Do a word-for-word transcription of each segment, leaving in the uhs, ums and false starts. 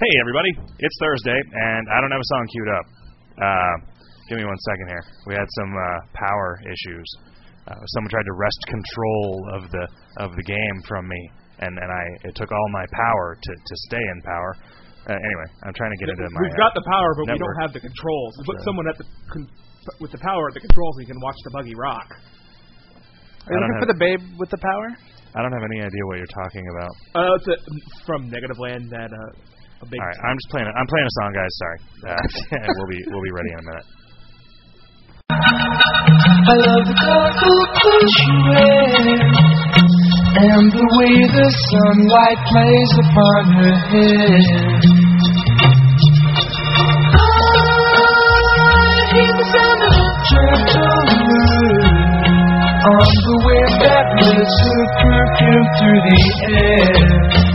Hey, everybody. It's Thursday, and I don't have a song queued up. Uh, give me one second here. We had some uh, power issues. Uh, someone tried to wrest control of the of the game from me, and, and I it took all my power to, to stay in power. Uh, anyway, I'm trying to get into my We've got the power, but network. we don't have the controls. Put Sure. someone at the con with the power at the controls, and you can watch the buggy rock. Are you looking for the babe with the power? I don't have any idea what you're talking about. Uh, it's a, from Negative Land. That uh, a big. All right, I'm just playing. I'm playing a song, guys. Sorry, uh, and we'll be we'll be ready in a minute. I love the colorful clothes you wear, and the way the sunlight plays upon her hair. I hear the sound of a gentle mood on the wind that lifts her perfume through the air.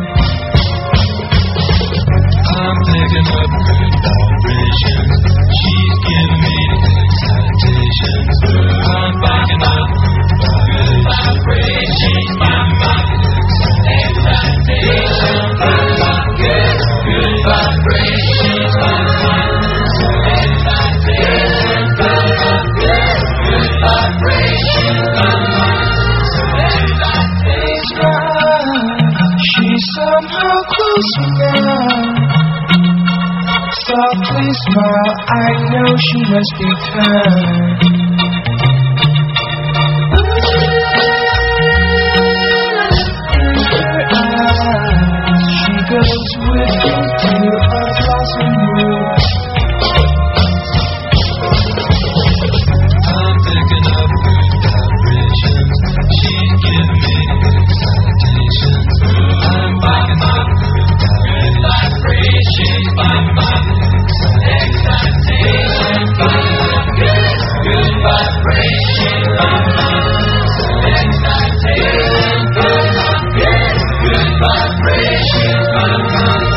I'm picking up good vibrations. She's giving me excitations. I'm picking up good vibrations. My mind excitations. Good, good vibrations. My mind excitations. Good, good vibrations. My mind excitations. She's somehow closer now. Softly smile, I know she must be kind. In her eyes, she goes with me to a blossom room. I'm picking up good vibrations. She's giving me excitations. I'm picking up good vibrations. My mind excitation, good, good vibration, my mind excitation, good, good vibration, my mind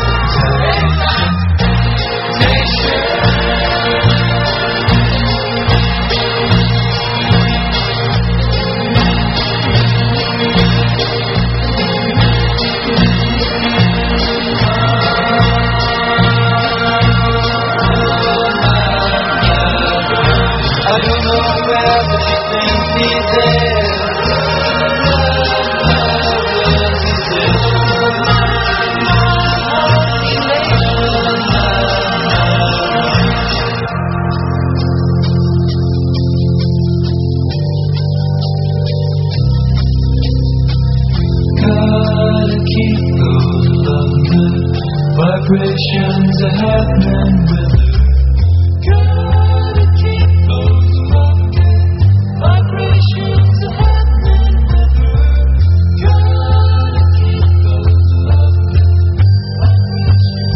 vibrations are happening with her. Gotta keep those loving vibrations are happening with her. Gotta keep those loving vibrations.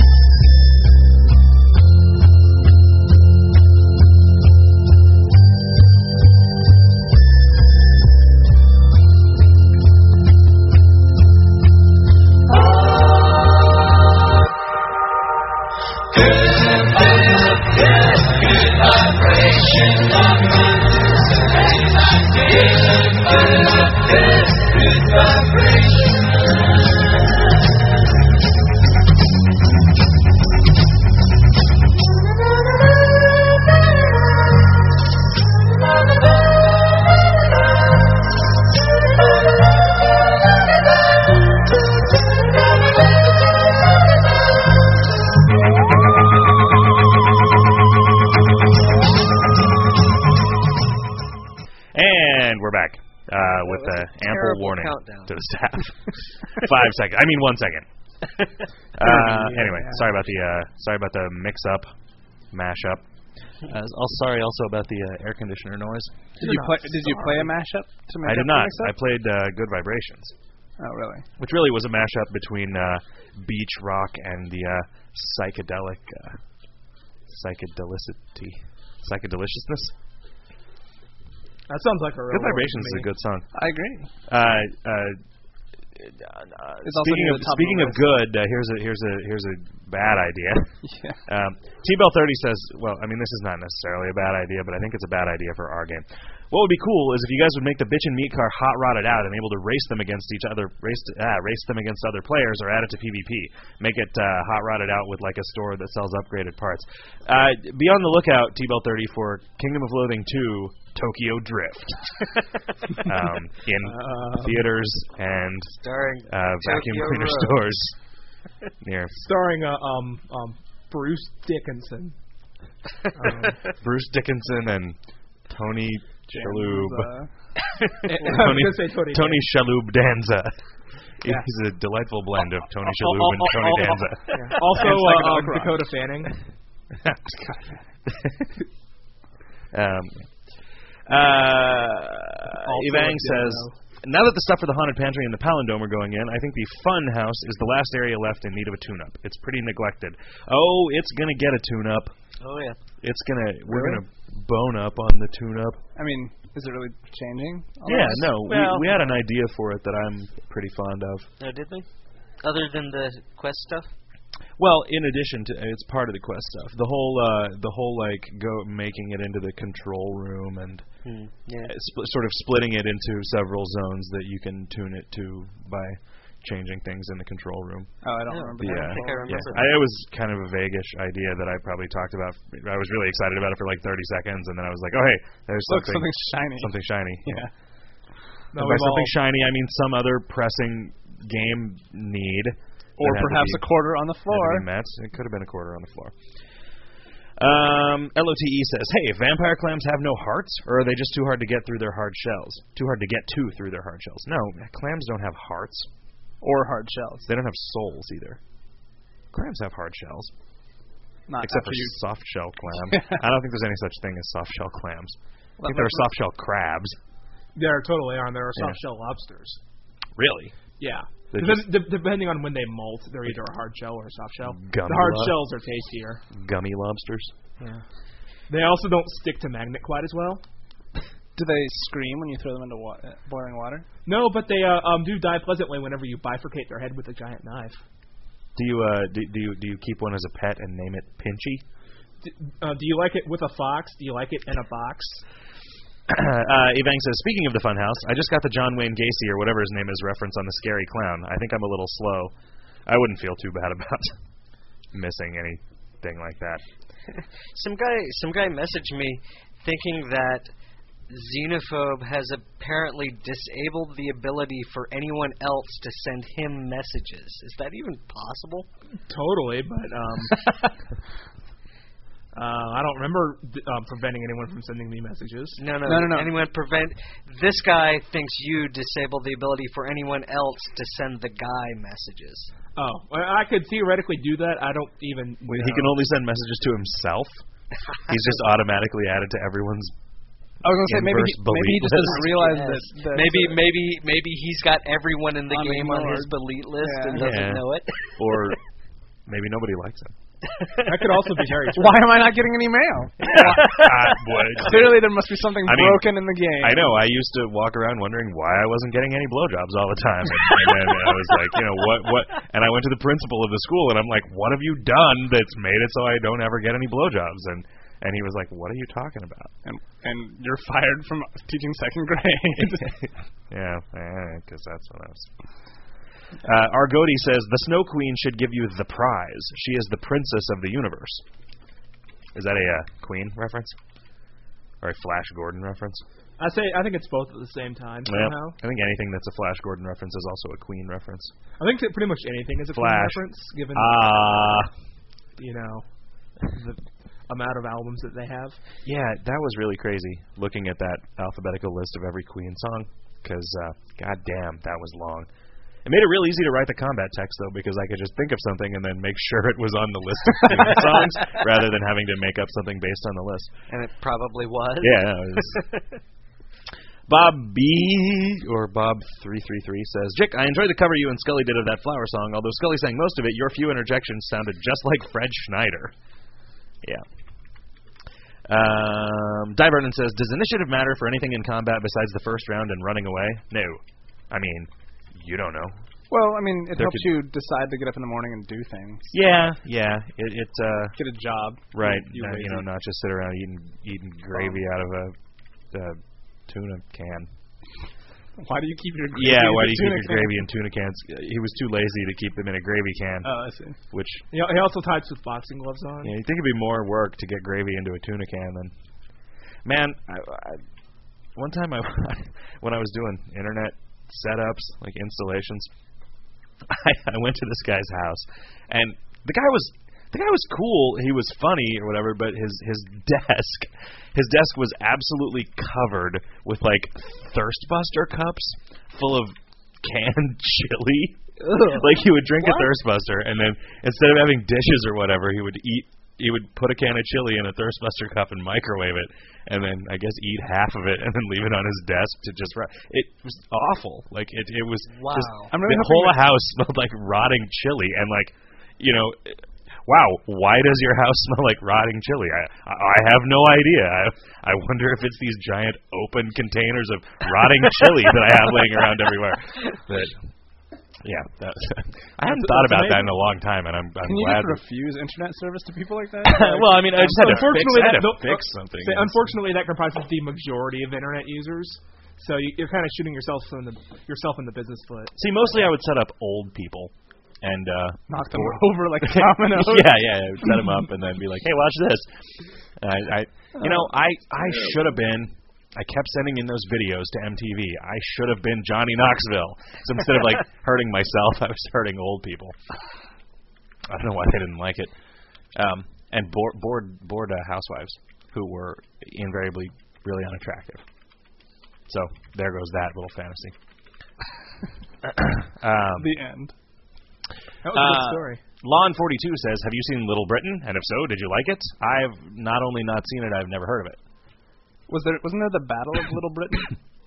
To the staff. Five seconds. I mean, one second. Uh, anyway, sorry about the uh, sorry about the mix-up, mash-up. Uh, also, sorry also about the uh, air conditioner noise. You're Did you play? not Did you play a mashup? To make I up did the not. mix-up? I played uh, Good Vibrations. Oh, really? Which really was a mashup between uh, beach rock and the uh, psychedelic uh, psychedelicity, psychedeliciousness. That sounds like a real Good Vibrations is a good song. I agree. Uh, uh, uh, It's also speaking near of the top speaking of of the good, uh, here's a here's a here's a bad idea. Yeah. Um, T Bell thirty says, well, I mean, this is not necessarily a bad idea, but I think it's a bad idea for our game. What would be cool is if you guys would make the bitch and meat car hot rodded out and able to race them against each other, race ah, race them against other players, or add it to PvP. Make it uh, hot rodded out with like a store that sells upgraded parts. Uh, be on the lookout, T Bell thirty, for Kingdom of Loathing two Tokyo Drift um, in um, theaters and starring uh, vacuum Tokyo cleaner Road. stores near. Starring uh, um um Bruce Dickinson. um, Bruce Dickinson and Tony Shalhoub. Uh, Tony, say Tony, Tony Shalhoub Danza. Yeah. He's a delightful blend of Tony Oh, Shalhoub oh, and oh, Tony oh, Danza. oh, yeah. Also, And uh, Psychedelic um, Rock. Dakota Fanning. um, uh, Evang says, now that the stuff for the Haunted Pantry and the Palindome are going in, I think the Fun House is the last area left in need of a tune-up. It's pretty neglected. Oh, it's going to get a tune-up. Oh, yeah. It's going to, we're Really? going to bone up on the tune-up. I mean, is it really changing? Yeah, no, Well- we, we had an idea for it that I'm pretty fond of. Oh, did we? Other than the quest stuff? Well, in addition to, it's part of the quest stuff. The whole, uh, the whole like go making it into the control room and Hmm. Yeah. uh, spl- sort of splitting it into several zones that you can tune it to by changing things in the control room. Oh, I don't Yeah. remember. Yeah, I think I remember yeah. I, it was kind of a vaguish idea that I probably talked about. I was really excited about it for like thirty seconds, and then I was like, oh hey, there's Look, something, something shiny. something shiny. Yeah. And by something shiny, I mean some other pressing game need. Or that had to perhaps be- a quarter on the had to floor. be met. It could have been a quarter on the floor. Um, L O T E says, hey, vampire clams have no hearts, or are they just too hard to get through their hard shells? Too hard to get to through their hard shells. No, clams don't have hearts. Or hard shells. They don't have souls either. Clams have hard shells. Not Except for after you. soft shell clam. I don't think there's any such thing as soft shell clams. I think there are soft shell crabs. There totally are. And there are Yeah. soft shell lobsters. Really? Yeah. They're Dep- de- depending on when they molt, they're either a hard shell or a soft shell. Gummy the hard lo- shells are tastier. Gummy lobsters. Yeah. They also don't stick to magnet quite as well. Do they scream when you throw them into wa- uh, boiling water? No, but they uh, um, do die pleasantly whenever you bifurcate their head with a giant knife. Do you uh do, do you do you keep one as a pet and name it Pinchy? D- uh, do you like it with a fox? Do you like it in a box? uh, Evang says, speaking of the Funhouse, I just got the John Wayne Gacy or whatever his name is reference on the Scary Clown. I think I'm a little slow. I wouldn't feel too bad about missing anything like that. Some guy, some guy messaged me thinking that Xenophobe has apparently disabled the ability for anyone else to send him messages. Is that even possible? Totally, but um, uh, I don't remember d- um, preventing anyone from sending me messages. No, no, No, no, no. Anyone prevent? This guy thinks you disabled the ability for anyone else to send the guy messages. Oh, well, I could theoretically do that. I don't even. Wait, know. he can only send messages to himself? He's just automatically added to everyone's... I was gonna say maybe he, Inverse maybe he just delete doesn't list. realize Yes. that, that maybe, uh, maybe, maybe he's got everyone in the game on his Unignored. delete list Yeah. and doesn't Yeah. know it. Or maybe nobody likes him. That could also be very true. Why am I not getting any mail? Ah, boy. Clearly, there must be something I mean, broken in the game. I know. I used to walk around wondering why I wasn't getting any blowjobs all the time, and, and then I was like, you know, what, what? And I went to the principal of the school, and I'm like, what have you done that's made it so I don't ever get any blowjobs? And and he was like, what are you talking about? And, and you're fired from teaching second grade. Yeah, because that's what I was. Uh, Argoti says the Snow Queen should give you the prize. She is the princess of the universe. Is that a uh, Queen reference or a Flash Gordon reference? I say I think it's both at the same time Well, somehow. I think anything that's a Flash Gordon reference is also a Queen reference. I think that pretty much anything is a Queen Flash. reference, given Ah, you know the amount of albums that they have. yeah, that was really crazy looking at that alphabetical list of every Queen song. Because, uh, goddamn, that was long. It made it real easy to write the combat text, though, because I could just think of something and then make sure it was on the list of Queen songs, rather than having to make up something based on the list. And it probably was. Yeah, no, it was Bob B or Bob three three three says, Jick, I enjoyed the cover you and Scully did of that Flower song. Although Scully sang most of it, your few interjections sounded just like Fred Schneider. Yeah. Um, Divernon says, does initiative matter for anything in combat besides the first round and running away? No. I mean, you don't know. Well, I mean, it There helps could- you decide to get up in the morning and do things. Yeah, yeah. It, it uh, Get a job. right. You uh, you lazy. know, not just sit around eating eating gravy out of a uh, tuna can. Why do you keep your gravy Yeah, in why a do you keep tuna your can? gravy in tuna cans? He was too lazy to keep them in a gravy can. Oh, I see. Which He, he also types with boxing gloves on. yeah, you think it'd be more work to get gravy into a tuna can than. Man, I, I, one time I when I was doing internet setups like installations, I, I went to this guy's house, and the guy was. The guy was cool. He was funny or whatever, but his his desk, his desk was absolutely covered with like Thirstbuster cups full of canned chili. Ugh. Like he would drink What? a Thirstbuster, and then instead of having dishes or whatever, he would eat. He would put a can of chili in a Thirstbuster cup and microwave it, and then I guess eat half of it, and then leave it on his desk to just. Ri- it was awful. Like it, it was. Wow. Just, I'm really the hoping whole that- house smelled like rotting chili, and like, you know. Wow, why does your house smell like rotting chili? I I I have no idea. I I wonder if it's these giant open containers of rotting chili that I have laying around everywhere. But yeah, that, I hadn't That's- thought that's about that amazing. in a long time, and I'm I'm Can you glad. just refuse internet service to people like that? well, I mean, I just had to fix, unfortunately, I had that, to no, fix uh, something. say, unfortunately, that comprises the majority of internet users. So you, you're kind of shooting yourself in the yourself in the business foot. See, mostly I would set up old people. And uh, Knock them over like dominoes. yeah, yeah, I would set them up and then be like, "Hey, watch this." And I, I, you know, I, I should have been. I kept sending in those videos to M T V. I should have been Johnny Knoxville. So instead of like hurting myself, I was hurting old people. I don't know why they didn't like it. Um, and bored, bored, bored uh, housewives who were invariably really unattractive. So there goes that little fantasy. um, The end. That was a good Uh, story. Lawn forty-two says, "Have you seen Little Britain? And if so, did you like it? I've not only not seen it, I've never heard of it." Was there wasn't there the Battle of Little Britain?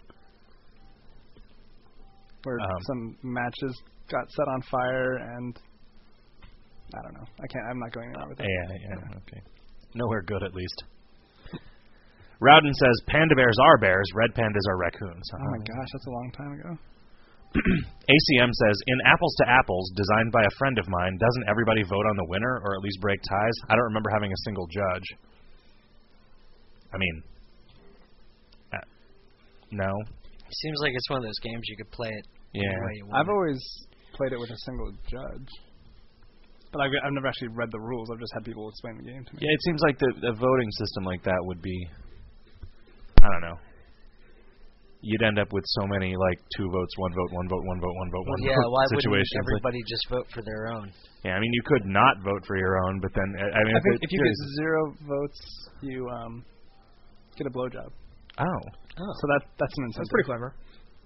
Where Um, some matches got set on fire and I don't know. I can't I'm not going anywhere with that. Yeah, yeah, okay. Nowhere good, at least. Rowden says, "Panda bears are bears, red pandas are raccoons." Oh my gosh, that's a long time ago. A C M says, "In Apples to Apples, designed by a friend of mine, doesn't everybody vote on the winner or at least break ties? I don't remember having a single judge." I mean, uh, no. It seems like it's one of those games you could play it Yeah. any way you want. I've always played it with a single judge. But I've, I've never actually read the rules. I've just had people explain the game to me. Yeah, it seems like the, the voting system like that would be, I don't know. You'd end up with so many, like, two votes, one vote, one vote, one vote, one vote, Well, one yeah, vote why wouldn't situations. Like- everybody just vote for their own? yeah, I mean, you could not vote for your own, but then, I I mean, I think it- if you get zero votes, you um, get a blowjob. Oh. Oh. So that that's an incentive. That's pretty clever.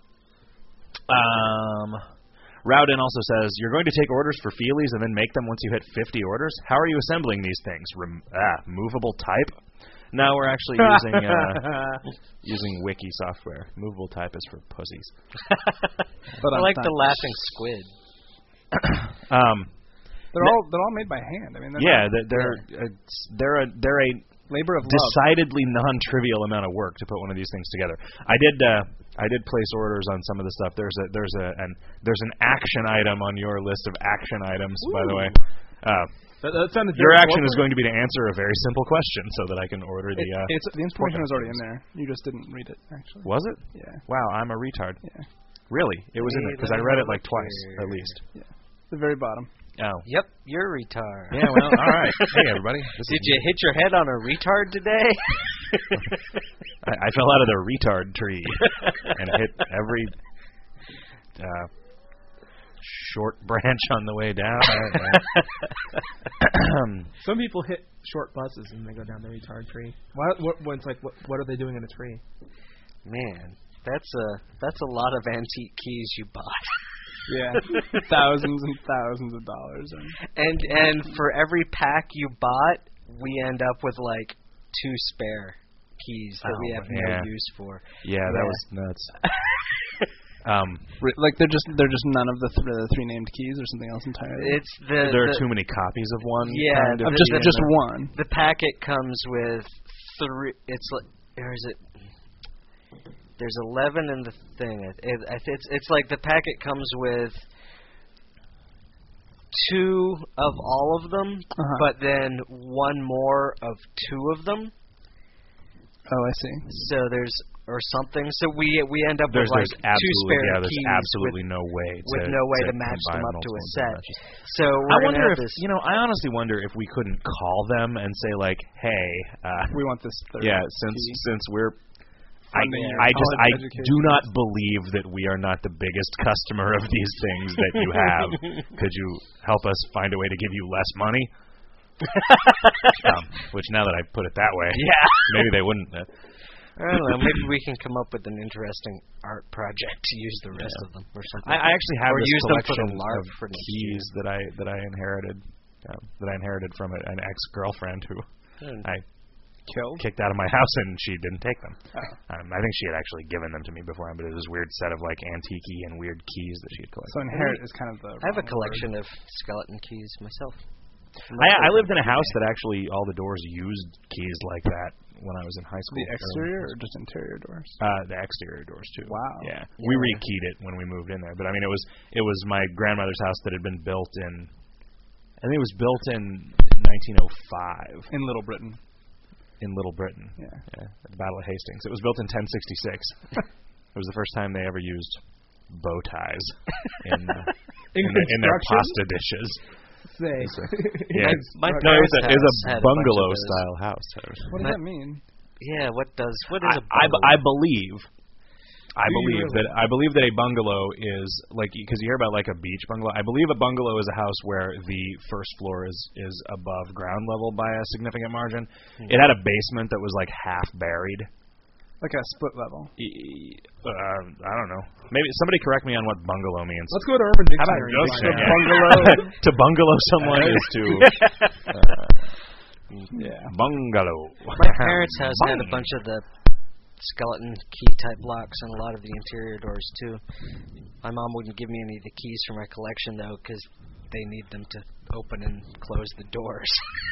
Um, Rowden also says, "You're going to take orders for Feelies and then make them once you hit fifty orders? How are you assembling these things? Rem- ah, movable type?" No, we're actually using uh, using wiki software. Movable type is for pussies. But I I'm like not- the laughing squid. Um, They're all they're all made by hand. I mean, they're yeah, not they're they're, uh, they're a they're a labor of love. decidedly non-trivial amount of work to put one of these things together. I did uh, I did place orders on some of the stuff. There's a there's a an there's an action item on your list of action items, by the way. Uh, That, that sounded your very action is corporate. going to be to answer a very simple question, so that I can order the. It, Uh, it's the information was already in there. You just didn't read it, actually. was it? Yeah. Wow, I'm a retard. Yeah. Really? It was in there because I read it like twice at least. The very bottom. Oh. Yep, you're a retard. Yeah. Well. All right. Hey, everybody. This Did is- you hit your head on a retard today? I, I fell out of the retard tree and hit every uh, short branch on the way down. Some people hit short buses and they go down the retard tree. What? What? When it's like, what? What are they doing in a tree? Man, that's a that's a lot of antique keys you bought. Yeah. thousands and thousands of dollars. And And and for every pack you bought, we end up with like two spare keys that we Oh, have yeah. no use for. Yeah, that Yeah. was nuts. um, Re- like they're just they're just none of the, th- the three named keys or something else entirely. It's the there are the, too many copies of one. Yeah, kind of Of just key in just there. one. the packet comes with three. It's like or is it? There's eleven in the thing. It, it, it's it's like the packet comes with two of all of them, Uh-huh. but then one more of two of them. Oh, I see. So there's or something. So we we end up There's, with like there's two absolutely, spare yeah, there's keys absolutely with, no way to, with no way to, to match them combine up to a multiple set. matches. So we're I gonna wonder have if this. you know. I honestly wonder if we couldn't call them and say like, "Hey, uh, We want this third. yeah, since key. since we're." I, Funding your I just I college education. do not believe that we are not the biggest customer of these things that you have. Could you help us find a way to give you less money? um, which now that I put it that way, Yeah. maybe they wouldn't. Uh, I don't know. Maybe we can come up with an interesting art project to use the rest of them or something. I, I actually have or this use them for collection the LARP of for next keys that I that I inherited um, that I inherited from a, an ex girlfriend who Hmm. I Killed? kicked out of my house and she didn't take them. Oh. Um, I think she had actually given them to me before, but it was this weird set of like antique and weird keys that she had collected. So inherit is kind of the. I have a wrong collection of skeleton keys myself. I, I lived in a house that actually all the doors used keys like that when I was in high word. school. The exterior or just interior doors? Uh, the exterior doors too. Wow. Yeah, we Yeah. rekeyed it when we moved in there, but I mean it was it was my grandmother's house that had been built in. I think it was built in nineteen oh five In Little Britain. in Little Britain. Yeah. Yeah, at the Battle of Hastings. It was built in ten sixty-six. It was the first time they ever used bow ties in uh, In in, the, in their construction? pasta dishes. Say. Yeah, My no, it was a, it was parents' house a had a bunch of bungalow those. style house. What does My- that mean? Yeah. What does what is I, a I, bungalow? I believe. I Do you believe really? that I believe that a bungalow is like because you hear about like a beach bungalow. I believe a bungalow is a house where the first floor is is above ground level by a significant margin. Hmm. It had a basement that was like half buried. Like a split level. E- Uh, I don't know. Maybe somebody correct me on what bungalow means. Let's go to Urban How about Dictionary. ghost and find town? out. Bungalow. to bungalow someone is to Yeah. bungalow. My parents' house had a Bung. bunch of the skeleton key type locks and a lot of the interior doors too. My mom wouldn't give me any of the keys for my collection though, because they need them to open and close the doors.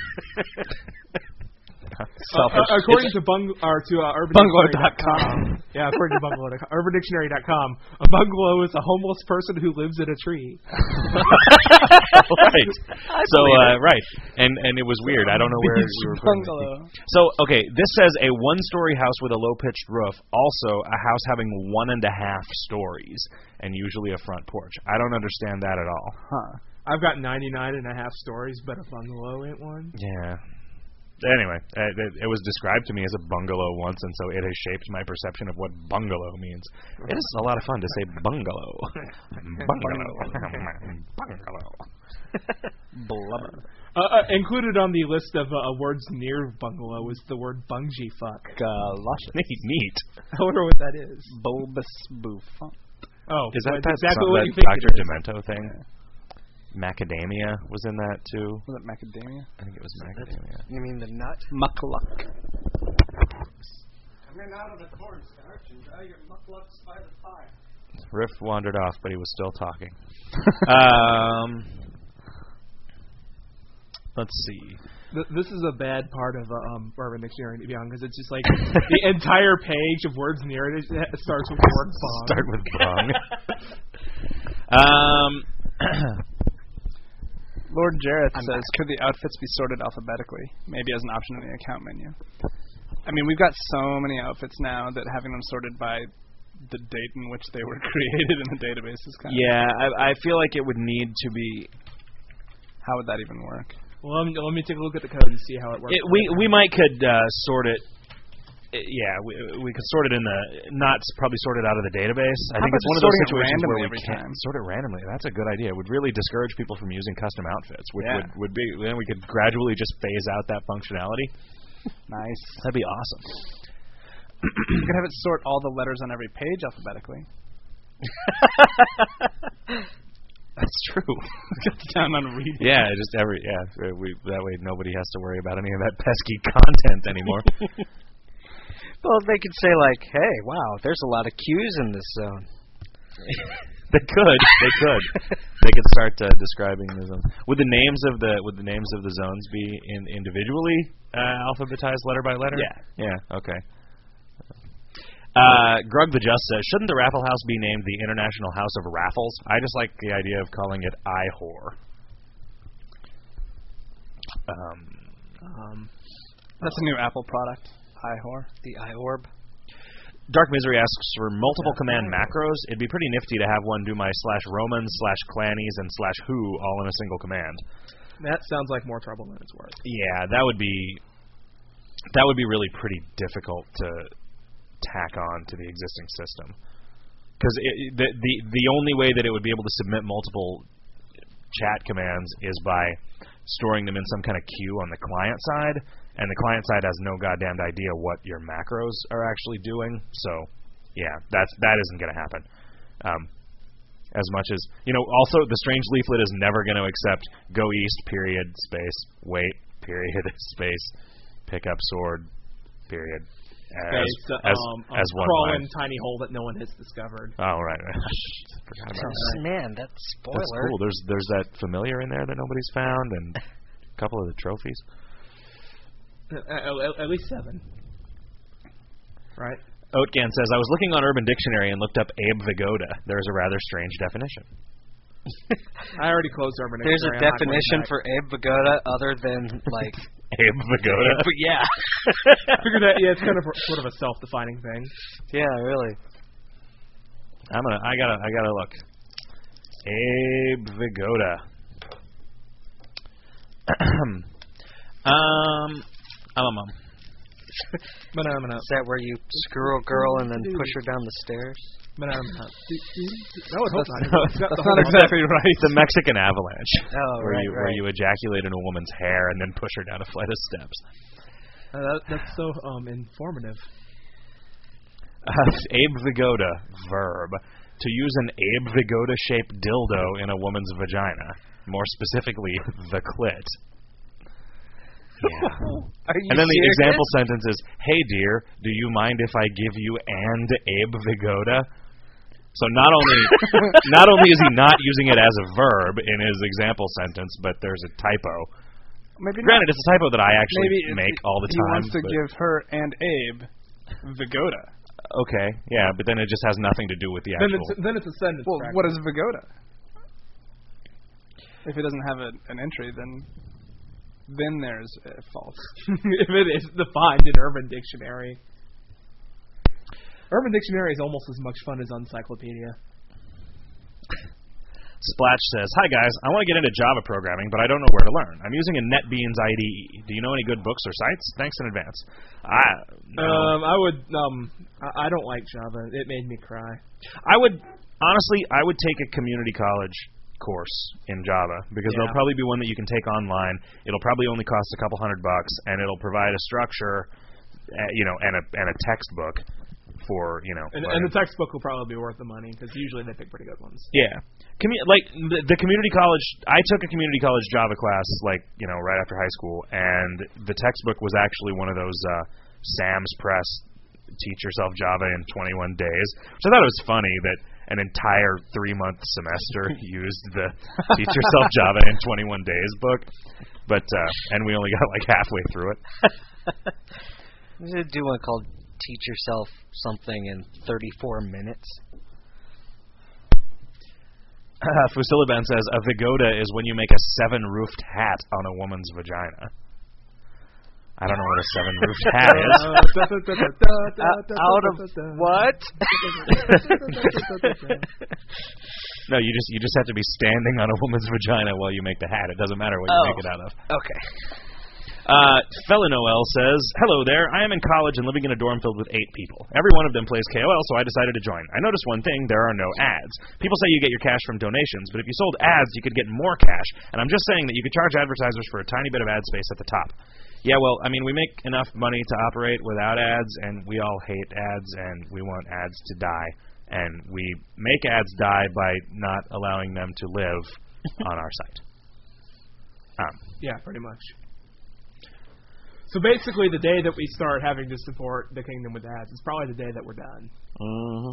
Uh, uh, according to bung or to uh, urban Bungalow dictionary dot com. Yeah, according to bungalow dot com, urban dictionary dot com, a bungalow is a homeless person who lives in a tree. right. So uh, right, and and it was weird. I don't know where you were putting the Bungalow. key. So okay, this says a one-story house with a low-pitched roof. Also, a house having one and a half stories and usually a front porch. I don't understand that at all. Huh. I've got ninety-nine and a half stories, but a bungalow ain't one. Yeah. Anyway, uh, it, it was described to me as a bungalow once, and so it has shaped my perception of what bungalow means. It is a lot of fun to say bungalow. Bungalow. Bungalow. Blubber. Uh, uh, included on the list of uh, words near bungalow is the word bungee fuck. Galoshes. Neat, neat. I wonder what that is. Bulbous bouffant. Oh, Is that that's that, exactly some- what that you think Doctor it is. Demento thing? Macadamia was in that too. Was it macadamia? I think it was macadamia. You mean the nut? Muckluck. Come in out of the cornstarch and dry your mucklucks by the fire. Riff wandered off, but he was still talking. um, let's see. Th- This is a bad part of uh, um, Urban Dictionary, to be honest, because it's just like the entire page of words near it is, it starts with the word bong. Start with bung. um, Lord Jareth says, could the outfits be sorted alphabetically? Maybe as an option in the account menu. I mean, we've got so many outfits now that having them sorted by the date in which they were created in the database is kind yeah, I, I feel like it would need to be. of... How would that even work? Well, let me, let me take a look at the code and see how it works. It, we we might could uh, sort it. uh, Yeah, we we could sort it in the not s- probably sort it out of the database. I How think about it's one of just those sorting it situations where randomly we every can't time? sort it randomly. That's a good idea. It would really discourage people from using custom outfits. Which Yeah. would would be then we could gradually just phase out that functionality. Nice. That'd be awesome. You could have it sort all the letters on every page alphabetically. That's true. Get down on reading. Yeah, just every yeah. We that way nobody has to worry about any of that pesky content anymore. Well, they could say like, "Hey, wow, there's a lot of Q's in this zone." They could. They could. They could start uh, describing the zones. Would the names of the would the names of the zones be in individually uh, alphabetized letter by letter? Yeah. Yeah. Okay. Uh, Grug the Just says, shouldn't the Raffle House be named the International House of Raffles? I just like the idea of calling it I W H O R. Um, Um, That's a new Apple product. Eye whore. The eye orb. Dark Misery asks for multiple command macros. It'd be pretty nifty to have one do my slash Romans, slash Clannies, and slash Who all in a single command. That sounds like more trouble than it's worth. Yeah, that would be that would be really pretty difficult to tack on to the existing system. Because the, the the only way that it would be able to submit multiple chat commands is by storing them in some kind of queue on the client side, and the client side has no goddamn idea what your macros are actually doing. So, yeah, that's that isn't going to happen. Um, as much as, you know, also the Strange Leaflet is never going to accept go east, period, space, wait, period, space, pick up sword, period. As, Space, uh, as, um, as um, one crawl line. in tiny hole that no one has discovered. Oh, right, right. Forgot about that. Man, that's spoiler. That's cool. There's there's that familiar in there that nobody's found, and a couple of the trophies. Uh, at, at least seven. Right? Oatgan says, I was looking on Urban Dictionary and looked up Abe Vigoda. There's a rather strange definition. I already closed Urban There's Dictionary. a definition for Abe Vigoda other than, like... Abe Vigoda? But yeah. I figured that, yeah, it's kind of sort of a self-defining thing. Yeah, really. I'm gonna, I gotta, I gotta look. Abe Vigoda. um, um, um. Banana. Is that where you screw a girl and then push her down the stairs? Banana. That would hope not. That's, that's not exactly right. It's the Mexican avalanche. Oh, where right, you right. where you ejaculate in a woman's hair and then push her down a flight of steps. Uh, that, that's so um informative. Uh, Abe Vigoda, verb. To use an Abe Vigoda-shaped dildo in a woman's vagina. More specifically, the clit. Yeah. Are you And then the serious? example sentence is, hey dear, do you mind if I give you and Abe Vigoda? So not only not only is he not using it as a verb in his example sentence, but there's a typo. Maybe Granted, not. it's a typo that I actually Maybe it's- make all the he time. wants to but- give her and Abe Vigoda. Okay, yeah, but then it just has nothing to do with the Then actual... it's then it's a sentence. Well, fragment. what is Vigoda? If it doesn't have a, an entry, then then there's uh, false. If it is defined in Urban Dictionary. Urban Dictionary is almost as much fun as Encyclopedia. Splash says, hi guys, I want to get into Java programming, but I don't know where to learn. I'm using a NetBeans I D E. Do you know any good books or sites? Thanks in advance. I, no. Um, I would. Um, I, I don't like Java. It made me cry. I would, honestly, I would take a community college course in Java, because Yeah. there'll probably be one that you can take online. It'll probably only cost a couple hundred bucks, and it'll provide a structure, uh, you know, and a and a textbook for, you know. And, learning. and the textbook will probably be worth the money because usually they pick pretty good ones. Yeah. Commu- like, the, the community college, I took a community college Java class, like, you know, right after high school, and the textbook was actually one of those uh, Sam's Press Teach Yourself Java in twenty-one days, which I thought it was funny that an entire three-month semester used the Teach Yourself Java in twenty-one days book, but, uh, and we only got, like, halfway through it. We should do one called Teach Yourself Something in thirty-four minutes. Uh, Fusilaban says, a vigoda is when you make a seven-roofed hat on a woman's vagina. I don't know what a seven-roofed hat is. Uh, out of what? No, you just you just have to be standing on a woman's vagina while you make the hat. It doesn't matter what you Oh. make it out of. Okay. Uh, Fella Noel says, hello there. I am in college and living in a dorm filled with eight people. Every one of them plays K O L, so I decided to join. I noticed one thing. There are no ads. People say you get your cash from donations, but if you sold ads, you could get more cash. And I'm just saying that you could charge advertisers for a tiny bit of ad space at the top. Yeah, well, I mean, we make enough money to operate without ads, and we all hate ads, and we want ads to die. And we make ads die by not allowing them to live on our site. Um, Yeah, pretty much. So basically, the day that we start having to support the kingdom with ads is probably the day that we're done. Mm-hmm.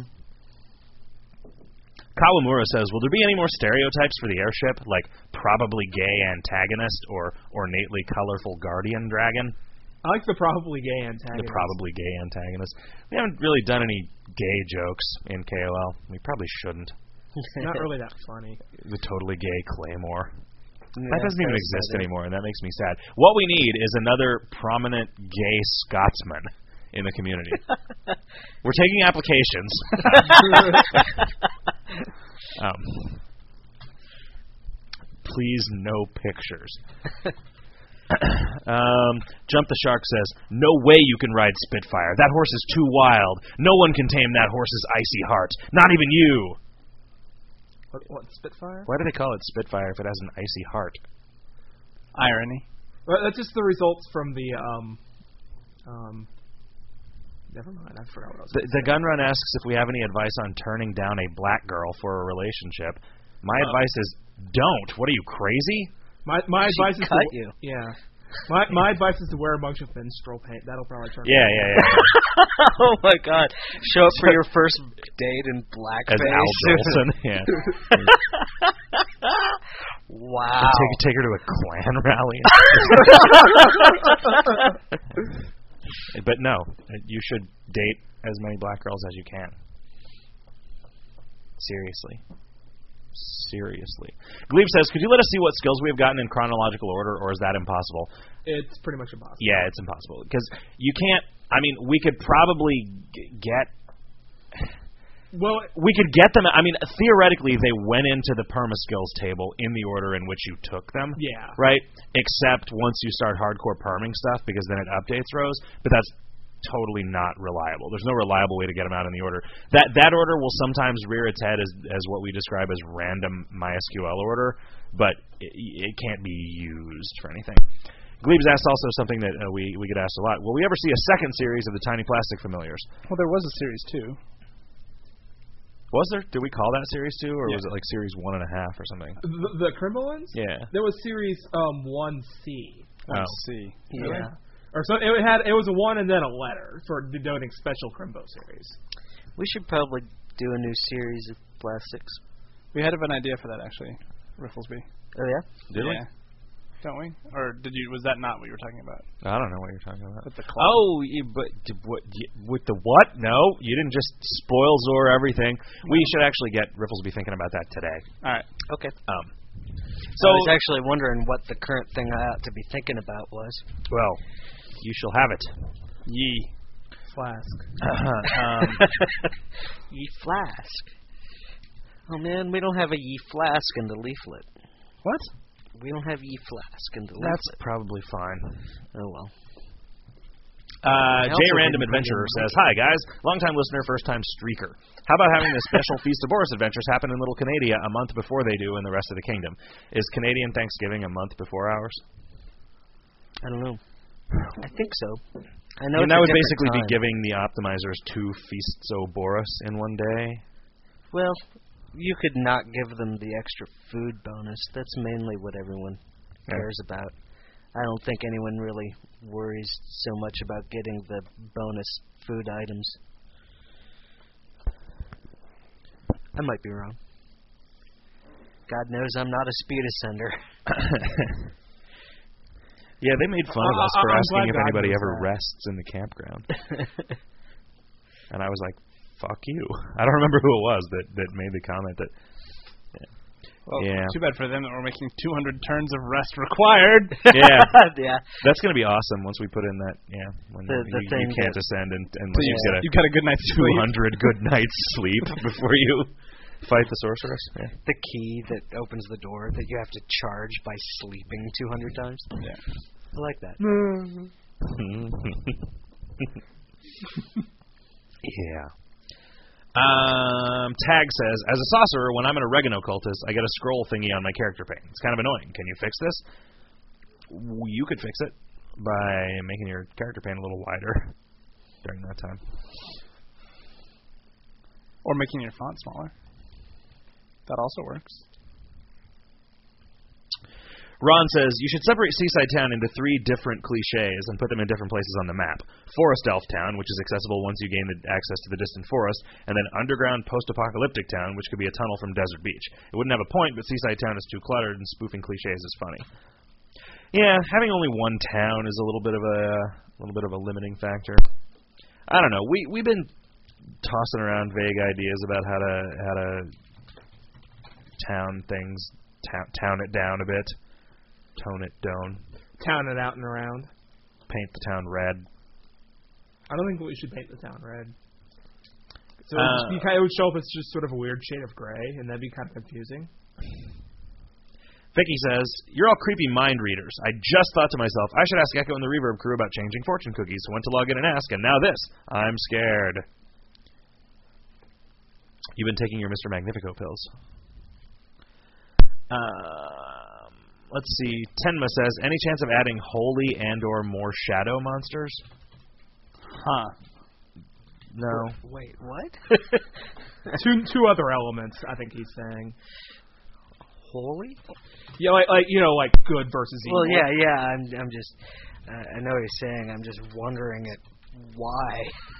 Kawamura says, will there be any more stereotypes for the airship, like probably gay antagonist or ornately colorful guardian dragon? I like the probably gay antagonist. The probably gay antagonist. We haven't really done any gay jokes in K O L. We probably shouldn't. Not really that funny. The totally gay Claymore. Yeah, That doesn't even that's exist better. anymore, and that makes me sad. What we need is another prominent gay Scotsman in the community. We're taking applications. um, please, no pictures. um, Jump the Shark says, no way you can ride Spitfire. That horse is too wild. No one can tame that horse's icy heart. Not even you. What, what, Spitfire? Why do they call it Spitfire if it has an icy heart? Irony. Well, that's just the results from the, um... um never mind, I forgot what I was The, gonna the say. gun run asks if we have any advice on turning down a black girl for a relationship. My Oh. advice is, don't. What are you, crazy? My my She advice is cut to, you. Yeah. My my advice is to wear a bunch of menstrual paint. That'll probably turn. Yeah, yeah, yeah. Oh my God! Show up for your first date in blackface. As Al Jolson. Yeah. Wow. Take, take her to a Klan rally. But no, you should date as many black girls as you can. Seriously. Seriously. Glebe says, could you let us see what skills we have gotten in chronological order, or is that impossible? It's pretty much impossible. Yeah, it's impossible. Because you can't, I mean, we could probably g- get... Well, We could get them, I mean, theoretically, they went into the perma skills table in the order in which you took them. yeah. Right? Except once you start hardcore perming stuff, because then it updates rows. But that's totally not reliable. There's no reliable way to get them out in the order. That that order will sometimes rear its head as as what we describe as random MySQL order, but it, it can't be used for anything. Glebe's asked also something that uh, we, we get asked a lot. Will we ever see a second series of the Tiny Plastic Familiars? Well, there was a series two. Was there? Did we call that series two, or Yeah. was it like series one and a half or something? The, the Crimble ones? Yeah. There was series um one C. Let's Oh. see. Yeah. Or so it had it was a one and then a letter for denoting special Crimbo series. We should probably do a new series of plastics. We had an idea for that actually, Rifflesby. Oh yeah. Did we? yeah. Don't we? Or did you? Was that not what you were talking about? I don't know what you're talking about. With the club? Oh, you, but d- what, y- with the what? No, you didn't just spoil Zor everything. We should actually get Rifflesby thinking about that today. All right. Okay. Um, So so, I was actually wondering what the current thing I ought to be thinking about was. well, you shall have it. Yee. Flask. um, Ye flask. Oh man, we don't have a ye flask in the leaflet. what? We don't have ye flask in the That's leaflet. probably fine. Oh well. Uh, I J. also Random didn't put Adventurer in- says, hi guys, long-time listener, first-time streaker. How about having the special Feast of Boris adventures happen in Little Canada a month before they do in the rest of the kingdom? Is Canadian Thanksgiving a month before ours? I don't know. I think so. I I know mean, it's that a would different basically time. be giving the optimizers two Feasts o' Boris in one day. Well, you could not give them the extra food bonus. That's mainly what everyone Yeah. cares about. I don't think anyone really worries so much about getting the bonus food items. I might be wrong. God knows I'm not a speed ascender. Yeah, they made fun of I- us I- for I'm asking glad if God anybody knows ever that. rests in the campground. And I was like, fuck you. I don't remember who it was that, that made the comment that... Well, Yeah. too bad for them that we're making two hundred turns of rest required. Yeah, yeah. that's going to be awesome once we put in that, yeah, when The- the you, thing you can't that- descend and, and So you you, get a you got a good night's two sleep. hundred good nights sleep before you fight the sorceress. Yeah. The key that opens the door that you have to charge by sleeping two hundred times. Yeah. I like that. Yeah. Um, Tag says, as a sorcerer, when I'm an oregano cultist, I get a scroll thingy on my character pane. It's kind of annoying. Can you fix this? W- You could fix it by making your character pane a little wider during that time. Or making your font smaller. That also works. Ron says, you should separate Seaside Town into three different cliches and put them in different places on the map. Forest Elf Town, which is accessible once you gain the access to the distant forest, and then Underground Post-Apocalyptic Town, which could be a tunnel from Desert Beach. It wouldn't have a point, but Seaside Town is too cluttered, and spoofing cliches is funny. Yeah, having only one town is a little bit of a, a little bit of a limiting factor. I don't know. We we've been tossing around vague ideas about how to how to town things, town, town it down a bit. Tone it down. Town it out and around. Paint the town red. I don't think we should paint the town red. So Uh, it, would just be kind of, it would show up as just sort of a weird shade of gray, and that'd be kind of confusing. Vicky says, "You're all creepy mind readers. I just thought to myself, I should ask Echo and the Reverb crew about changing fortune cookies. So went to log in and ask, and now this. I'm scared." You've been taking your Mister Magnifico pills. Um, let's see. Tenma says, "Any chance of adding holy and or more shadow monsters?" Huh. No. Wait, what? two two other elements, I think he's saying. Holy? Yeah, like, like you know, like good versus evil. Well, yeah, yeah. I'm, I'm just. Uh, I know what you're saying. I'm just wondering at why.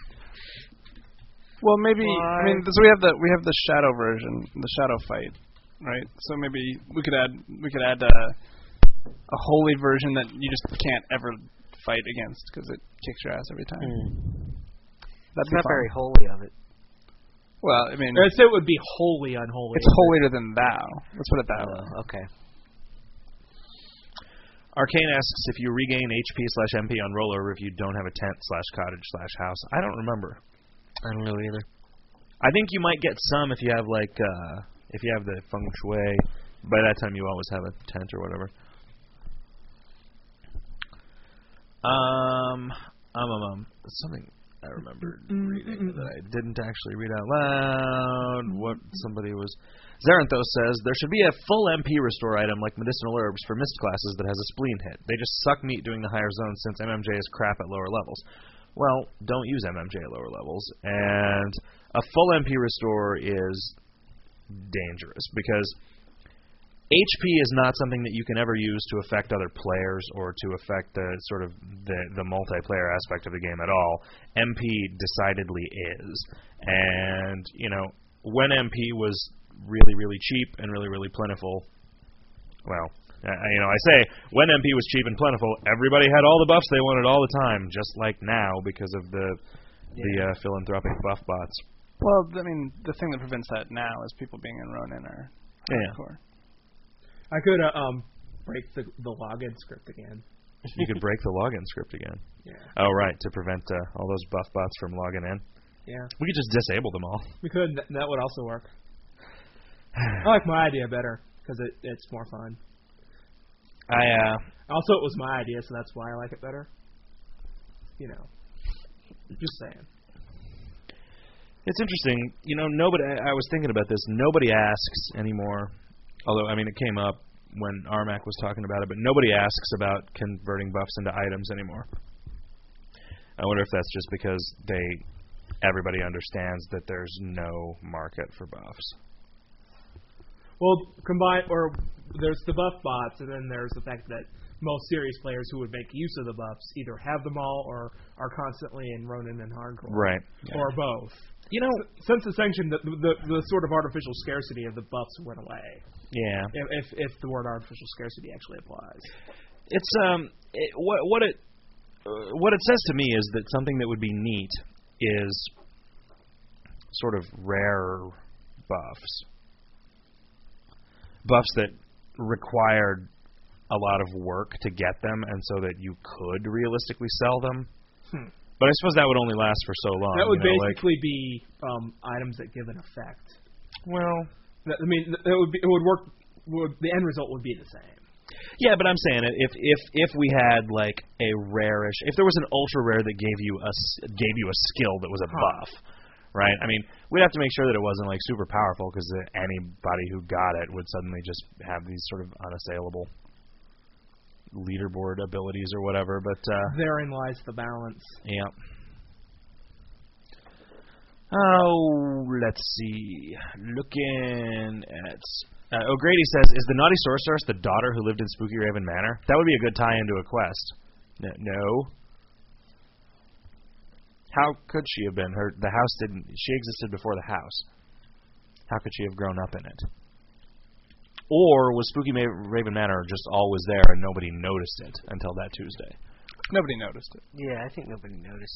Well, maybe. Why? I mean, so we have the we have the shadow version, the shadow fight, right? So maybe we could add we could add a, a holy version that you just can't ever fight against because it kicks your ass every time. Hmm. That's It's not very holy of it. Well, I mean, I'd say it would be wholly unholy. it's holier than thou. Let's put it that way. Oh, okay. Arcane asks if you regain H P slash M P on rollover if you don't have a tent slash cottage slash house. I don't remember. I don't know either. I think you might get some if you have like uh, if you have the feng shui. By that time, you always have a tent or whatever. Um, um, um, um something I remembered reading that I didn't actually read out loud. What somebody was. Zaranthos says there should be a full M P restore item like medicinal herbs for mist classes that has a spleen hit. They just suck meat doing the higher zones since M M J is crap at lower levels. Well, don't use M M J at lower levels. And a full M P restore is dangerous because H P is not something that you can ever use to affect other players or to affect the sort of the, the multiplayer aspect of the game at all. M P decidedly is. And, you know, when M P was really, really cheap and really, really plentiful, well, uh, you know, I say when M P was cheap and plentiful, everybody had all the buffs they wanted all the time, just like now because of the Yeah. the uh, philanthropic buff bots. Well, I mean, the thing that prevents that now is people being in Ronin or Yeah. hardcore. I could uh, um break the the login script again. You could break the login script again. Yeah. Oh, right, to prevent uh, all those buff bots from logging in. Yeah. We could just disable them all. We could. That that would also work. I like my idea better because it it's more fun. I uh, Also, it was my idea, so that's why I like it better. You know, just saying. it's interesting. You know, nobody. I, I was thinking about this. Nobody asks anymore. Although, I mean, it came up when Armac was talking about it, but nobody asks about converting buffs into items anymore. I wonder if that's just because they everybody understands that there's no market for buffs. Well, combine or there's the buff bots, and then there's the fact that most serious players who would make use of the buffs either have them all or are constantly in Ronin and Hardcore, Right. or both. You know, S- Since the sanction, the, the the sort of artificial scarcity of the buffs went away. yeah. If if, if the word artificial scarcity actually applies. It's um it, what what it uh, what it says to me is that something that would be neat is sort of rare buffs. Buffs that required a lot of work to get them, and so that you could realistically sell them. Hmm. But I suppose that would only last for so long. That would you know, like- basically be um, items that give an effect. well, That, I mean, it would be, it would work. Would, the end result would be the same. yeah, but I'm saying it if if if we had like a rarish, if there was an ultra rare that gave you a s- gave you a skill that was a Huh. buff, right? I mean, we'd have to make sure that it wasn't like super powerful because anybody who got it would suddenly just have these sort of unassailable leaderboard abilities or whatever. But uh, Therein lies the balance. yeah. Oh, let's see. Looking at uh, O'Grady says, "Is the naughty sorceress the daughter who lived in Spooky Raven Manor? That would be a good tie into a quest." No. no. How could she have been? Her the house didn't. She existed before the house. How could she have grown up in it? Or was Spooky Ma- Raven Manor just always there and nobody noticed it until that Tuesday? Nobody noticed it. Yeah, I think nobody noticed.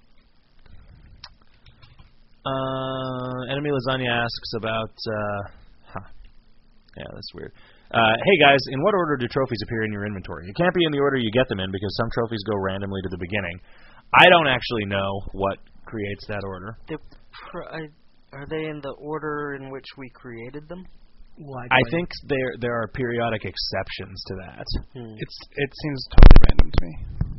Uh, Enemy Lasagna asks about. Uh, huh. Yeah, that's weird. Uh, hey guys, in what order do trophies appear in your inventory? It can't be in the order you get them in because some trophies go randomly to the beginning. I don't actually know what creates that order. Pr- I, are they in the order in which we created them? Likely. I think there there are periodic exceptions to that. Hmm. It's it seems totally random to me.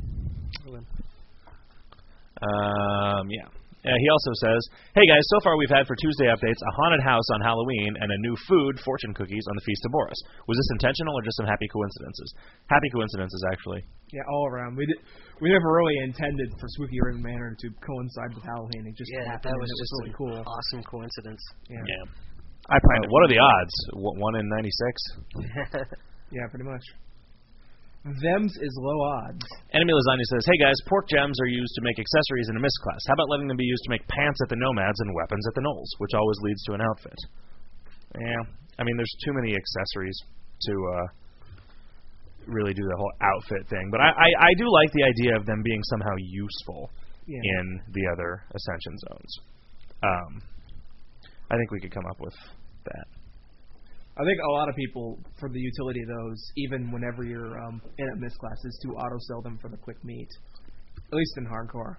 Um, yeah. Uh, he also says, hey guys, so far we've had for Tuesday updates a haunted house on Halloween and a new food, fortune cookies, on the Feast of Boris. Was this intentional or just some happy coincidences? Happy coincidences, actually. Yeah, all around. We did, we never really intended for Spooky Ring Manor to coincide with Halloween. It just Yeah, happened. that was and it just was really an cool. awesome coincidence. Yeah. Yeah. I planned Uh, it. what are the odds? W- one in ninety-six? Yeah, pretty much. Them's is low odds. Enemy Lasagna says, hey guys, pork gems are used to make accessories in a mist class. How about letting them be used to make pants at the Nomads and weapons at the Knolls, which always leads to an outfit? Yeah. I mean, there's too many accessories to uh, really do the whole outfit thing. But I, I, I do like the idea of them being somehow useful Yeah. in the other Ascension zones. Um, I think we could come up with that. I think a lot of people, for the utility of those, even whenever you're um, in a mist class, is to auto-sell them for the quick meat. At least in hardcore.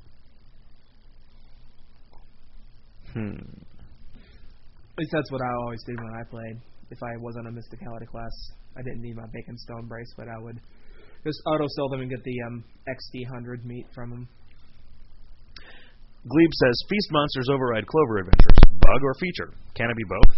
Hmm. At least that's what I always did when I played. If I was on a Mysticality class, I didn't need my Bacon Stone bracelet, I would just auto-sell them and get the um, X D one hundred meat from them. Glebe says, Feast Monsters override Clover Adventures. Bug or feature? Can it be both?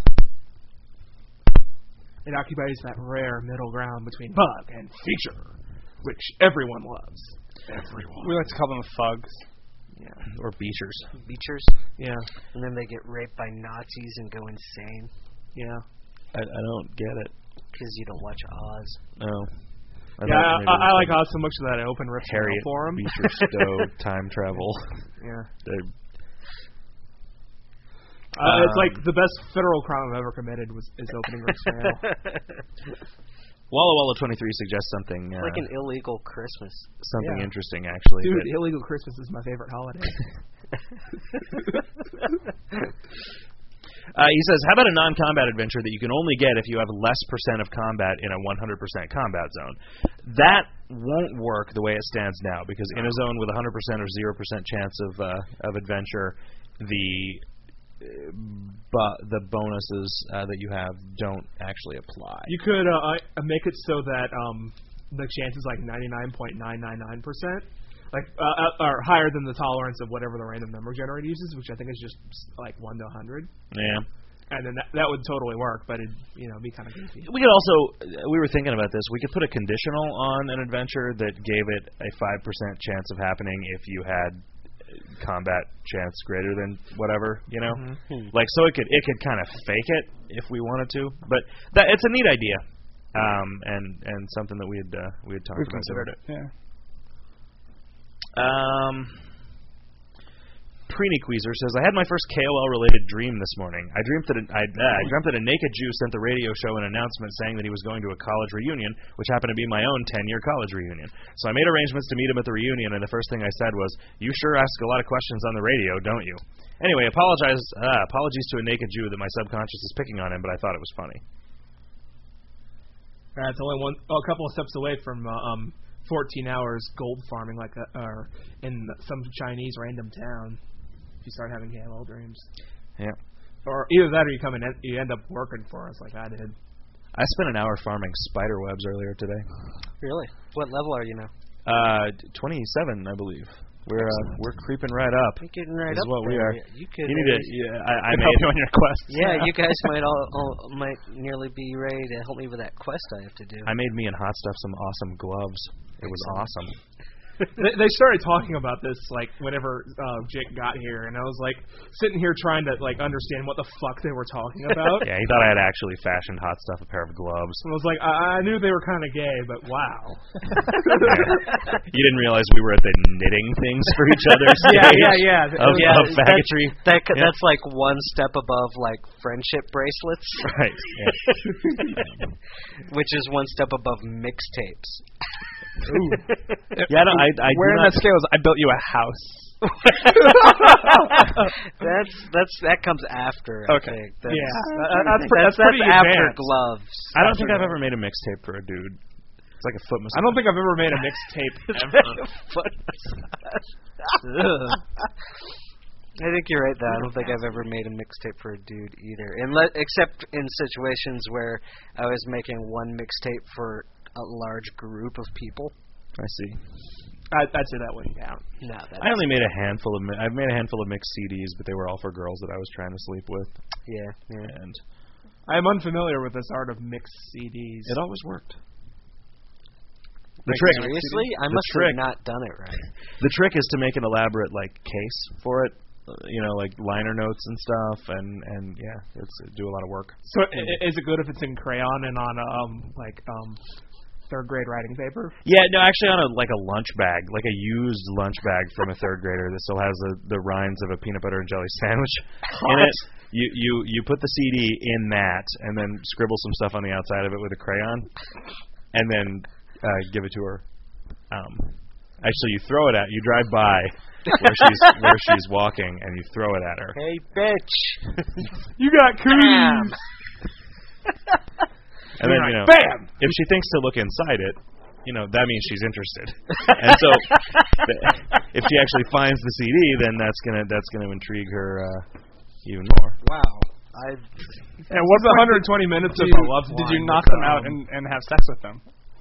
It occupies that rare middle ground between bug and feature, which everyone loves. Everyone. We like to call them thugs. Yeah. Or beachers? Beachers. Yeah. And then they get raped by Nazis and go insane. Yeah. I, I don't get it. Because you don't watch Oz. No. I Yeah, thought maybe I, I it was like Oz so much that I open Rift Harriet for him. Beecher Stowe time travel. Yeah. They- Uh, it's Um, like the best federal crime I've ever committed was is opening Rift Trail. Walla Walla twenty-three suggests something uh, It's like an illegal Christmas. something Yeah. interesting, actually. Dude, that- illegal Christmas is my favorite holiday. Uh, he says, how about a non-combat adventure that you can only get if you have less percent of combat in a one hundred percent combat zone? That won't work the way it stands now, because in a zone with one hundred percent or zero percent chance of uh, of adventure, the uh, bu- the bonuses uh, that you have don't actually apply. You could uh, uh, make it so that um, the chance is like ninety-nine point nine nine nine percent, like uh, uh, or higher than the tolerance of whatever the random number generator uses, which I think is just like one to one hundred. Yeah. And then that, that would totally work, but it'd you know be kind of goofy. We could also, we were thinking about this, we could put a conditional on an adventure that gave it a five percent chance of happening if you had combat chance greater than whatever, you know? Mm-hmm. Like, so it could it could kind of fake it if we wanted to. But that it's a neat idea, um, and, and something that we had, uh, we had talked We've about. considered it, yeah. Um... Prenequeezer says, I had my first K O L-related dream this morning. I dreamt that a, I, uh, I dreamt that a naked Jew sent the radio show an announcement saying that he was going to a college reunion, which happened to be my own ten-year college reunion. So I made arrangements to meet him at the reunion, and the first thing I said was, you sure ask a lot of questions on the radio, don't you? Anyway, apologize, uh, apologies to a naked Jew that my subconscious is picking on him, but I thought it was funny. Uh, it's only one, a couple of steps away from uh, um, fourteen hours gold farming, like a, or in some Chinese random town. You start having K O L dreams. Yeah. Or either that or you come and en- you end up working for us like I did. I spent an hour farming spider webs earlier today. Really? What level are you now? Uh, twenty-seven, I believe. We're uh, we're creeping right up. You're getting right is up what we there. are. You could. You need to. Yeah, I, I Can made help you on your quest. Yeah, you guys might all, all might nearly be ready to help me with that quest I have to do. I made me and Hot Stuff some awesome gloves. It was awesome. they, they started talking about this like whenever uh, Jake got here, and I was like sitting here trying to like understand what the fuck they were talking about. Yeah, he thought I had actually fashioned Hot Stuff a pair of gloves. And I was like, I, I knew they were kind of gay, but wow. Yeah. You didn't realize we were at the knitting things for each other's Yeah, stage yeah, yeah. of, yeah, of faggotry. That c- Yeah. that's like one step above like friendship bracelets, Right. Yeah. which is one step above mixtapes. Ooh. Yeah, no, I, I Where do in not, that scale is I built you a house? that's that's that comes after. I Okay. think. That's, Yeah, I that- that's think pre- that's, that's pretty after advanced. gloves. I don't think I've ever made a mixtape for a dude. It's like a foot massage. I don't think I've ever made a mixtape ever. Foot massage. I think you're right, though. I don't think I've ever made a mixtape for a dude either, Unless, except in situations where I was making one mixtape for a large group of people. I see. I, I'd say that wouldn't count. No, that I only made a handful of. Mi- I've made a handful of mixed C Ds, but they were all for girls that I was trying to sleep with. Yeah, yeah. And I am unfamiliar with this art of mixed C Ds. it always worked. The Like, trick, seriously? I the must trick, have not done it right. The trick is to make an elaborate like case for it. uh, You know, like liner notes and stuff, and and yeah, it's do a lot of work. So i- is it good if it's in crayon and on um like um third grade writing paper? Yeah, no, actually on a like a lunch bag, like a used lunch bag from a third grader that still has the the rinds of a peanut butter and jelly sandwich in it. You you you put the C D in that, and then scribble some stuff on the outside of it with a crayon, and then uh, give it to her. Um, actually, you throw it at. You drive by where she's where she's walking, and you throw it at her. Hey, bitch! You got cooties. And then, you know, bam! if she thinks to look inside it, you know, that means she's interested. And so, th- if she actually finds the C D, then that's gonna that's gonna intrigue her uh, even more. Wow. I. And what's one hundred twenty minutes Did of you, a love did line you knock with, them out um, and, and have sex with them?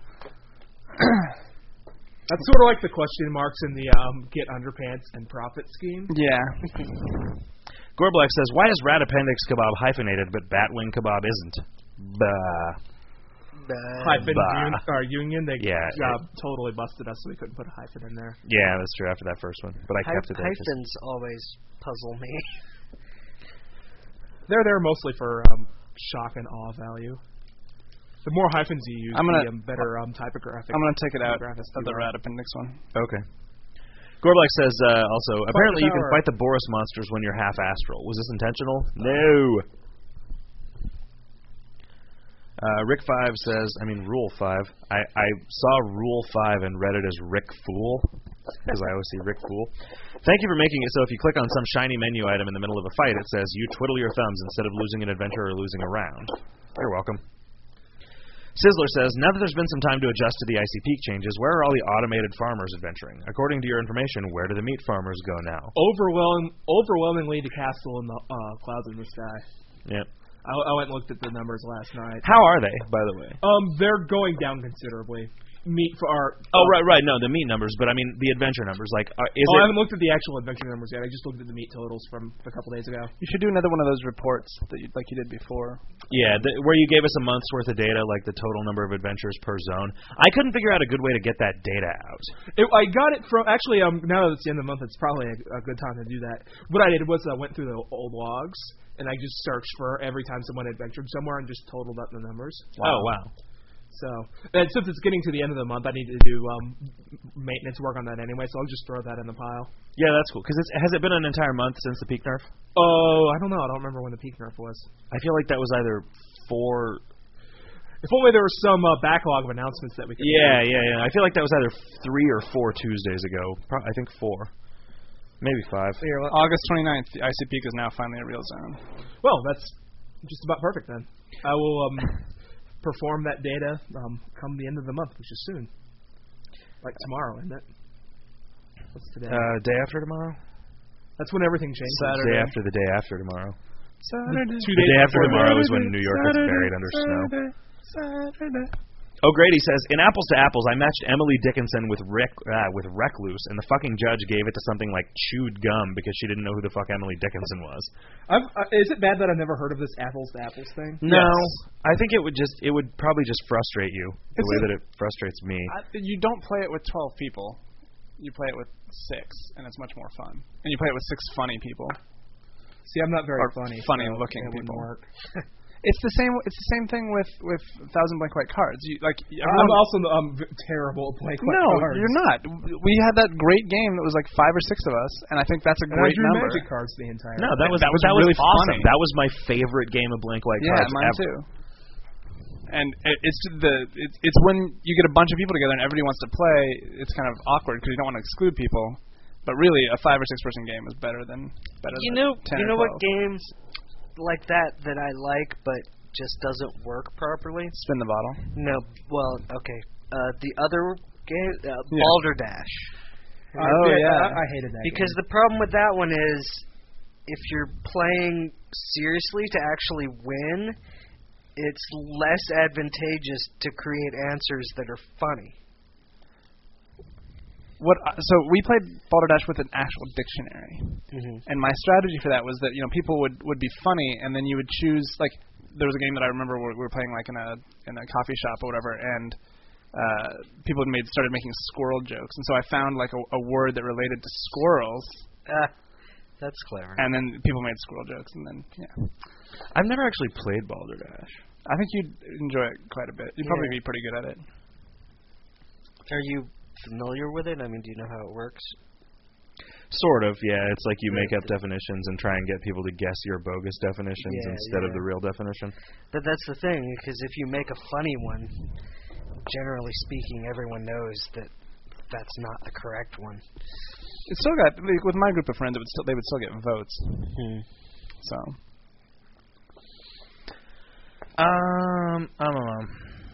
That's sort of like the question marks in the um, get underpants and profit scheme. Yeah. Gorblack says, "Why is rat appendix kebab hyphenated, but batwing kebab isn't?" Bah. Hyphen Bah. un- or union, they Yeah, uh, it- totally busted us, so we couldn't put a hyphen in there. Yeah, that's true. After that first one, but I Hy- kept it there. 'cause- hyphens always puzzle me. They're there mostly for um, shock and awe value. The more hyphens you use, I'm gonna- the um, better um, typographic. I'm going to take it out typographist of the you are. rat appendix one. Okay. Gorblack says uh, also, apparently the you can power. fight the Boris monsters when you're half astral. Was this intentional? No. Uh, Rick five says, I mean Rule five. I, I saw Rule five and read it as Rick Fool because I always see Rick Fool. Thank you for making it so if you click on some shiny menu item in the middle of a fight, it says you twiddle your thumbs instead of losing an adventure or losing a round. You're welcome. Sizzler says, now that there's been some time to adjust to the icy peak changes, where are all the automated farmers adventuring? According to your information, where do the meat farmers go now? Overwhelming, overwhelmingly the castle in the uh, clouds in the sky. Yep. I, I went and looked at the numbers last night. How are they, by the way? Um, they're going down considerably. Meat for our. Oh, right, right. No, the meat numbers, but I mean the adventure numbers. Like, uh, is oh, it? I haven't looked at the actual adventure numbers yet. I just looked at the meat totals from a couple days ago. You should do another one of those reports that you, like you did before. Yeah, the, where you gave us a month's worth of data, like the total number of adventures per zone. I couldn't figure out a good way to get that data out. It, I got it from actually. Um, now that it's the end of the month, it's probably a, a good time to do that. What I did was I went through the old logs and I just searched for every time someone adventured somewhere and just totaled up the numbers. Oh, wow. So, and since it's getting to the end of the month, I need to do um, maintenance work on that anyway. So I'll just throw that in the pile. Yeah, that's cool. Because has it been an entire month since the peak nerf? Oh, I don't know. I don't remember when the peak nerf was. I feel like that was either four. If only there was some uh, backlog of announcements that we could. Yeah, do. yeah, yeah. I feel like that was either three or four Tuesdays ago. Pro- I think four, maybe five. August twenty-ninth, the Icy Peak is now finally a real zone. Well, that's just about perfect then. I will um, perform that data um, come the end of the month, which is soon. Like tomorrow, isn't it? What's today? Uh, day after tomorrow. That's when everything changes. Day after the day after tomorrow. Saturday. Two The days day after before tomorrow that. is when New York gets buried under snow. Saturday. O'Grady says, in Apples to Apples, I matched Emily Dickinson with Rick uh, with Recluse, and the fucking judge gave it to something like chewed gum because she didn't know who the fuck Emily Dickinson was. I've, uh, is it bad that I've never heard of this apples to apples thing? No, I think it would just it would probably just frustrate you the It's way a- that it frustrates me. I, you don't play it with twelve people. You play it with six, and it's much more fun. And you play it with six funny people. See, I'm not very Or funny. funny-looking so it wouldn't people. work. It's the same. It's the same thing with with Thousand Blank White Cards. You like. I'm everyone- also um, v- terrible at playing no, cards. you're not. We had that great game that was like five or six of us, and I think that's a And I great drew number. magic cards the entire. No, that was That was that really was awesome. funny. That was my favorite game of Blank White Yeah, Cards mine ever. too. And it, it's the it's it's when you get a bunch of people together and everybody wants to play. It's kind of awkward because you don't want to exclude people. But really, a five or six person game is better than better. You than know, ten you or know what twelve. games like that that I like, but just doesn't work properly? Spin the bottle. No, well, okay. uh, the other game, uh, Yeah. Balderdash. Uh, Oh, yeah. I, I hated that Because game. the problem with that one is, if you're playing seriously to actually win, it's less advantageous to create answers that are funny. What? Uh, so we played Balderdash with an actual dictionary, Mm-hmm. and my strategy for that was that you know people would, would be funny, and then you would choose like there was a game that I remember where we were playing like in a in a coffee shop or whatever, and uh, people had made started making squirrel jokes, and so I found like a, a word that related to squirrels, Ah, that's clever. and then people made squirrel jokes, and then yeah, I've never actually played Balderdash. I think you'd enjoy it quite a bit. You'd probably Yeah. be pretty good at it. Are you familiar with it? I mean, do you know how it works? Sort of, yeah. It's like you Yeah, make up the- definitions and try and get people to guess your bogus definitions Yeah, instead of yeah. the real definition. But that's the thing, because if you make a funny one, generally speaking, everyone knows that that's not the correct one. It still got like, with my group of friends, it would still they would still get votes. Hmm. So Um, I don't know.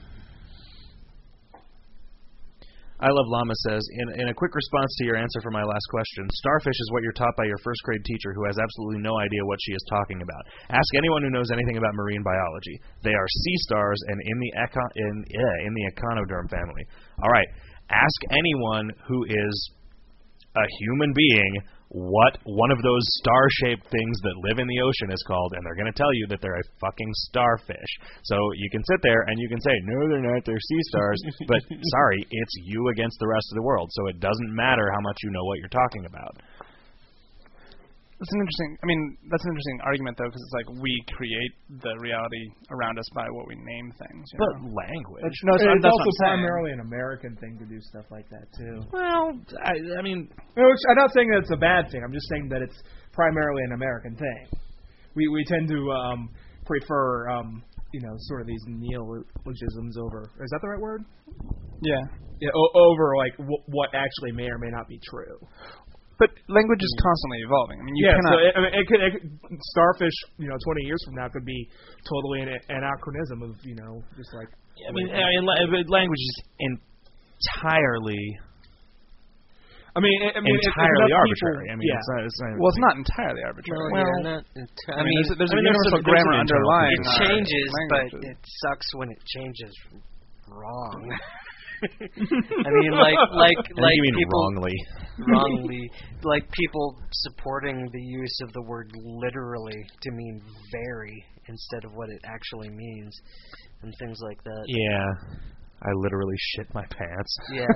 I Love Llama says, in, in a quick response to your answer for my last question, starfish is what you're taught by your first grade teacher who has absolutely no idea what she is talking about. Ask anyone who knows anything about marine biology. They are sea stars and in the echo- in, yeah, in the echinoderm family. All right. Ask anyone who is a human being what one of those star-shaped things that live in the ocean is called, and they're going to tell you that they're a fucking starfish. So you can sit there and you can say, no, they're not, they're sea stars, but sorry, it's you against the rest of the world, so it doesn't matter how much you know what you're talking about. that's an interesting. I mean, that's an interesting argument though, because it's like we create the reality around us by what we name things. You But know? language. That's, no, it's that's, that's also what I'm saying. primarily an American thing to do stuff like that too. Well, I, I mean, No, it's- I'm not saying that it's a bad thing. I'm just saying that it's primarily an American thing. We we tend to um, prefer um, you know sort of these neologisms over. Is that the right word? Yeah. Yeah, o- over like w- what actually may or may not be true. But language is constantly evolving. I mean, you yeah, cannot. so it, I mean, it could, it could starfish. You know, twenty years from now could be totally an anachronism of you know just like. I mean, I mean, la- but language is entirely, I mean, I mean, if- if entirely enough arbitrary. people- I mean, yeah. it's not. It's not well, it's not entirely arbitrary. Well, Well, yeah, not enti- I I mean, mean, there's, a- there's I a mean, there's universal some- there's grammar some internal underlying. it uh, changes, but languages. it sucks when it changes wrong. I mean, like, like, I think like you mean people wrongly. wrongly, like people supporting the use of the word literally to mean very instead of what it actually means, and things like that. Yeah, I literally shit my pants. Yeah.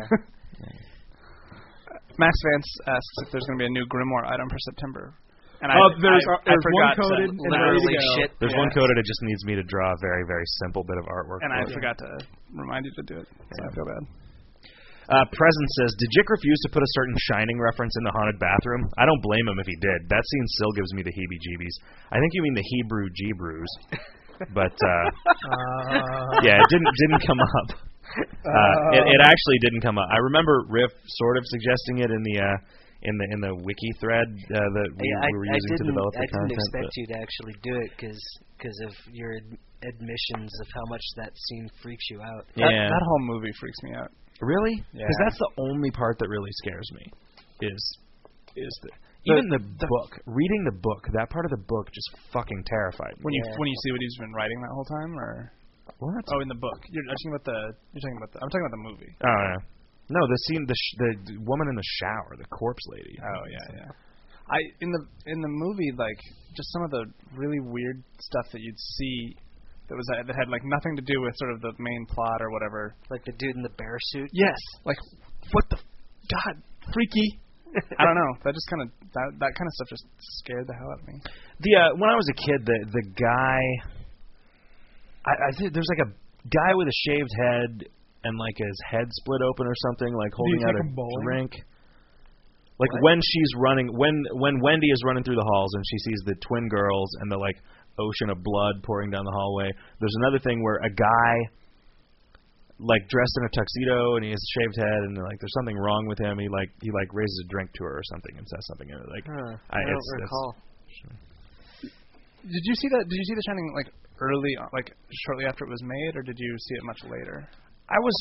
Max Vance asks if there's going to be a new Grimoire item for September. And I, Oh, there's- I, uh, there's I forgot one coded to, and ready to Literally go. shit. There's Yeah. one coded. It just needs me to draw a very, very simple bit of artwork. and I for it. forgot to remind you to do it. So I feel bad. Uh, Present says, did Jick refuse to put a certain Shining reference in the haunted bathroom? I don't blame him if he did. That scene still gives me the heebie-jeebies. I think you mean the Hebrew Jeebrews. But, uh, Uh, yeah, it didn't didn't come up. Uh, it, it actually didn't come up. I remember Riff sort of suggesting it in the uh, in the in the wiki thread uh, that we, I, we were I using to didn't, develop I the didn't content. expect but- you to actually do it because of your ad- admissions of how much that scene freaks you out. That, Yeah. that whole movie freaks me out. Really? Yeah. Because that's the only part that really scares me. Is is the The- even the, the- book, reading the book, that part of the book just fucking terrified me. When you Yeah. when you see what he's been writing that whole time, or What? oh, in the book. You're talking about the. You're talking about the. I'm talking about the movie. Oh no, no, the scene, the sh- the woman in the shower, the corpse lady. Oh yeah, yeah. I in the in the movie, like just some of the really weird stuff that you'd see that was uh, that had like nothing to do with sort of the main plot or whatever. Like the dude in the bear suit. Yes, like what the God, freaky. I don't know. That just kind of that that kind of stuff just scared the hell out of me. The uh, when I was a kid, the the guy, I, I think there's like a guy with a shaved head and like his head split open or something, like holding take out a him bowling? drink. Like What? when she's running, when when Wendy is running through the halls and she sees the twin girls and the like ocean of blood pouring down the hallway. There's another thing where a guy, like dressed in a tuxedo and he has a shaved head and like there's something wrong with him. He like he like raises a drink to her or something and says something and like Huh, I, I don't it's, it's, recall. Did you see that? Did you see The Shining like early, on- like shortly after it was made, or did you see it much later? I was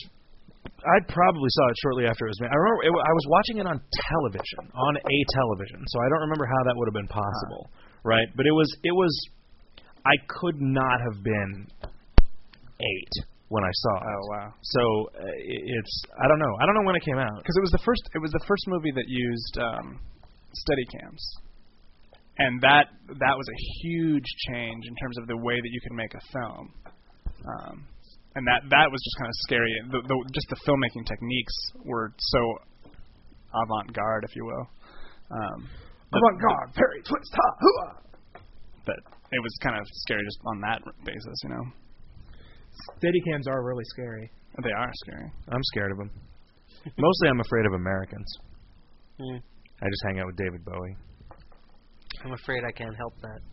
I probably saw it shortly after it was made. I remember it, I was watching it on television, on a television, so I don't remember how that would have been possible, right? But it was, it was, I could not have been eight when I saw it. Oh wow! So uh, it's, I don't know, I don't know when it came out. Because it was the first, it was the first movie that used um, Steadicams, and that that was a huge change in terms of the way that you can make a film. Um, And that that was just kind of scary. The, the, just the filmmaking techniques were so avant-garde, if you will. Um, avant-garde, Perry, twist, ha, hooah! But it was kind of scary just on that basis, you know. Steadicams are really scary. They are scary. I'm scared of them. Mostly I'm afraid of Americans. Mm. I just hang out with David Bowie. I'm afraid I can't help that.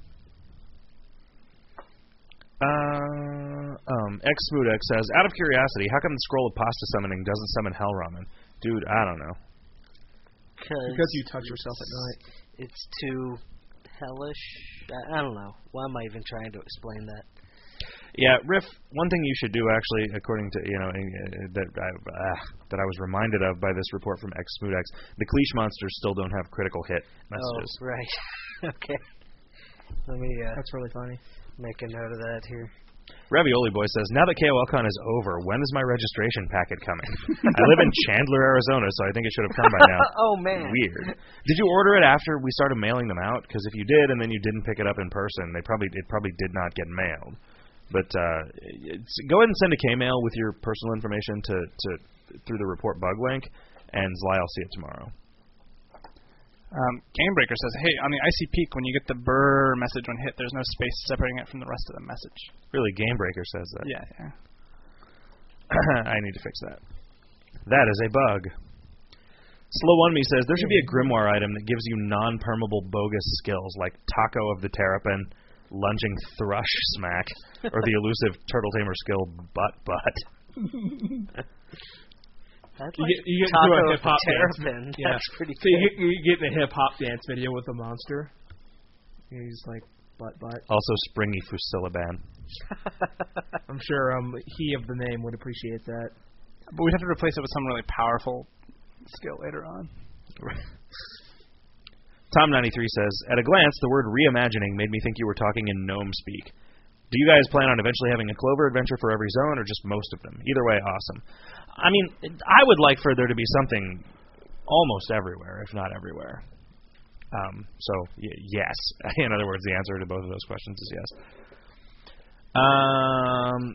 Uh, um, X Smoodex says, out of curiosity, how come the scroll of pasta summoning doesn't summon Hell Ramen? Dude, I don't know. Because you touch yourself at night. It's too hellish. I, I don't know. Why am I even trying to explain that? Yeah, Riff, one thing you should do, actually, according to, you know, uh, that I, uh, that I was reminded of by this report from X Smoodex, the Cliche monsters still don't have critical hit messages. Oh, right. Okay. Let me uh, That's really funny. make a note of that here. Ravioli Boy says, now that KOLCon is over, when is my registration packet coming? I live in Chandler, Arizona, so I think it should have come by now. Oh, man. Weird. Did you order it after we started mailing them out? Because if you did and then you didn't pick it up in person, they probably it probably did not get mailed. But uh, it's, go ahead and send a K-mail with your personal information to, to through the report bug link, and Zly will see it tomorrow. Um, Gamebreaker says, hey, on the Icy Peak, when you get the burr message when hit, there's no space separating it from the rest of the message. Really, Gamebreaker says that. Yeah, yeah. I need to fix that. That is a bug. Slow One Me says, there should be a grimoire item that gives you non-permable bogus skills, like Taco of the Terrapin, lunging thrush smack, or the elusive turtle tamer skill butt butt. I'd You like get, you get Taco into a of hip hop the dance. Terrapin. Yeah. That's pretty So you cool. get, you get in a hip hop dance video with a monster. He's like butt butt. Also, Springy Fusilaban. I'm sure um he of the name would appreciate that. But we'd have to replace it with some really powerful skill later on. Tom ninety-three says, at a glance, the word reimagining made me think you were talking in gnome speak. Do you guys plan on eventually having a Clover adventure for every zone, or just most of them? Either way, awesome. I mean, I would like for there to be something almost everywhere, if not everywhere. Um, so, y- yes. In other words, the answer to both of those questions is yes. Um...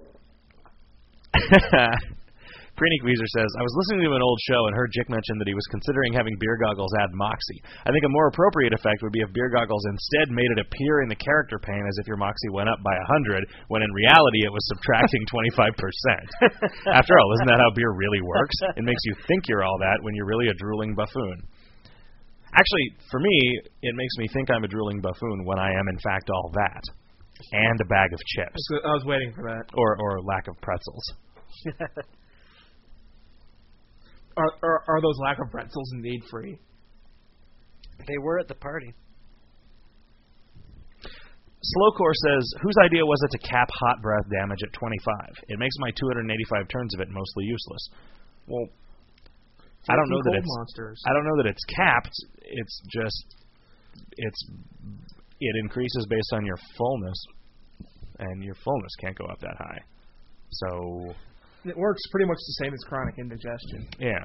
Preenik Weezer says, I was listening to an old show and heard Jick mention that he was considering having beer goggles add moxie. I think a more appropriate effect would be if beer goggles instead made it appear in the character pane as if your moxie went up by one hundred, when in reality it was subtracting twenty-five percent. After all, isn't that how beer really works? It makes you think you're all that when you're really a drooling buffoon. Actually, for me, it makes me think I'm a drooling buffoon when I am in fact all that. And a bag of chips. I was waiting for that. Or, or lack of pretzels. Are, are are those lack of pretzels indeed free? They were at the party. Slowcore says, whose idea was it to cap hot breath damage at twenty-five? It makes my two hundred eighty-five turns of it mostly useless. Well, I don't know that it's monsters. I don't know that it's capped. It's just it's it increases based on your fullness, and your fullness can't go up that high. So it works pretty much the same as chronic indigestion. yeah.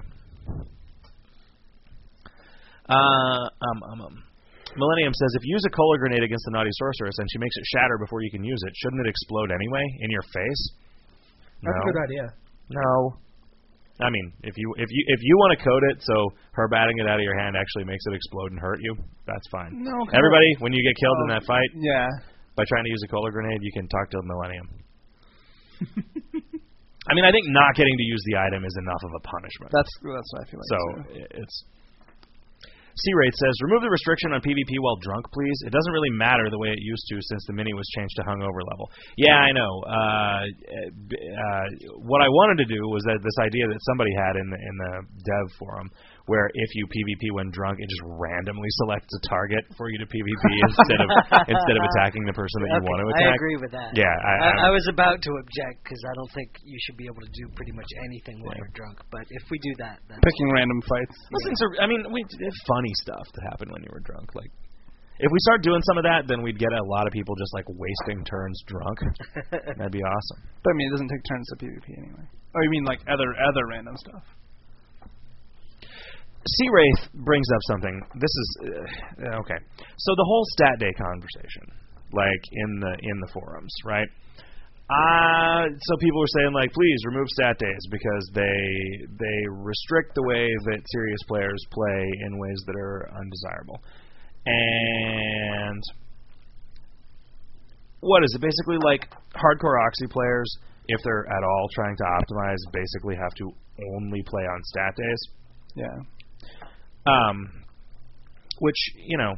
Uh, um, um, um. Millennium says, if you use a cola grenade against the naughty sorceress and she makes it shatter before you can use it, shouldn't it explode anyway in your face? That's no. a good idea. No. I mean, if you if you if you want to code it so her batting it out of your hand actually makes it explode and hurt you, that's fine. No. Everybody, when you get killed oh, in that fight, yeah, by trying to use a cola grenade, you can talk to Millennium. I mean, I think not getting to use the item is enough of a punishment. That's that's what I feel like. So too. it's C-Rate says, remove the restriction on PvP while drunk, please. It doesn't really matter the way it used to since the mini was changed to hungover level. Yeah, I know. Uh, uh, what I wanted to do was that this idea that somebody had in the, in the dev forum, where if you PvP when drunk, it just randomly selects a target for you to PvP instead of instead of attacking the person that you okay, want to attack. I agree with that. Yeah, I, I, I was about to object because I don't think you should be able to do pretty much anything when Yeah. you're drunk. But if we do that, then Picking random fights. Those things are, I mean, we it's funny stuff that happened when you were drunk. Like, if we start doing some of that, then we'd get a lot of people just like wasting turns drunk. That'd be awesome. But I mean, it doesn't take turns to PvP anyway. Oh, you mean like other other random stuff? C-Wraith brings up something. This is uh, okay. So the whole stat day conversation, like in the in the forums, right? Uh, so people were saying like, please remove stat days because they they restrict the way that serious players play in ways that are undesirable. And what is it? Basically, like hardcore Oxy players, if they're at all trying to optimize, basically have to only play on stat days. Yeah. Um, which, you know,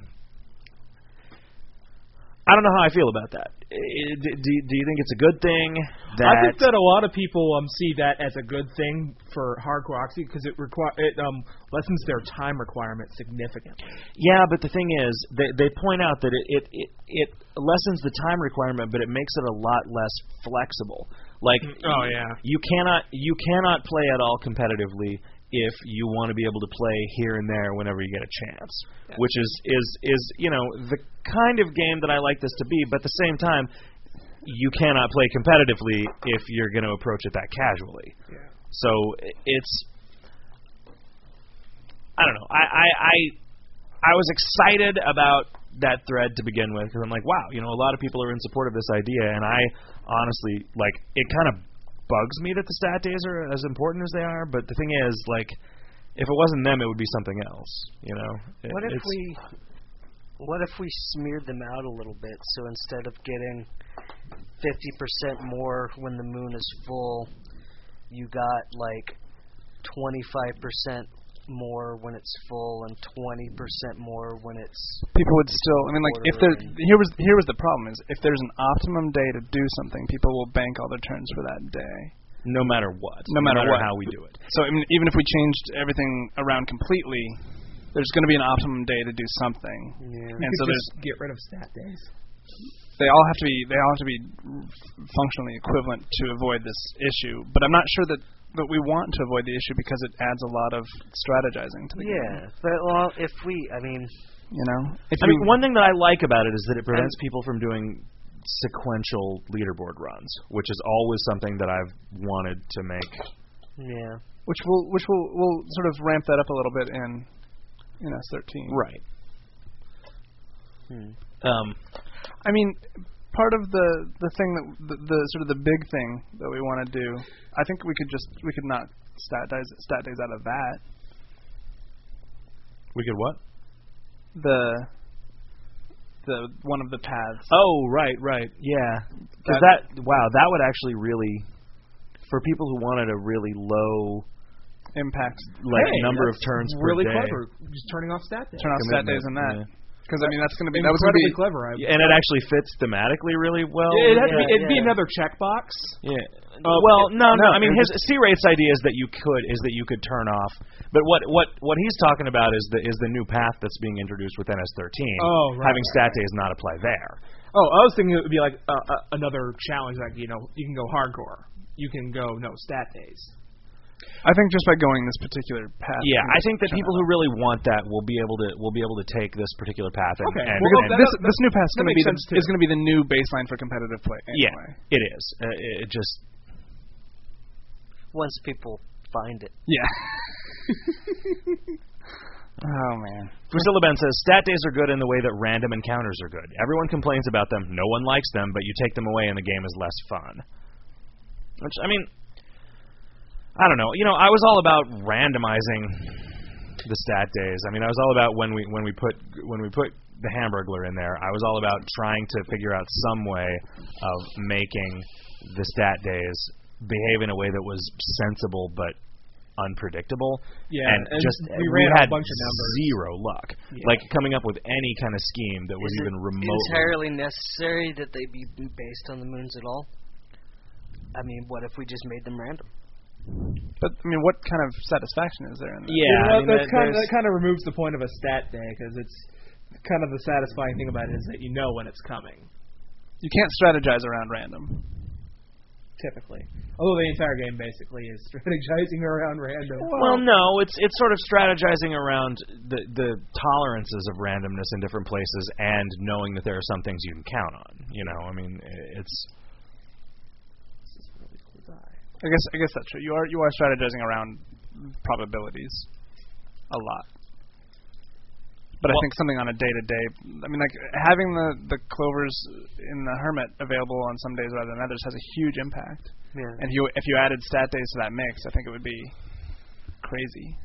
I don't know how I feel about that. I- Do, do, do you think it's a good thing? That I think that a lot of people um see that as a good thing for hardcore Oxy because it require it um lessens their time requirement significantly. Yeah, but the thing is, they they point out that it, it, it, it lessens the time requirement, but it makes it a lot less flexible. Like, Oh, yeah. you cannot you cannot play at all competitively if you want to be able to play here and there whenever you get a chance, Yeah. which is, is, is you know, the kind of game that I like this to be, but at the same time, you cannot play competitively if you're going to approach it that casually. Yeah. So it's, I don't know, I, I, I, I was excited about that thread to begin with, because I'm like, wow, you know, a lot of people are in support of this idea, and I honestly, like, it kind of bugs me that the stat days are as important as they are, but the thing is, like, if it wasn't them, it would be something else, you know? It, what if it's, we what if we smeared them out a little bit? So instead of getting fifty percent more when the moon is full, you got like twenty-five percent more when it's full and twenty percent more when it's People would still. I mean, like if there Quarter here was here was the problem is if there's an optimum day to do something, people will bank all their turns for that day. no matter what. No matter what. how we do it. So I mean, even if we changed everything around completely, there's going to be an optimum day to do something. yeah. And You so could there's just get rid of stat days. they all have to be they all have to be functionally equivalent to avoid this issue. But I'm not sure that that we want to avoid the issue because it adds a lot of strategizing to the Yeah, game. but well, if we, I mean, You know, if I we, mean, one thing that I like about it is that it prevents people from doing sequential leaderboard runs, which is always something that I've wanted to make. yeah. which will which will will sort of ramp that up a little bit in in S thirteen. Right. Hmm. Um, I mean, part of the the thing that the, the sort of the big thing that we want to do, I think we could just we could knock stat days stat days out of that. we could what? The the one of the paths. Oh, right, right. Yeah. Because that, wow, that would actually really, for people who wanted a really low Impact. like Hey, number of that's turns really per day. clever. Just turning off stat days. Turn off stat Commitment, days in that. yeah. Because I mean that's going to be that was going to Incredibly be clever. I, Yeah, and it actually fits thematically really well. Yeah, it'd, have to be, yeah, it'd be yeah. another checkbox. Yeah. Uh, well, it- no, no. no, I mean, it his C-Rate's idea is that you could is that you could turn off. But what what what he's talking about is the is the new path that's being introduced with N S thirteen. Oh, right, having right, stat right. days not apply there. Oh, I was thinking it would be like uh, uh, another challenge. Like you know, you can go hardcore. You can go no stat days. I think just by going this particular path. Yeah, we can I think that turn people it who really want that will be able to will be able to take this particular path and, Okay, and, well, and that- this that- this new path is that going to makes be the, sense, too. is going to be the new baseline for competitive play. Anyway. yeah, it is. Uh, it just Once people find it. Yeah. Oh man. Priscilla Ben says stat days are good in the way that random encounters are good. Everyone complains about them. No one likes them, but you take them away and the game is less fun. Which I mean, I don't know. You know, I was all about randomizing the stat days. I mean, I was all about when we when we put when we put the Hamburglar in there. I was all about trying to figure out some way of making the stat days behave in a way that was sensible but unpredictable. Yeah, and, and just we ran had a bunch of numbers. zero luck. Yeah. Like coming up with any kind of scheme that was Is even it remotely entirely necessary that they be based on the moons at all? I mean, what if we just made them random? But I mean, what kind of satisfaction is there in that? Yeah, Yeah, I mean, that's there- kind of, there's- that kind of removes the point of a stat day because it's kind of the satisfying thing about it is that you know when it's coming. You can't strategize around random. Typically, although the entire game basically is strategizing around random. Well, no, it's it's sort of strategizing around the the tolerances of randomness in different places and knowing that there are some things you can count on. You know, I mean, it's. I guess I guess that's true. You are you are strategizing around probabilities a lot. But Well, I think something on a day to day. I mean, like having the the clovers in the Hermit available on some days rather than others has a huge impact. Yeah. And if you if you added stat days to that mix, I think it would be crazy.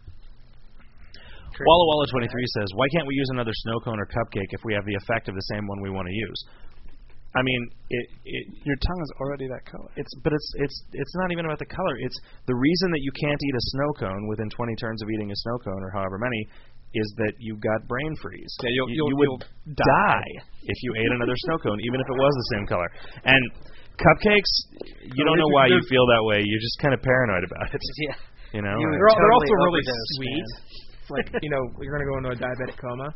Walla Walla twenty-three says, "Why can't we use another snow cone or cupcake if we have the effect of the same one we want to use?" I mean, it, it Your tongue is already that color. it's but it's it's it's not even about the color. It's the reason that you can't eat a snow cone within twenty turns of eating a snow cone or however many is that you got brain freeze. Yeah, you'll- you, you'll- you would you'll die if you ate another snow cone, even if it was the same color. And cupcakes, you don't know why you feel that way. You're just kind of paranoid about it. Yeah. You know, You and- They're, al- they're also Totally really overdosed, sweet. Like you know, you're gonna go into a diabetic coma.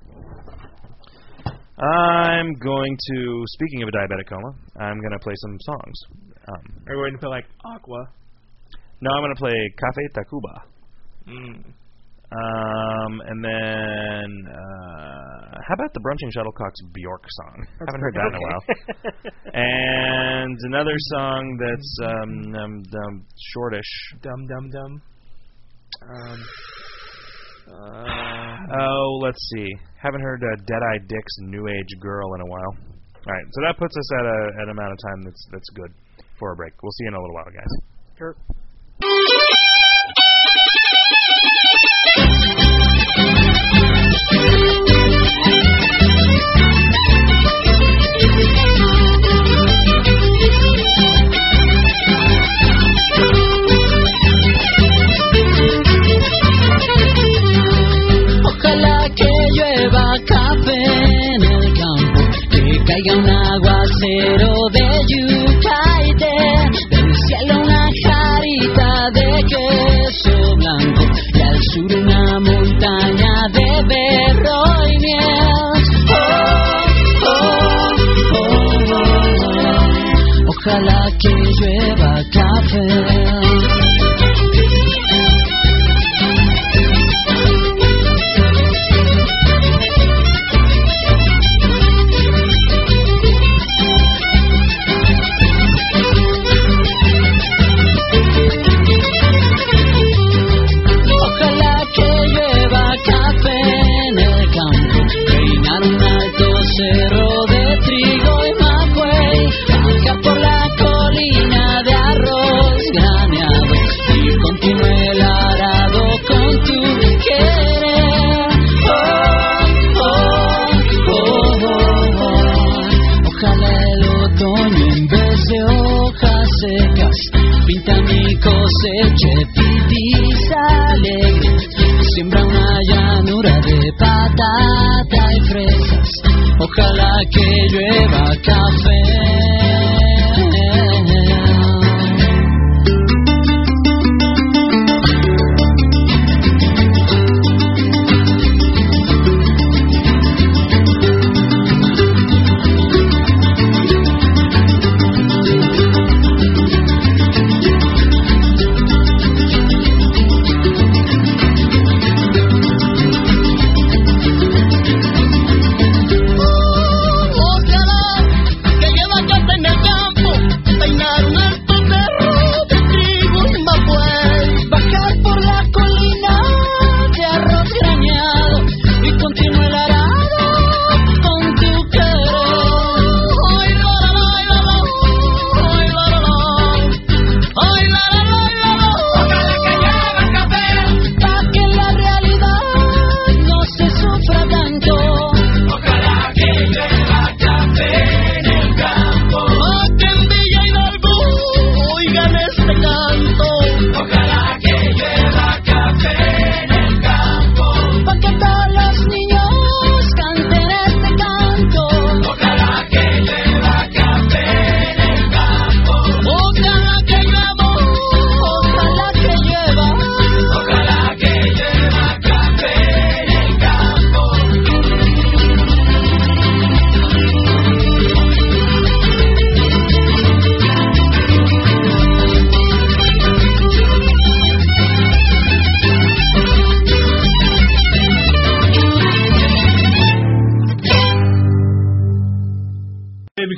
I'm going to, speaking of a diabetic coma, I'm going to play some songs. Um, Are you going to play like Aqua? no, I'm going to play Cafe Tacuba. Mm. Um, and then, uh, how about the Brunching Shuttlecocks Bjork song? Haven't heard that in a while. And another song that's um, um, um, shortish. Dum dum dum. Um. Uh, oh, let's see. Haven't heard uh, Dead-Eye Dick's New Age Girl in a while. All right, so that puts us at a at an amount of time that's that's good for a break. We'll see you in a little while, guys. Sure. Ojalá que llueva café en el campo, que caiga un aguacero de yuca y de del cielo una jarita de queso blanco y al sur una montaña de berro y miel. Oh, oh, oh, oh. Ojalá que llueva café. Ojalá que llueva café en el campo, reinar un alto cerro de trigo y maguey, bajar por la colina de arroz graneado y continúe el arado con tu querer. Oh, oh, oh, oh, oh. Ojalá el otoño en vez de hojas secas pinta mi cosecha pitiza alegre, siembra una llanura de patata y fresas. Ojalá que llueva café. Ojalá que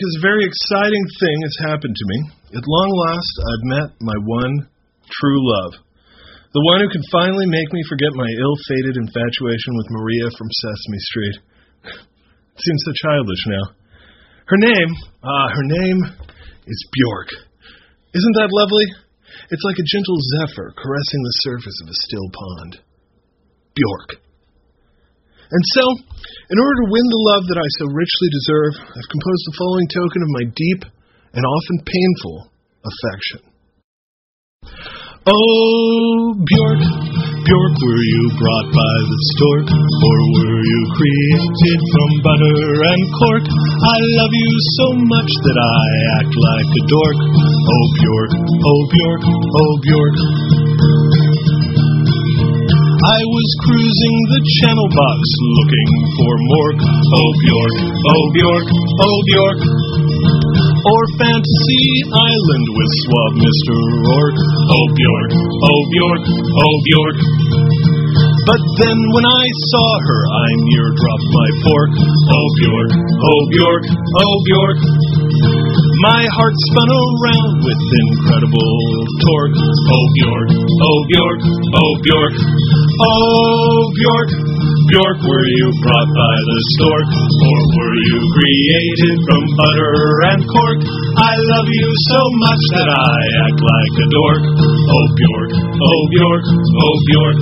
this very exciting thing has happened to me. At long last, I've met my one true love. The one who can finally make me forget my ill-fated infatuation with Maria from Sesame Street. It seems so childish now. Her name, ah, her name is Bjork. Isn't that lovely? It's like a gentle zephyr caressing the surface of a still pond. Bjork. And so, in order to win the love that I so richly deserve, I've composed the following token of my deep and often painful affection. Oh, Bjork, Bjork, were you brought by the stork, or were you created from butter and cork? I love you so much that I act like a dork. Oh, Bjork, oh, Bjork, oh, Bjork. I was cruising the channel box looking for Mork. Oh, Bjork, oh, Bjork, oh, Bjork. Or Fantasy Island with suave Mister Rourke. Oh, Bjork, oh, Bjork, oh, Bjork. But then when I saw her, I near dropped my fork. Oh, Bjork, oh, Bjork, oh, Bjork. My heart spun around with incredible torque. Oh, Bjork, oh, Bjork, oh, Bjork. Oh, Bjork, Bjork, were you brought by the stork, or were you created from butter and cork? I love you so much that I act like a dork. Oh, Bjork, oh, Bjork, oh, Bjork.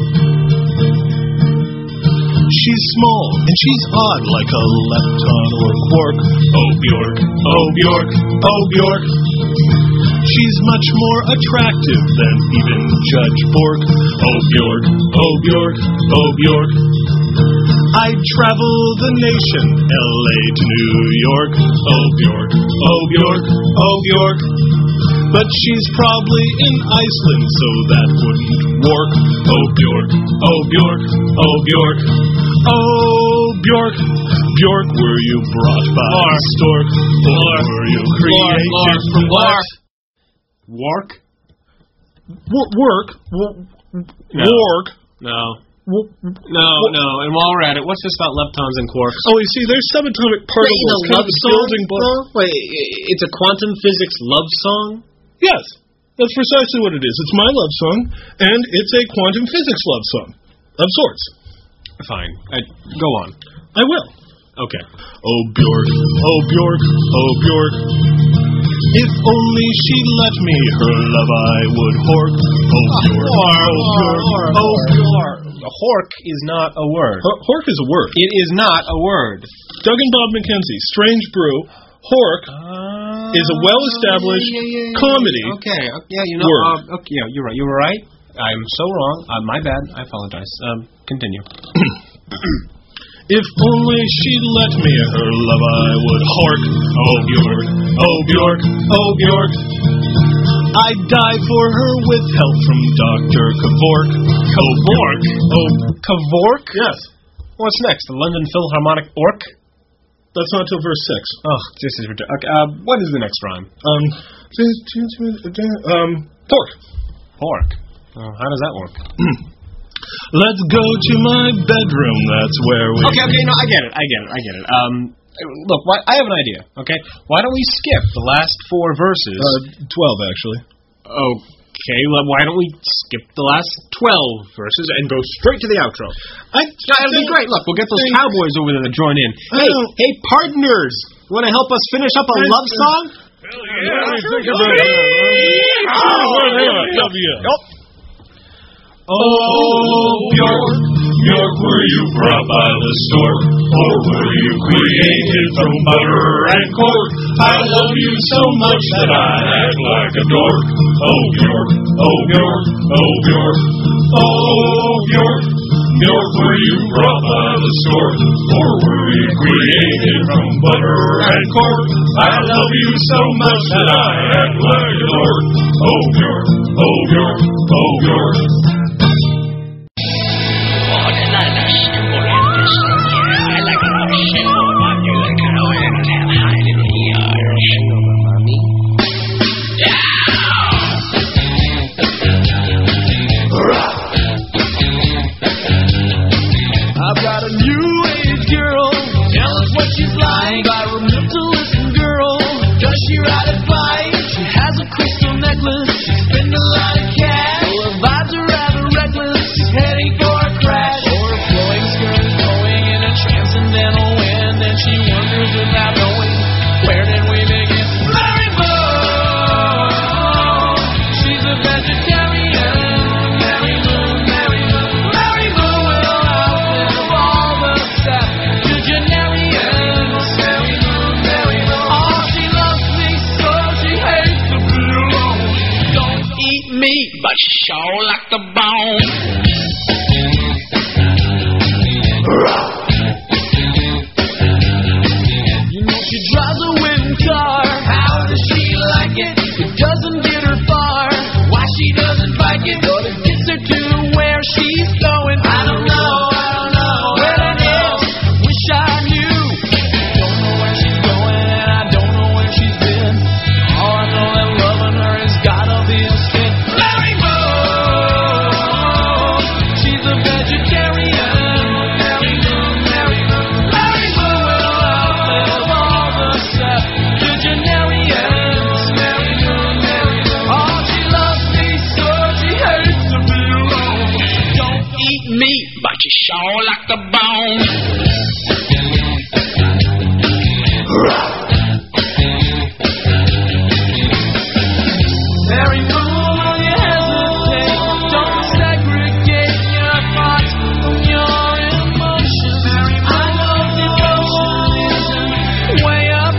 She's small, and she's odd like a lepton or quark. Oh, Bjork, oh, Bjork, oh, Bjork. She's much more attractive than even Judge Bork. Oh, Bjork, oh, Bjork, oh, Bjork. I'd travel the nation, L A to New York. Oh, Bjork, oh, Bjork, oh, Bjork. But she's probably in Iceland, so that wouldn't work. Oh, Bjork, oh, Bjork, oh, Bjork. Oh, Bjork, Bjork, were you brought by a stork, or were you created from what? Work? W- work? W- No. Work? No. W- No, no. And while we're at it, what's this about leptons and quarks? Oh, you see, there's subatomic particles Wait, kind love of song? building blocks. Wait, it's a quantum physics love song? Yes, that's precisely what it is. It's my love song, and it's a quantum physics love song, of sorts. Fine. I, go on. I will. Okay. Oh, Bjork, oh, Bjork, oh, Bjork. If only she'd let me her love I would hork. Oh, Bjork, oh, Bjork, oh, Bjork. Hork is not a word. H- hork is a word. It is not a word. Doug and Bob McKenzie, Strange Brew, hork Uh, is a well-established yeah, yeah, yeah, comedy Okay, uh, yeah, you know, word. uh, okay, yeah, you're right. You were right. I'm so wrong. Uh, my bad. I apologize. Um, continue. If only she'd let me her love I would hork. Oh, Bjork, oh, Bjork, oh, Bjork. I'd die for her with help from Doctor Kavork. Kavork? Oh, Kavork? yes. What's next? The London Philharmonic Orc? That's not till verse six. Oh, this is ridiculous. Okay, uh, what is the next rhyme? Um, um, pork. Pork. Oh, how does that work? Let's go to my bedroom, that's where we... Okay, okay, no, I get it, I get it, I get it. Um, look, why, I have an idea, okay? Why don't we skip the last four verses? Uh, twelve, actually. Okay, well, why don't we skip the last twelve verses and go straight to the outro? I No, it'll be great. Look, we'll get those think- cowboys over there to join in. I Hey, don't- hey, partners, want to help us finish up a I- love song? Oh, Bjork, Bjork, were you brought by the stork, or were you created from butter and cork? I love you so much that I act like a dork. Oh, Bjork, oh, Bjork, oh, Bjork. Oh, Bjork, Bjork, were you brought by the stork, or were you created from butter and cork? I love you so much that I act like a dork. Oh, Bjork, oh, Bjork, oh, Bjork. I've got a new age girl, tell us what she's like. Environmentalist girl, meat, but you sure like the bone. Mary Moon, will you hesitate? Don't segregate your thoughts from your emotions. I know devotion isn't way up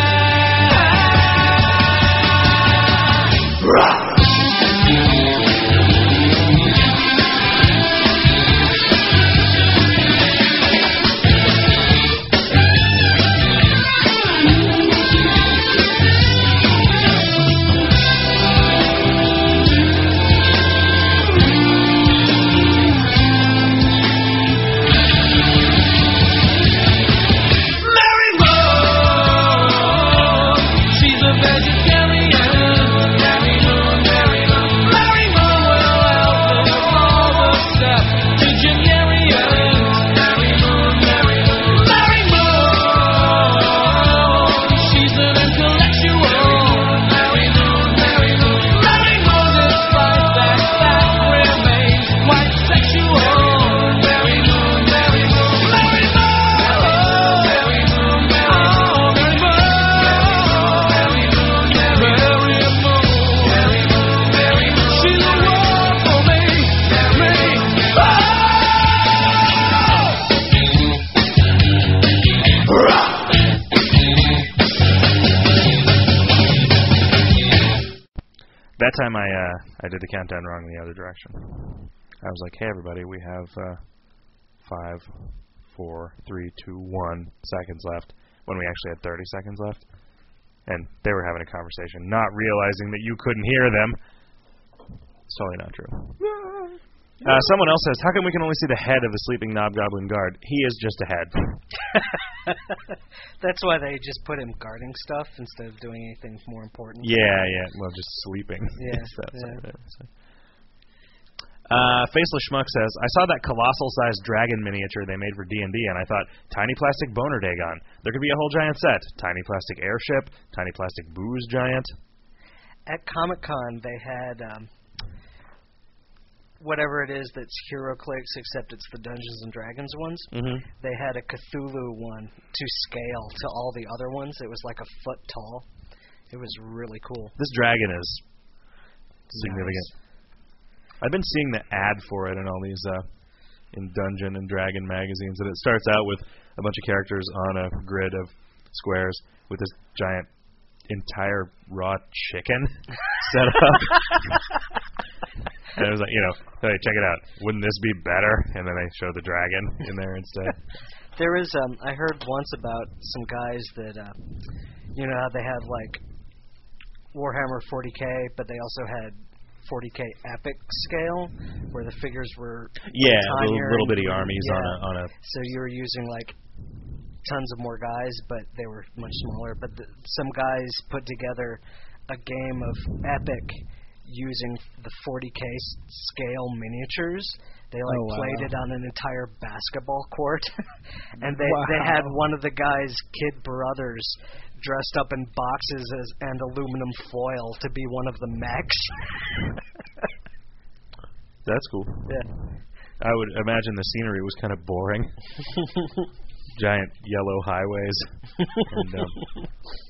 That time I uh, I did the countdown wrong in the other direction. I was like, hey, everybody, we have uh, five, four, three, two, one seconds left, when we actually had thirty seconds left. And they were having a conversation, not realizing that you couldn't hear them. It's totally not true. Uh, someone else says, how come we can only see the head of the sleeping Knobgoblin guard? He is just a head. That's why they just put him guarding stuff instead of doing anything more important. Yeah, yeah. Well, just sleeping. Yeah. That's yeah. it. Uh, Faceless Schmuck says, I saw that colossal-sized dragon miniature they made for D and D, and I thought, tiny plastic boner Dagon. There could be a whole giant set. Tiny plastic airship, tiny plastic booze giant. At Comic-Con, they had um, whatever it is that's HeroClix, except it's the Dungeons and Dragons ones. Mm-hmm. They had a Cthulhu one to scale to all the other ones. It was like a foot tall. It was really cool. This dragon is significant. Nice. I've been seeing the ad for it in all these uh, in Dungeon and Dragon magazines, and it starts out with a bunch of characters on a grid of squares with this giant entire raw chicken set up. And it was like, you know, hey, check it out. Wouldn't this be better? And then they show the dragon in there instead. There is, um, I heard once about some guys that, uh, you know, how they have like Warhammer forty K, but they also had forty K epic scale, where the figures were yeah, tinier little, little and, bitty armies yeah. on a on a. So you were using like tons of more guys, but they were much smaller. But the, some guys put together a game of epic using the forty K scale miniatures. They like oh, wow. played it on an entire basketball court, and they wow. they had one of the guys' kid brothers dressed up in boxes as, and aluminum foil to be one of the mechs. That's cool. Yeah. I would imagine the scenery was kind of boring. Giant yellow highways. and, um,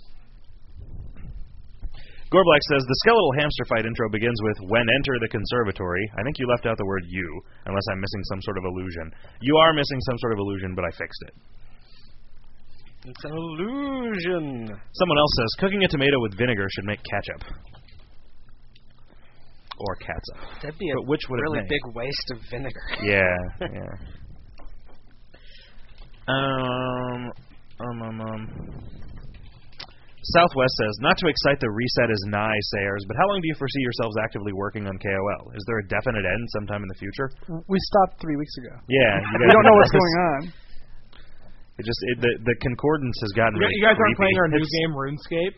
Gorblack says, the skeletal hamster fight intro begins with, when enter the conservatory. I think you left out the word you, unless I'm missing some sort of illusion. You are missing some sort of illusion, but I fixed it. It's an illusion. Someone else says, cooking a tomato with vinegar should make ketchup. Or catsup. That'd be but a which would really it make? big waste of vinegar. Yeah, yeah. Um, um, um, um. Southwest says, not to excite the reset is nigh sayers, but how long do you foresee yourselves actively working on K O L? Is there a definite end sometime in the future? We stopped three weeks ago. Yeah. We don't know what's going on. It just it, the the concordance has gotten. You, really you guys aren't creepy. playing our new It's- game, RuneScape?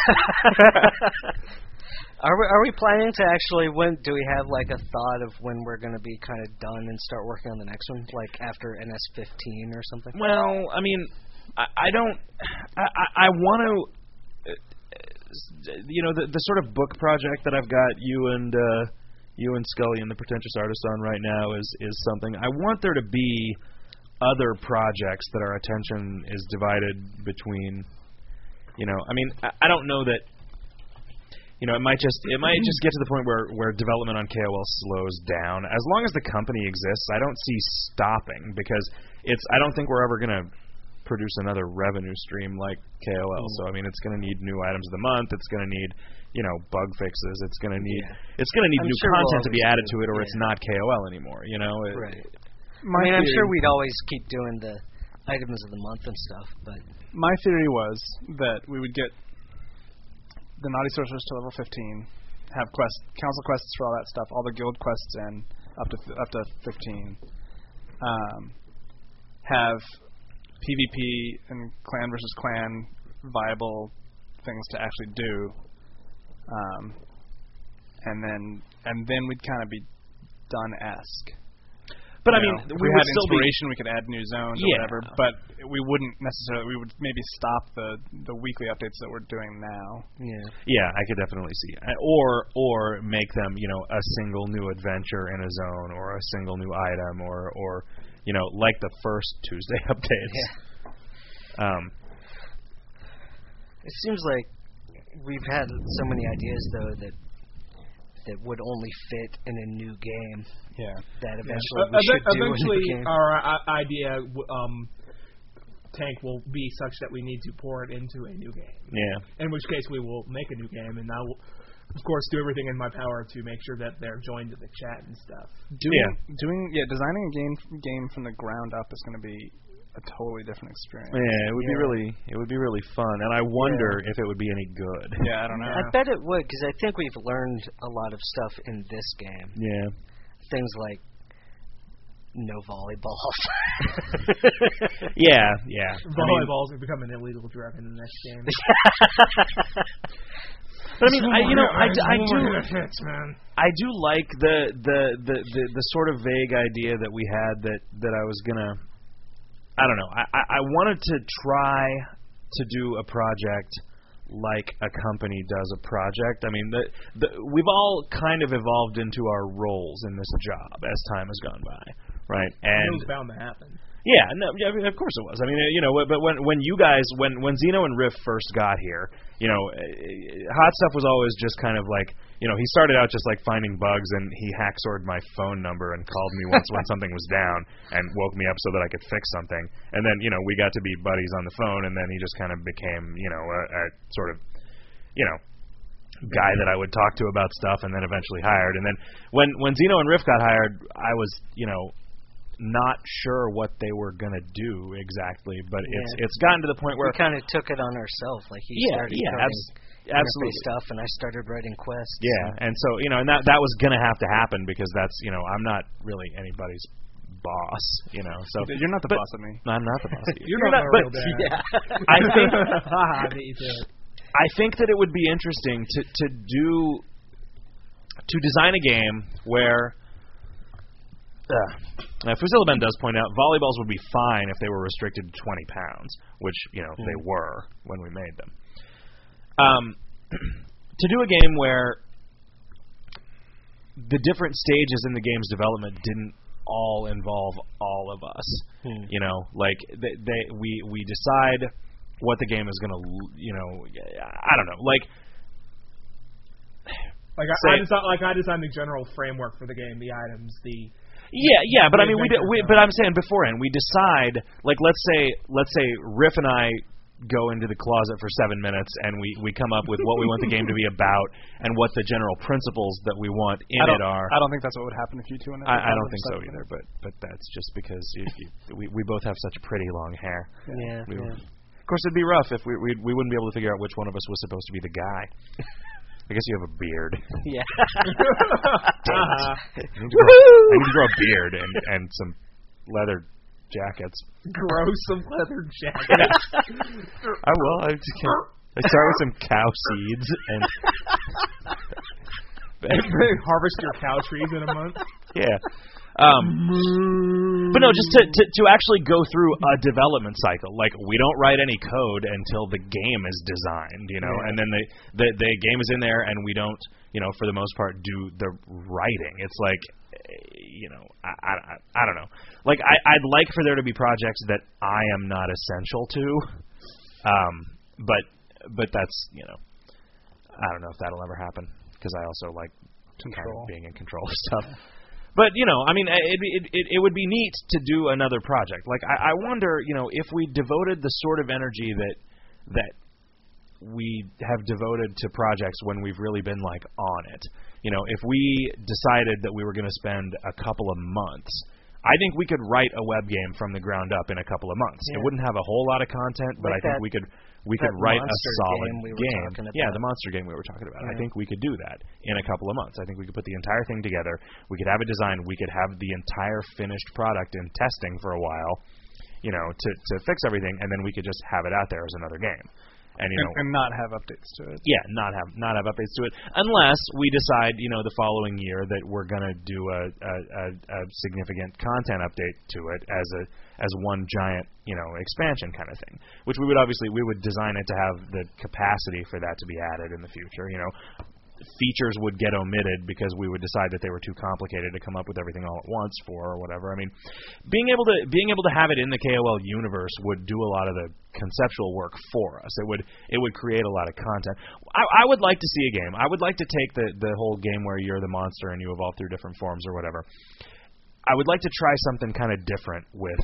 Are we are we planning to actually when do we have like a thought of when we're going to be kind of done and start working on the next one, like after N S fifteen or something? Well, I mean, I, I don't. I I, I want to. Uh, you know, the the sort of book project that I've got you and uh, you and Scully and the Pretentious Artist on right now is is something. I want there to be other projects that our attention is divided between. You know, I mean, I, I don't know that. You know, it might just it might just get to the point where where development on K O L slows down. As long as the company exists, I don't see stopping because it's. I don't think we're ever gonna produce another revenue stream like K O L. So I mean, it's going to need new items of the month. It's going to need, you know, bug fixes. It's going to need yeah. it's going to need I'm new sure content we'll to be added do, to it, or yeah. it's not K O L anymore. You know, it, right. My I mean, I'm theory, sure we'd always keep doing the items of the month and stuff, but my theory was that we would get the Naughty Sorcerers to level fifteen, have quest council quests for all that stuff, all the guild quests in up to up to fifteen, um, have PvP and clan versus clan viable things to actually do, um, and then and then we'd kind of be done-esque. But you I mean, know, if we, we would had still inspiration. be, We could add new zones yeah. or whatever, but we wouldn't necessarily. We would maybe stop the the weekly updates that we're doing now. yeah, yeah, I could definitely see, or or make them, you know, a single new adventure in a zone, or a single new item, or or you know, like the first Tuesday updates. Yeah. Um, it seems like we've had so many ideas though that that would only fit in a new game. Yeah. That eventually yeah. we uh, should do eventually a new game. our uh, idea um, tank will be such that we need to pour it into a new game. yeah. In which case we will make a new game, and I will, of course, do everything in my power to make sure that they're joined to the chat and stuff. Doing, Yeah. doing yeah, designing a game game from the ground up is going to be a totally different experience. Yeah, it would be Yeah. really, it would be really fun, and I wonder if it would be any good. Yeah, I don't know. I bet it would, because I think we've learned a lot of stuff in this game. Yeah. Things like no volleyballs. yeah, yeah. Volleyballs will become an illegal drug in the next game. But I mean, I, you know, I, d- I do, Hits, man. I do like the, the the, the the sort of vague idea that we had that that I was gonna, I don't know, I, I, I wanted to try to do a project like a company does a project. I mean, the, the we've all kind of evolved into our roles in this job as time has gone by, right? And it was bound to happen. Yeah, no, yeah, I mean, of course it was. I mean, you know, but when when you guys, when when Xeno and Riff first got here, you know, Hot Stuff was always just kind of like, you know, he started out just like finding bugs, and he hacksorted my phone number and called me once when something was down and woke me up so that I could fix something. And then, you know, we got to be buddies on the phone, and then he just kind of became, you know, a, a sort of, you know, guy that I would talk to about stuff, and then eventually hired. And then when when Xeno and Riff got hired, I was, you know, not sure what they were gonna do exactly, but Yeah. it's it's gotten to the point where we kind of took it on ourselves. Like he yeah, started yeah, coding abs- interface absolutely stuff, and I started writing quests. Yeah, and so you know, and that that was gonna have to happen because that's you know I'm not really anybody's boss, you know. So You're not the but, boss of me. I'm not the boss of you. You're, You're not, not but, real dad. Yeah. I think Haha, you did. I think that it would be interesting to to do to design a game where. Uh, now, Fusilliben does point out volleyballs would be fine if they were restricted to twenty pounds, which you know mm. they were when we made them. Um, to do a game where the different stages in the game's development didn't all involve all of us, mm. you know, like they, they we we decide what the game is going to, you know, I don't know, like. Like I, I designed, like I designed the general framework for the game, the items, the Yeah, yeah, but I mean, we, did, we but I'm saying beforehand, we decide, like, let's say, let's say Riff and I go into the closet for seven minutes, and we, we come up with what we want the game to be about, and what the general principles that we want in I it are. I don't think that's what would happen if you two went. I, I don't think so either, but but that's just because you, you, we we both have such pretty long hair. Yeah. We, yeah. Of course, it'd be rough if we, we we wouldn't be able to figure out which one of us was supposed to be the guy. I guess you have a beard. Yeah. uh-huh. I, need to grow, I need to grow a beard and, and some leather jackets. Grow some leather jackets. I will. I, just can't. I start with some cow seeds and harvest your cow trees in a month. Yeah. Um, but no, just to, to to actually go through a development cycle. Like, we don't write any code until the game is designed, you know, Yeah. and then the, the the game is in there, and we don't, you know, for the most part, do the writing. It's like, you know, I I, I don't know. Like, I I'd like for there to be projects that I am not essential to, um, but but that's, you know, I don't know if that'll ever happen, because I also like kind of being in control of stuff. But, you know, I mean, it, it it it would be neat to do another project. Like, I, I wonder, you know, if we devoted the sort of energy that that we have devoted to projects when we've really been, like, on it. You know, if we decided that we were going to spend a couple of months, I think we could write a web game from the ground up in a couple of months. Yeah. It wouldn't have a whole lot of content, but Like I think that- we could we that could write a monster solid game we were game. talking Yeah, about. the monster game we were talking about. I Yeah. think we could do that in a couple of months. I think we could put the entire thing together. We could have it designed. We could have the entire finished product in testing for a while, you know, to to fix everything, and then we could just have it out there as another game. And you know, and, and not have updates to it. yeah, not have not have updates to it, unless we decide, you know, the following year that we're gonna do a, a, a, a significant content update to it as a as one giant, you know, expansion kind of thing. Which we would obviously we would design it to have the capacity for that to be added in the future. You know, features would get omitted because we would decide that they were too complicated to come up with everything all at once for, or whatever. I mean, being able to being able to have it in the K O L universe would do a lot of the conceptual work for us. It would it would create a lot of content. I, I would like to see a game. I would like to take the the whole game where you're the monster and you evolve through different forms or whatever. I would like to try something kind of different with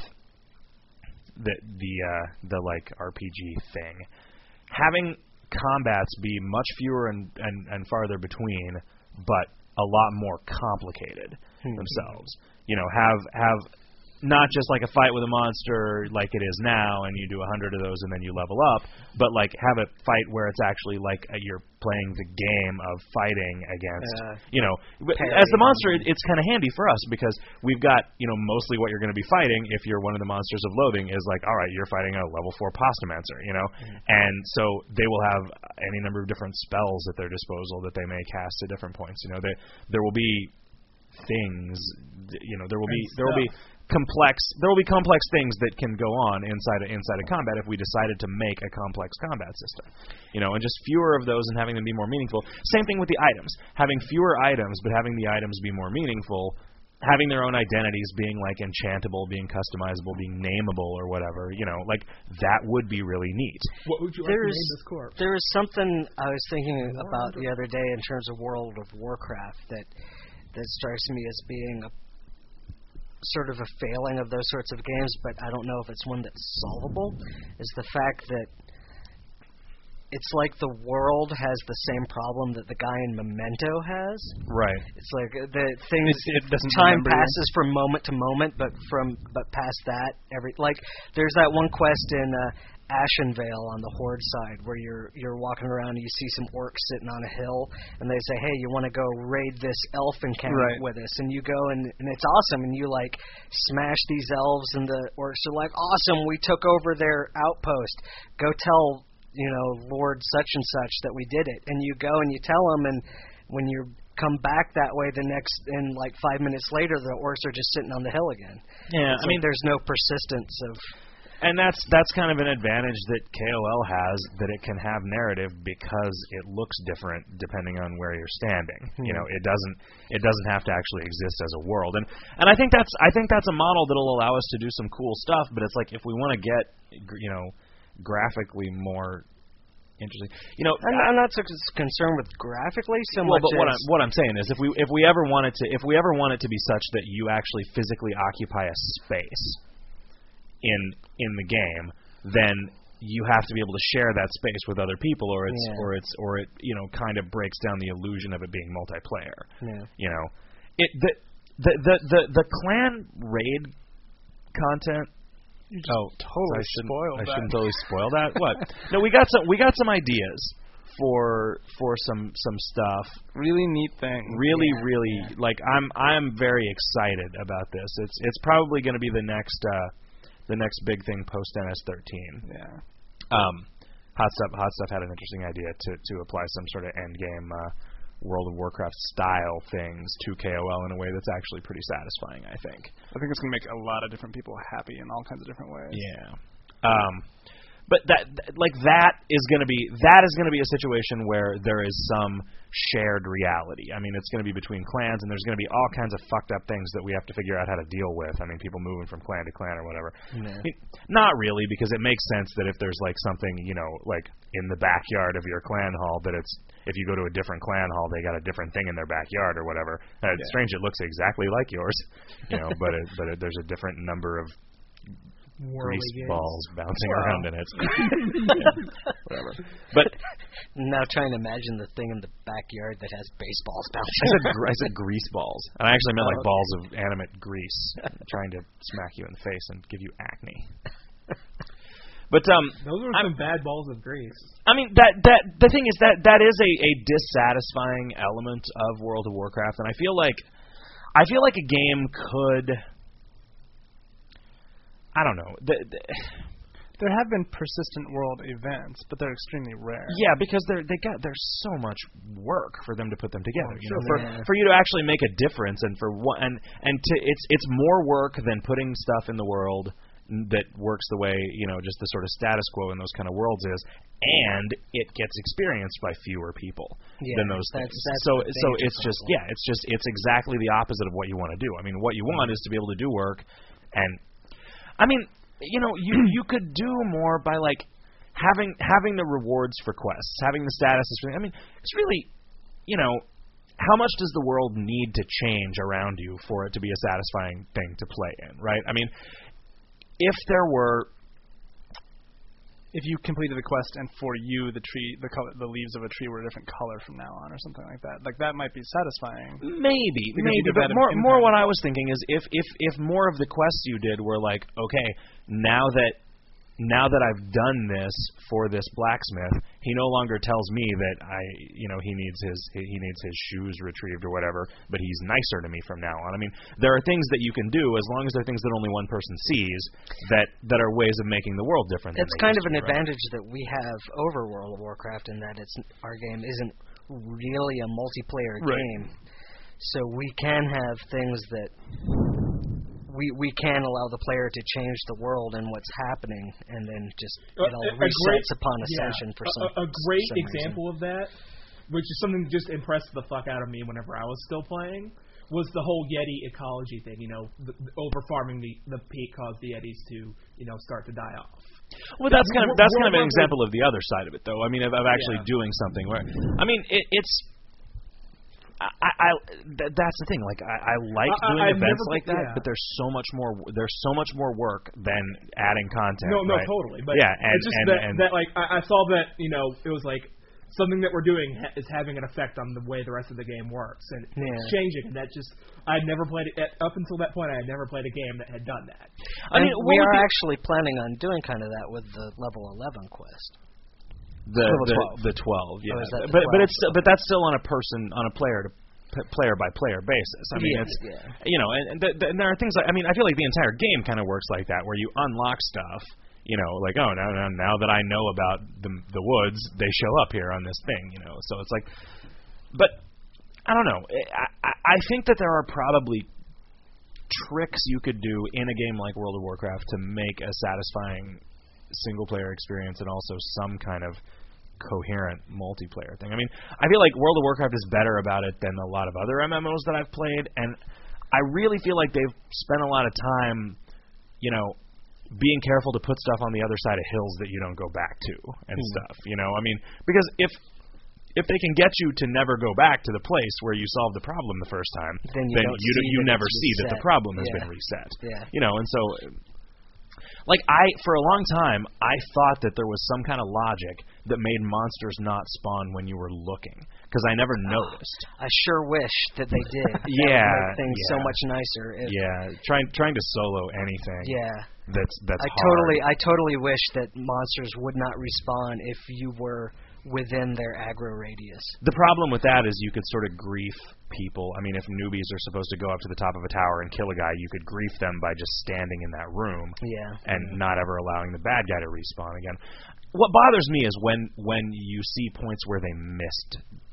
the the uh, the like R P G thing. Having combats be much fewer and, and, and farther between, but a lot more complicated Hmm. themselves. You know, have have not just like a fight with a monster like it is now, and you do a hundred of those and then you level up, but like have a fight where it's actually like a, you're playing the game of fighting against, Uh, you know, but parry as the on monster, it, it's kind of handy for us because we've got, you know, mostly what you're going to be fighting if you're one of the monsters of loathing is like, all right, you're fighting a level four Postomancer, you know, Mm-hmm. and so they will have any number of different spells at their disposal that they may cast at different points. You know, they, there will be things, you know, there will be there will be complex there will be complex things that can go on inside a, inside a combat if we decided to make a complex combat system, you know, and just fewer of those and having them be more meaningful. Same thing with the items, having fewer items but having the items be more meaningful, having their own identities, being like enchantable, being customizable, being nameable or whatever, you know, like that would be really neat. What would you like to There's name this corpse? there was something I was thinking about the other day in terms of World of Warcraft that that strikes me as being a sort of a failing of those sorts of games, but I don't know if it's one that's solvable, is the fact that it's like the world has the same problem that the guy in Memento has. Right. It's like uh, the things It- it doesn't time remember you. passes from moment to moment, but from but past that, every like there's that one quest in uh, Ashenvale on the Horde side where you're you're walking around and you see some orcs sitting on a hill, and they say, hey, you want to go raid this elf encampment Right. with us, and you go and and it's awesome, and you like smash these elves, and the orcs are like, awesome, we took over their outpost, go tell, you know, Lord such and such that we did it. And you go and you tell them, and when you come back that way the next, and like five minutes later, the orcs are just sitting on the hill again. Yeah, It's I mean, like there's no persistence of. and that's that's kind of an advantage that K O L has, that it can have narrative because it looks different depending on where you're standing. Hmm. You know, it doesn't it doesn't have to actually exist as a world. And and I think that's I think that's a model that'll allow us to do some cool stuff. But it's like if we want to get, you know, graphically more interesting, you know, I'm, I'm not so c- concerned with graphically so well, much but what as I'm, what I'm saying is, if we if we ever want it to if we ever want it to be such that you actually physically occupy a space in in the game, then you have to be able to share that space with other people, or it's Yeah. or it's or it you know kind of breaks down the illusion of it being multiplayer. Yeah. You know, it the the the the, the clan raid content. You just Oh, totally I shouldn't, spoiled I that. shouldn't totally spoil that. What? No, we got some. We got some ideas for for some some stuff. Really neat thing. Really, Yeah, really like I'm I'm very excited about this. It's it's probably going to be the next uh, the next big thing post N S thirteen. Yeah. Um, Hot Stuff Hot Stuff had an interesting idea to to apply some sort of end game uh, World of Warcraft style things to K O L in a way that's actually pretty satisfying, I think. I think it's going to make a lot of different people happy in all kinds of different ways. Yeah. Um, but that, like, that is going to be that is going to be a situation where there is some shared reality. I mean, it's going to be between clans, and there's going to be all kinds of fucked up things that we have to figure out how to deal with. I mean, people moving from clan to clan or whatever. Yeah. I mean, not really, because it makes sense that if there's like something, you know, like in the backyard of your clan hall, that it's if you go to a different clan hall, they got a different thing in their backyard or whatever. Uh, it's Yeah. strange; it looks exactly like yours, you know, but it, but it, there's a different number of Whirly grease games. balls bouncing Wow. around in it. Yeah, whatever. But Now trying to imagine the thing in the backyard that has baseballs I bouncing. said, gr- I said grease balls. And I actually meant like Oh, okay. balls of animate grease trying to smack you in the face and give you acne. But um, Those are I'm- some bad balls of grease. I mean that that the thing is that that is a, a dissatisfying element of World of Warcraft, and I feel like I feel like a game could. I don't know. The, the, There have been persistent world events, but they're extremely rare. Yeah, because they're they got there's so much work for them to put them together. You know, sure. for Yeah. for you to actually make a difference, and for one and and to it's it's more work than putting stuff in the world that works the way, you know, just the sort of status quo in those kind of worlds is, and it gets experienced by fewer people Yeah, than those that's- things. that's so the so danger it's just problem. yeah, it's just it's exactly the opposite of what you want to do. I mean, what you want is to be able to do work, and I mean, you know, you you could do more by like having having the rewards for quests, having the statuses for. I mean, it's really, you know, how much does the world need to change around you for it to be a satisfying thing to play in, right? I mean, if there were, If you completed a quest and for you the tree, the color, the leaves of a tree were a different color from now on, or something like that, like that might be satisfying. maybe, Because maybe, you could but add an more more impact. what I was thinking is if if if more of the quests you did were like, okay, now that now that I've done this for this blacksmith, he no longer tells me that I, you know, he needs his he needs his shoes retrieved or whatever, but he's nicer to me from now on. I mean, there are things that you can do as long as they're things that only one person sees that that are ways of making the world different. than It's they kind used of to an be, right? advantage that we have over World of Warcraft in that it's our game isn't really a multiplayer Right. game, so we can have things that we we can allow the player to change the world and what's happening, and then just it all A- a resets great- upon yeah, ascension for a- some. A, a great some example of that, which is something that just impressed the fuck out of me whenever I was still playing, was the whole Yeti ecology thing. You know, the, the over farming the the peat caused the Yetis to you know start to die off. Well, that's kind of We're- that's kind of we're- an example of the other side of it, though. I mean, of, of actually Yeah. doing something where, I mean, it, it's. I, I th- that's the thing. Like, I, I like I- doing I've events never- like that, yeah. but there's so much more. There's so much more work than adding content. No, no, right? totally. But yeah, and it's just and, that, and that like I, I saw that you know it was like something that we're doing ha- is having an effect on the way the rest of the game works, and Yeah. it's changing. And that just I had never played it at, up until that point. I had never played a game that had done that. I And mean, we what would are be- actually planning on doing kind of that with the level eleven quest. the level the, twelve. the twelve. Yeah, Oh, is that the but but twelve? it's but that's still on a person on a player to p- player by player basis. I mean, Yeah, it's yeah. you know, and, and, th- th- and there are things like I mean, I feel like the entire game kind of works like that, where you unlock stuff. You know, like oh, now now now that I know about the the woods, they show up here on this thing. You know, so it's like, but I don't know. I I, I think that there are probably tricks you could do in a game like World of Warcraft to make a satisfying single player experience and also some kind of coherent multiplayer thing. I mean, I feel like World of Warcraft is better about it than a lot of other M M Os that I've played, and I really feel like they've spent a lot of time, you know, being careful to put stuff on the other side of hills that you don't go back to and Hmm. stuff, you know? I mean, because if if they can get you to never go back to the place where you solved the problem the first time, Then you then don't you see you that never it's see that the reset. problem has Yeah. been reset. Yeah. You know, and so like I for a long time I thought that there was some kind of logic that made monsters not spawn when you were looking because I never noticed. I sure wish that they did. That Yeah, would make things so yeah. much nicer. If, Yeah, trying trying to solo anything. Yeah. That's that's I hard. totally, I totally wish that monsters would not respawn if you were within their aggro radius. The problem with that is you could sort of grief people. I mean, if newbies are supposed to go up to the top of a tower and kill a guy, you could grief them by just standing in that room Yeah. and not ever allowing the bad guy to respawn again. What bothers me is when when you see points where they missed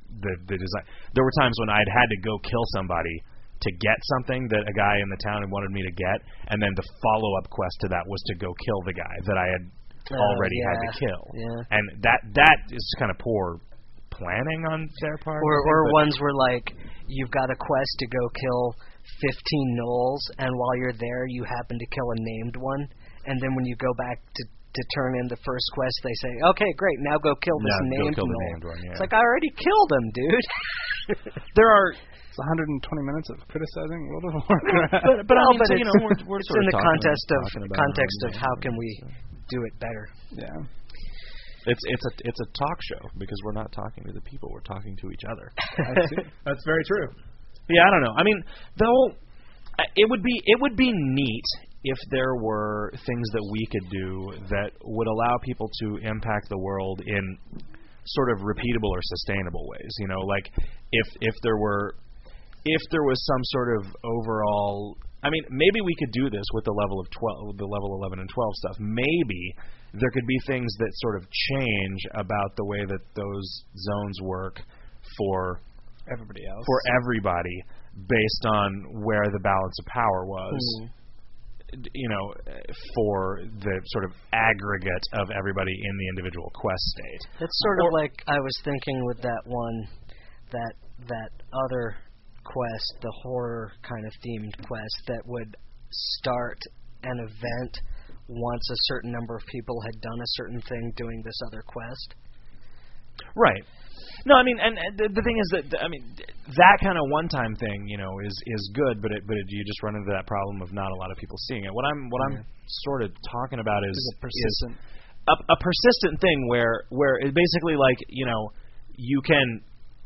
the the design. There were times when I'd had to go kill somebody to get something that a guy in the town had wanted me to get, and then the follow-up quest to that was to go kill the guy that I had Uh, already yeah. had to kill. Yeah. And that that is kind of poor planning on their part. Or I think, or but- ones where like you've got a quest to go kill fifteen gnolls, and while you're there, you happen to kill a named one, and then when you go back to to turn in the first quest, they say, "Okay, great, now go kill this Now go named kill the gnoll." named one, yeah. It's like I already killed him, dude. There are. It's one hundred twenty minutes of criticizing World of Warcraft. But, but I Well, mean, but so, you it's, know, we're, we're it's sort in of the talking context about, of talking about context it, of yeah, how can we so. do it better. Yeah. It's it's a it's a talk show because we're not talking to the people, we're talking to each other. That's very true. Yeah, I don't know. I mean, though, it would be it would be neat if there were things that we could do that would allow people to impact the world in sort of repeatable or sustainable ways. You know, like if if there were if there was some sort of overall. I mean, maybe we could do this with the level of twelve, the level eleven and twelve stuff. Maybe there could be things that sort of change about the way that those zones work for everybody else, for everybody, based on where the balance of power was. Mm. You know, for the sort of aggregate of everybody in the individual quest state. It's sort Or- of like I was thinking with that one, that that other quest, the horror kind of themed quest that would start an event once a certain number of people had done a certain thing doing this other quest. Right. No, I mean, and, and the, the thing is that I mean that kind of one-time thing, you know, is is good, but it, but it, you just run into that problem of not a lot of people seeing it. What I'm what I'm sort of talking about is Is it persistent? is a, a persistent thing where where it basically like you know you can.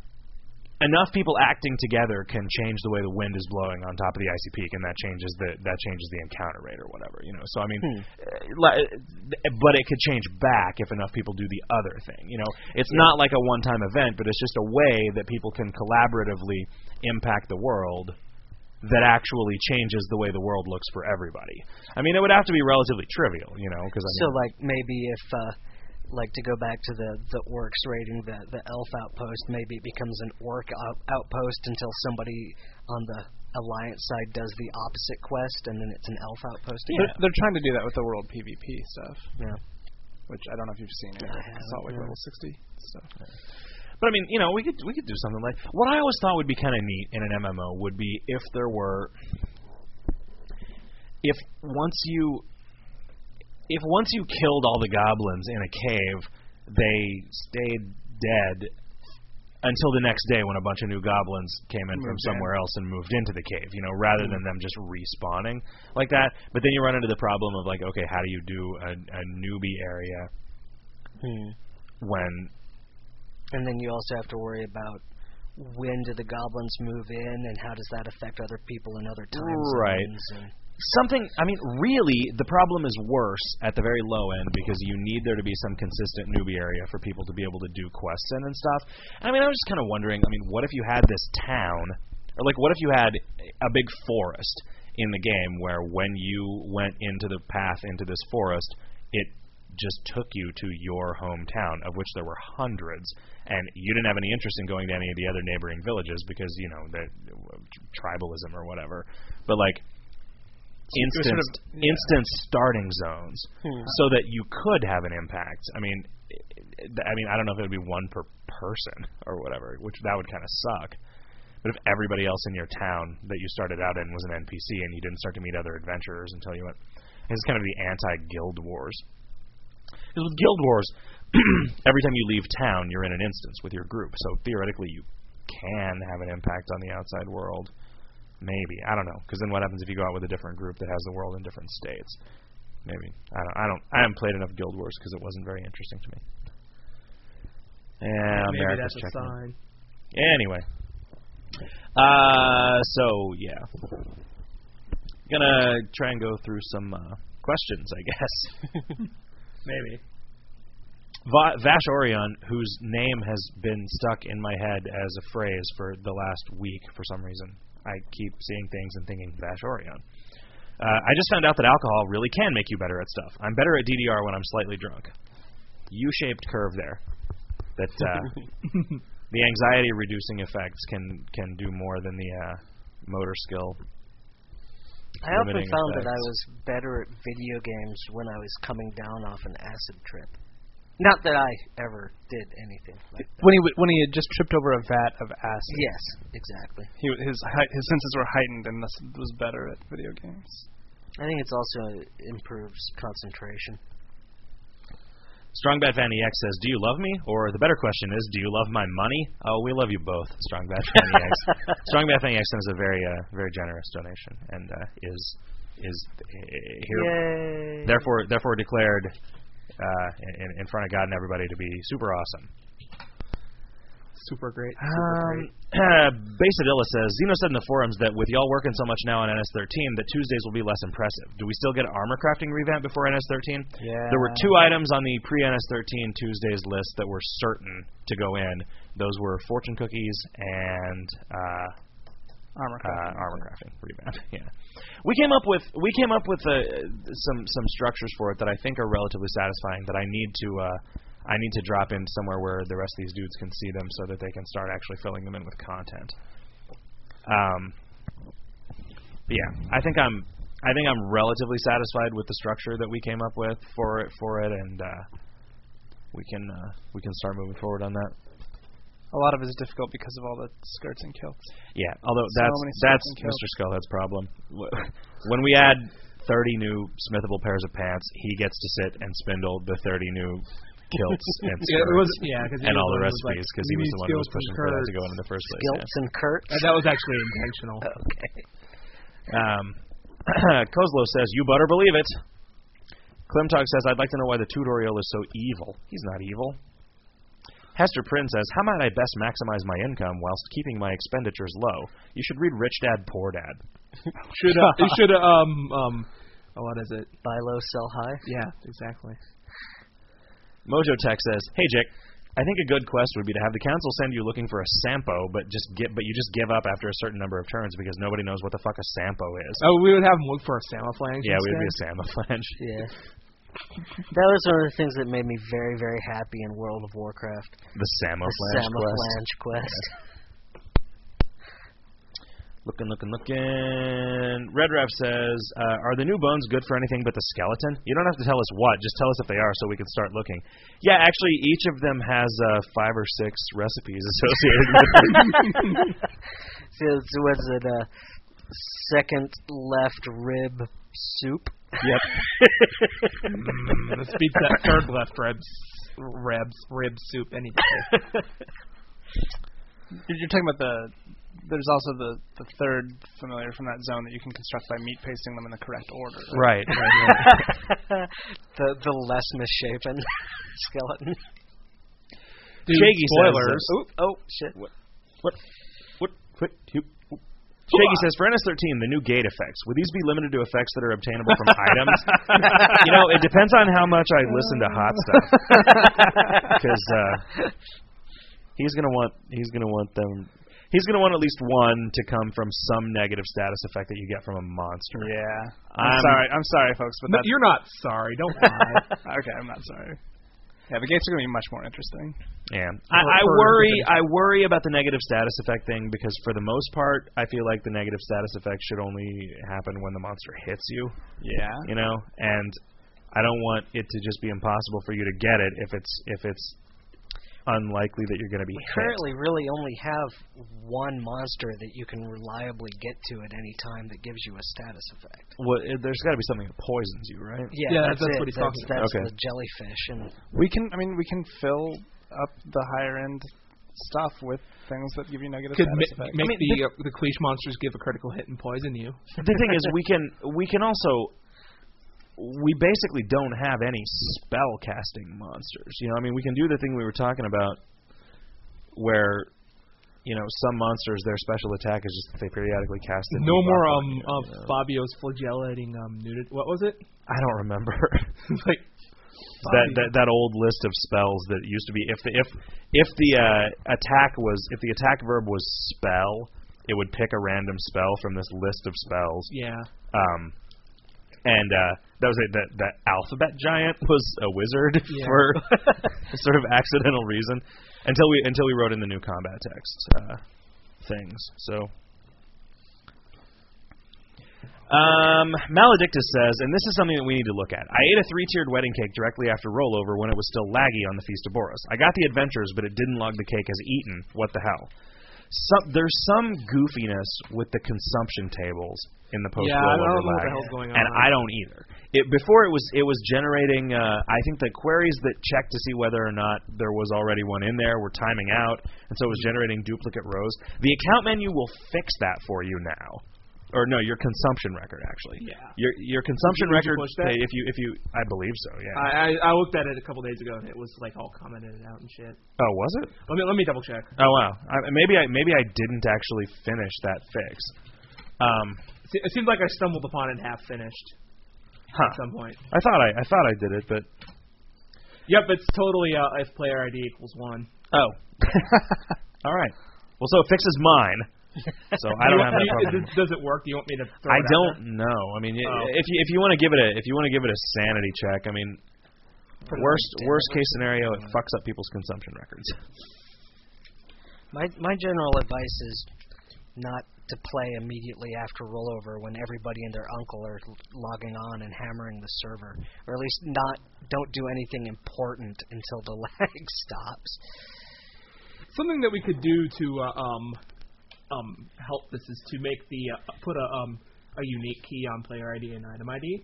Enough people acting together can change the way the wind is blowing on top of the icy peak, and that changes the that changes the encounter rate or whatever, you know. So I mean, Hmm. uh, li- but it could change back if enough people do the other thing. You know, it's Yeah. not like a one-time event, but it's just a way that people can collaboratively impact the world that actually changes the way the world looks for everybody. I mean, it would have to be relatively trivial, you know, because I mean, So like maybe if uh, like to go back to the the orcs raiding the the elf outpost, maybe it becomes an orc out, outpost until somebody on the alliance side does the opposite quest, and then it's an elf outpost. They're, they're trying to do that with the world PvP stuff. Yeah. Which I don't know if you've seen it. I I saw like haven't, level sixty stuff. But I mean, you know, we could we could do something like what I always thought would be kind of neat in an M M O would be if there were if once you if once you killed all the goblins in a cave, they stayed dead until the next day when a bunch of new goblins came in from Moved somewhere else and moved into the cave, you know, rather than them just respawning like that. But then you run into the problem of like, okay, how do you do a, a newbie area Hmm. when And then you also have to worry about when do the goblins move in, and how does that affect other people in other time Right. zones. And something, I mean, really, the problem is worse at the very low end because you need there to be some consistent newbie area for people to be able to do quests in and stuff. I mean, I was just kind of wondering, I mean, what if you had this town, or like what if you had a big forest in the game where when you went into the path into this forest, it just took you to your hometown, of which there were hundreds, and you didn't have any interest in going to any of the other neighboring villages because, you know, the tribalism or whatever. But like instant sort of- yeah. instant starting zones Hmm. so that you could have an impact. I mean I mean I don't know if it would be one per person or whatever, which that would kind of suck. But if everybody else in your town that you started out in was an N P C and you didn't start to meet other adventurers until you went, it's kind of the anti-Guild Wars. Because with Guild Wars, every time you leave town, you're in an instance with your group. So theoretically, you can have an impact on the outside world. Maybe, I don't know. Because then what happens if you go out with a different group that has the world in different states? Maybe I don't. I don't. I haven't played enough Guild Wars because it wasn't very interesting to me. Yeah, Maybe America's that's a checking in. sign. Anyway, uh, so yeah, gonna try and go through some uh, questions, I guess. Maybe. Va- Vash Orion, whose name has been stuck in my head as a phrase for the last week for some reason. I keep seeing things and thinking Vash Orion. Uh, I just found out that alcohol really can make you better at stuff. I'm better at D D R when I'm slightly drunk. U-shaped curve there. That uh, the anxiety-reducing effects can can do more than the uh, motor skill. I often limiting found effects. that I was better at video games when I was coming down off an acid trip. Not that I ever did anything like that. When he w- when he had just tripped over a vat of acid. Yes, exactly. He w- his hi- his senses were heightened and thus was better at video games. I think it's also improves concentration. Strongbat Fanny X says, "Do you love me?" Or the better question is, "Do you love my money?" Oh, we love you both, Strongbat Fanny X. Strongbat Fanny X sends a very, uh, very generous donation, and uh, is is uh, here, Yay. therefore, therefore declared uh, in, in front of God and everybody to be super awesome. Super great. Super Um, great. Basadilla says, Zeno said in the forums that with y'all working so much now on N S thirteen, that Tuesdays will be less impressive. Do we still get armor crafting revamp before N S thirteen? Yeah. There were two items on the pre-N S thirteen Tuesdays list that were certain to go in. Those were fortune cookies and uh, Armor uh, crafting. armor crafting revamp. Yeah, we came up with we came up with uh, some some structures for it that I think are relatively satisfying. That I need to. Uh, I need to drop in somewhere where the rest of these dudes can see them so that they can start actually filling them in with content. Um, but yeah, I think I'm I think I'm relatively satisfied with the structure that we came up with for it for it, and uh, we can uh, we can start moving forward on that. A lot of it is difficult because of all the skirts and kilts. Yeah, although So that's many that's skirts and kilts. Mister Skullhead's problem. When we add thirty new smithable pairs of pants, he gets to sit and spindle the thirty new kilts and Yeah, it was, skirts yeah, cause he and was all the one who was recipes because like, he "We was need the one who was skills and pushing for that to curts." go in in the first place. Skilts yeah. and Kurtz. Uh, that was actually intentional. Okay. Um, Kozlo says, "You better believe it." Klimtog says, "I'd like to know why the tutorial is so evil." He's not evil. Hester Prynne says, "How might I best maximize my income whilst keeping my expenditures low? You should read Rich Dad Poor Dad." Should uh, you should uh, um um oh, what is it? Buy low, sell high. Yeah, exactly. Mojo Tech says, "Hey Jick, I think a good quest would be to have the council send you looking for a Sampo, but just get but you just give up after a certain number of turns because nobody knows what the fuck a Sampo is." Oh, we would have him look for a Samaflange. Yeah, we would be a instead? Samaflange. Yeah. That was one of the things that made me very, very happy in World of Warcraft. The The Samaflange quest. Samaflange quest. Looking, looking, looking. Red Ref says, uh, "Are the new bones good for anything but the skeleton? You don't have to tell us what. Just tell us if they are, so we can start looking." Yeah, actually, each of them has uh, five or six recipes associated with them. So it's, what's it? Uh, second left rib soup. Yep. Mm, let's beat that third left ribs, ribs, rib soup any day. You're talking about the. There's also the, the third familiar from that zone that you can construct by meat pasting them in the correct order. Right. right, right. the the less misshapen skeleton. Dude, Shaggy spoilers. says, Oop, oh shit! What? What? What? What? You- Shaggy says, "For N S thirteen, the new gate effects. Would these be limited to effects that are obtainable from items?" You know, it depends on how much I listen to Hot Stuff. Because uh, he's gonna want he's gonna want them. He's gonna want at least one to come from some negative status effect that you get from a monster. Yeah. I'm I'm- sorry. I'm sorry, folks, but No, that's you're not sorry. Don't lie. okay. I'm not sorry. Yeah, the gates are gonna be much more interesting. Yeah, I, I for- worry. I worry about the negative status effect thing because for the most part, I feel like the negative status effect should only happen when the monster hits you. Yeah. You know, and I don't want it to just be impossible for you to get it if it's if it's unlikely that you're going to be We hit. currently really only have one monster that you can reliably get to at any time that gives you a status effect. Well, it, there's got to be something that poisons you, right? Yeah, Yeah, that's, that's it. what he's that's, talking That's Okay. the jellyfish, and We can. I mean, we can fill up the higher end stuff with things that give you negative Could status ma- effects. make I mean, the uh, the Cleach monsters give a critical hit and poison you. The thing is, we can we can also we basically don't have any spell casting monsters. You know, I mean, we can do the thing we were talking about, where you know some monsters their special attack is just that they periodically cast it. No and more buff um on you, of you know. Fabio's flagellating um nudity. What was it? I don't remember. like that, that that old list of spells that used to be if the if if the uh, attack was if the attack verb was spell, it would pick a random spell from this list of spells. Yeah. Um, and uh, that was it. That that alphabet giant was a wizard Yeah. for a sort of accidental reason. until we until we wrote in the new combat text uh, things. So. Um, Maledictus says, and this is something that we need to look at. I ate a three-tiered wedding cake directly after rollover when it was still laggy on the Feast of Boros. I got the adventures, but it didn't log the cake as eaten. What the hell? Some, there's some goofiness with the consumption tables in the post Yeah, I rollover don't know what lag, the hell's going on. and I don't either. It, before it was it was generating. Uh, I think the queries that checked to see whether or not there was already one in there were timing out, and so it was generating duplicate rows. The account menu will fix that for you now. Or no, your consumption record actually. Yeah. Your your consumption Did you record. push that? If you if you, I believe so. Yeah. I, I I looked at it a couple days ago and it was like all commented out and shit. Oh, was it? Let me let me double check. Oh wow. I, maybe I maybe I didn't actually finish that fix. Um. It seems like I stumbled upon it half finished. Huh. At some point. I thought I I thought I did it, but. Yep, it's totally uh, if player I D equals one. Oh. All right. Well, so it fixes mine. So I don't have that problem. Does it work? Do you want me to throw I it out don't there? know. I mean, Oh. if you if you want to give it a if you want to give it a sanity check, I mean, Put it worst on worst damage. case scenario, it fucks up people's consumption records. My my general advice is not to play immediately after rollover when everybody and their uncle are l- logging on and hammering the server, or at least not don't do anything important until the lag stops. Something that we could do to uh, um um help this is to make the uh, put a um a unique key on player I D and item I D.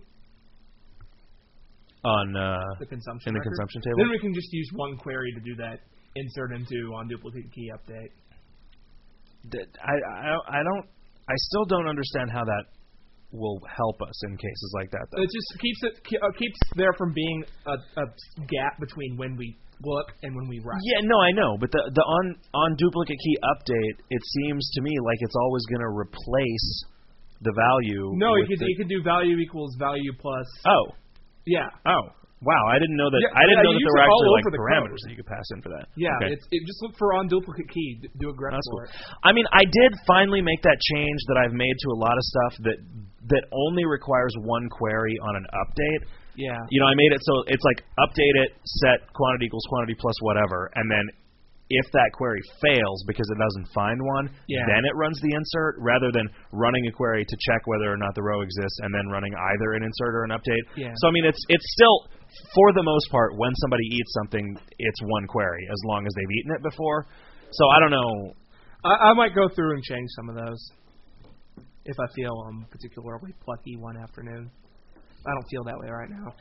On uh, The consumption in the record. consumption table. Then we can just use one query to do that. Insert into on duplicate key update. That- I, I I don't I still don't understand how that will help us in cases like that. Though. It just keeps it ke- uh, keeps there from being a, a gap between when we look and when we write. Yeah, no, I know, but the the on on duplicate key update, it seems to me like it's always going to replace the value. No, you with could the, you could do value equals value plus. Oh, Yeah. oh, wow! I didn't know that. Yeah, I didn't yeah, know that you there use were it all actually like over the parameters code. that you could pass in for that. Yeah, Okay. it's it just look for on duplicate key. D- Do a grep That's for cool. it. I mean, I did finally make that change that I've made to a lot of stuff that that only requires one query on an update. Yeah. You know, I made it so it's like update it, set quantity equals quantity plus whatever, and then if that query fails because it doesn't find one, Yeah. then it runs the insert rather than running a query to check whether or not the row exists and then running either an insert or an update. Yeah. So I mean, it's it's still for the most part when somebody eats something, it's one query as long as they've eaten it before. So I don't know. I, I might go through and change some of those if I feel um particularly plucky one afternoon. I don't feel that way right now.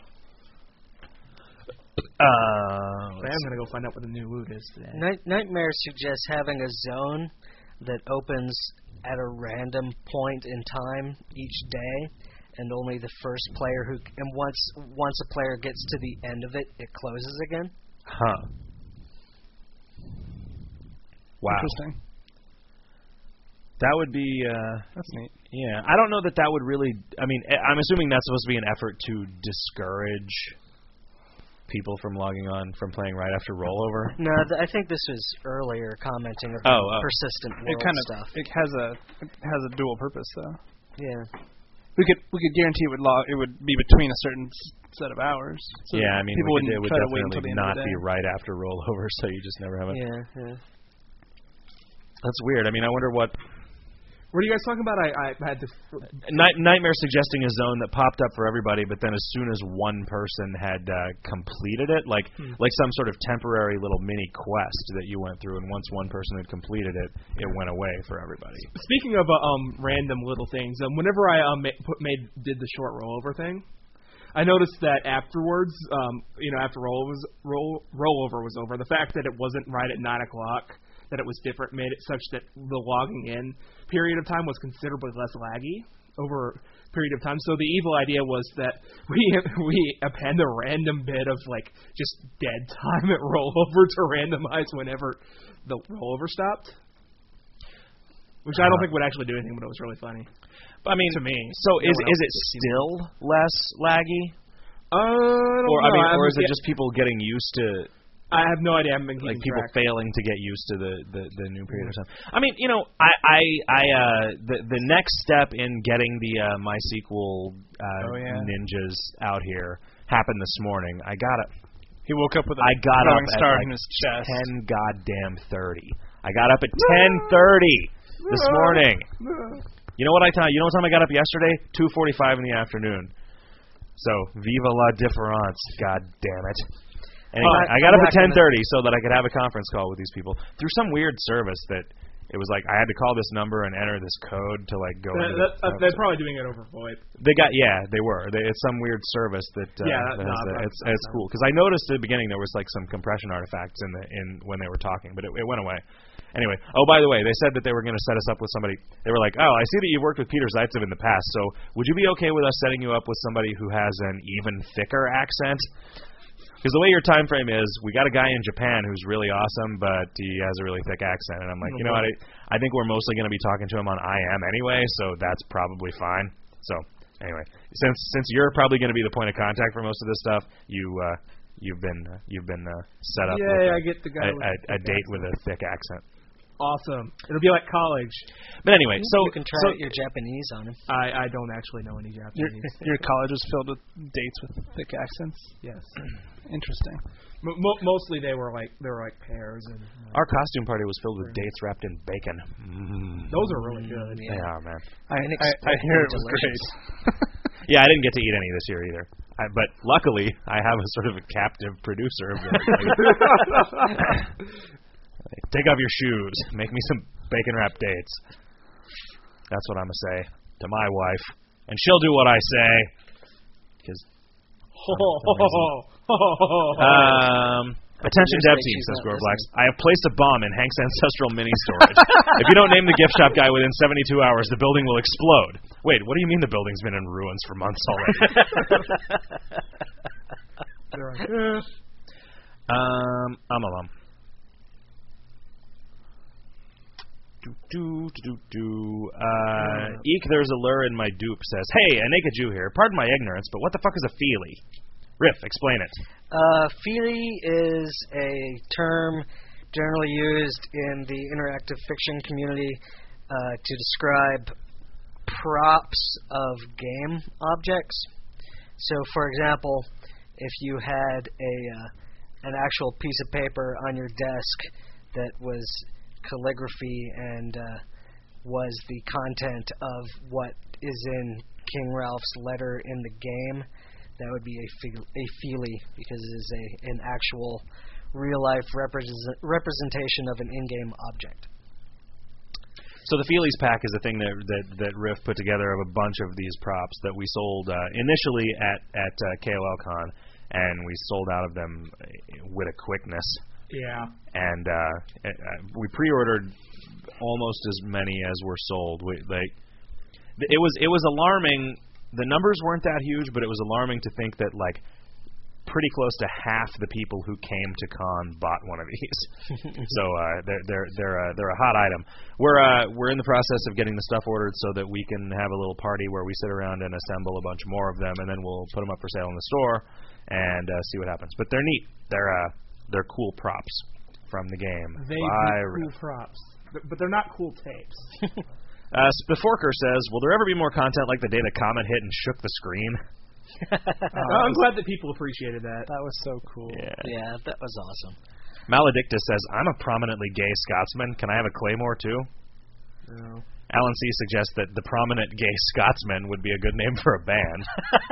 Uh, But I am gonna go find out what the new loot is today. Night, Nightmare suggests having a zone that opens at a random point in time each day, and only the first player who and once once a player gets to the end of it, it closes again. Huh. Wow. Interesting. That would be. Uh, That's neat. Yeah, I don't know that that would really. I mean, I- I'm assuming that's supposed to be an effort to discourage people from logging on from playing right after rollover. No, th- I think this was earlier commenting of Oh, the oh. persistent world It kind of stuff. it has a it has a dual purpose though. Yeah. We could we could guarantee it would log it would be between a certain s- set of hours. So Yeah, I mean, people we could, wouldn't it would try to wait until definitely the end not of the be day. right after rollover, so you just never have it. Yeah, yeah. That's weird. I mean, I wonder what. What are you guys talking about? I, I had to. Night, Nightmare suggesting a zone that popped up for everybody, but then as soon as one person had uh, completed it, like Hmm. like some sort of temporary little mini quest that you went through, and once one person had completed it, it went away for everybody. Speaking of uh, um random little things, um, whenever I um ma- put, made did the short rollover thing, I noticed that afterwards, um, you know, after roll was roll rollover was over, the fact that it wasn't right at nine o'clock, that it was different, made it such that the logging in period of time was considerably less laggy over a period of time. So the evil idea was that we we append a random bit of like just dead time at rollover to randomize whenever the rollover stopped. Which I don't think would actually do anything, but it was really funny. I mean, to me. So No is one is else it has seen still less laggy, Uh, I don't or I know. mean, or I'm- is it yeah, just people getting used to? I have no idea. I haven't been Like keeping people track. failing to get used to the, the, the new period of time. I mean, you know, I I, I uh, the the next step in getting the uh, MySQL uh, Oh, yeah. ninjas out here happened this morning. I got a He woke up with a I got glowing up star at like in his chest. ten goddamn thirty. I got up at ten thirty this morning. You know what I thought? You know what time I got up yesterday? two forty-five in the afternoon. So, viva la différence, god damn it. Anyway, Well, I got up I'm at ten not thirty so that I could have a conference call with these people through some weird service that it was like I had to call this number and enter this code to like go. That, into that, the, uh, they're probably doing it over VoIP. They got yeah, they were. They, it's some weird service that uh, Yeah, that- that no, has the- that's- it's that's it's cool because I noticed at the beginning there was like some compression artifacts in the in when they were talking, but it, it went away. Anyway, oh by the way, they said that they were going to set us up with somebody. They were like, oh, I see that you've worked with Peter Zaitsev in the past, so would you be okay with us setting you up with somebody who has an even thicker accent? Because the way your time frame is, we got a guy in Japan who's really awesome, but he has a really thick accent. And I'm like, you know what? I, I think we're mostly going to be talking to him on I M anyway, so that's probably fine. So anyway, since since you're probably going to be the point of contact for most of this stuff, you uh, you've been uh, you've been uh, set up. Yay, with a, I get the guy a, with a, the a thick date accent. with a thick accent. Awesome. It'll be like college. But anyway, so you can try so out your Japanese on him. I, I don't actually know any Your, Japanese. your college was filled with dates with thick accents. Yes. Interesting. M- mo- mostly they were like they were like pears and. Like, our costume party was filled with dates wrapped in bacon. Mm. those are really good. They are, man. I, I, I hear it was great. Yeah, I didn't get to eat any this year either. I, but luckily, I have a sort of a captive producer. Of like, take off your shoes. Make me some bacon wrapped dates. That's what I'm gonna say to my wife, and she'll do what I say. Because. Um, attention dev team, says Gorblax. I have placed a bomb in Hank's ancestral mini storage. If you don't name the gift shop guy within seventy-two hours, the building will explode. Wait, what do you mean the building's been in ruins for months already? um, I'm a bum. Do, do, do, do. Uh, Eek, there's a lure in my dupe says, hey, a naked Jew here. Pardon my ignorance, but what the fuck is a feely? Riff, explain it. Uh, feely is a term generally used in the interactive fiction community uh, to describe props of game objects. So, for example, if you had a uh, an actual piece of paper on your desk that was calligraphy and uh, was the content of what is in King Ralph's letter in the game, that would be a fe- a feely because it is a an actual real life represent- representation of an in-game object. So the Feelies pack is a thing that that that Riff put together of a bunch of these props that we sold uh, initially at at uh, K O L Con, and we sold out of them with a quickness. Yeah. And uh, we pre-ordered almost as many as were sold. We, like it was it was alarming. The numbers weren't that huge, but it was alarming to think that like pretty close to half the people who came to con bought one of these. So uh, they're they're they're a, they're a hot item. We're uh, we're in the process of getting the stuff ordered so that we can have a little party where we sit around and assemble a bunch more of them, and then we'll put them up for sale in the store and uh, see what happens. But they're neat. They're uh, they're cool props from the game. They by do cool props, but but they're not cool tapes. uh, Spiforker says, "Will there ever be more content like the day the comet hit and shook the screen?" uh, I'm glad that people appreciated that. That was so cool. Yeah. Yeah, that was awesome. Maledictus says, "I'm a prominently gay Scotsman. Can I have a claymore too?" No. Alan C suggests that the prominent gay Scotsman would be a good name for a band.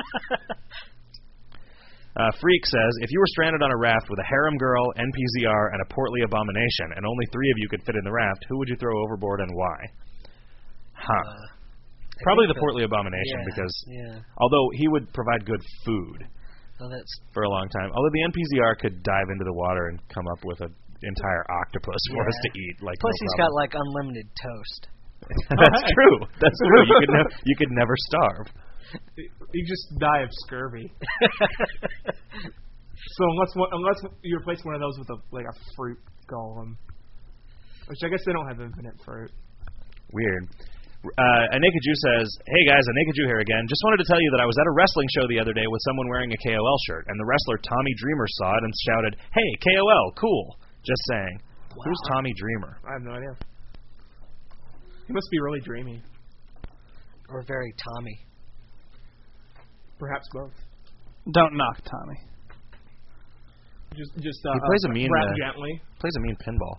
uh, Freak says, "If you were stranded on a raft with a harem girl, N P Z R, and a portly abomination, and only three of you could fit in the raft, who would you throw overboard and why?" Huh. Uh, Probably the so. portly abomination Yeah, because yeah. although he would provide good food Oh, that's for a long time, although the N P Z R could dive into the water and come up with an entire octopus for Yeah. us to eat. Like plus no he's problem. got like unlimited toast. That's true. That's true. You could never you could never starve. You just die of scurvy. So unless one, unless you replace one of those with a like a fruit golem, which I guess they don't have infinite fruit. Weird. Uh, a Naked Jew says, "Hey guys, a Naked Jew here again. Just wanted to tell you that I was at a wrestling show the other day with someone wearing a K O L shirt, and the wrestler Tommy Dreamer saw it and shouted, 'Hey, K O L, cool!' Just saying. Wow. Who's Tommy Dreamer?" I have no idea. He must be really dreamy. Or very Tommy. Perhaps both. Don't knock Tommy. Just, just uh, He plays a uh, mean, rap uh, gently. Plays a mean pinball.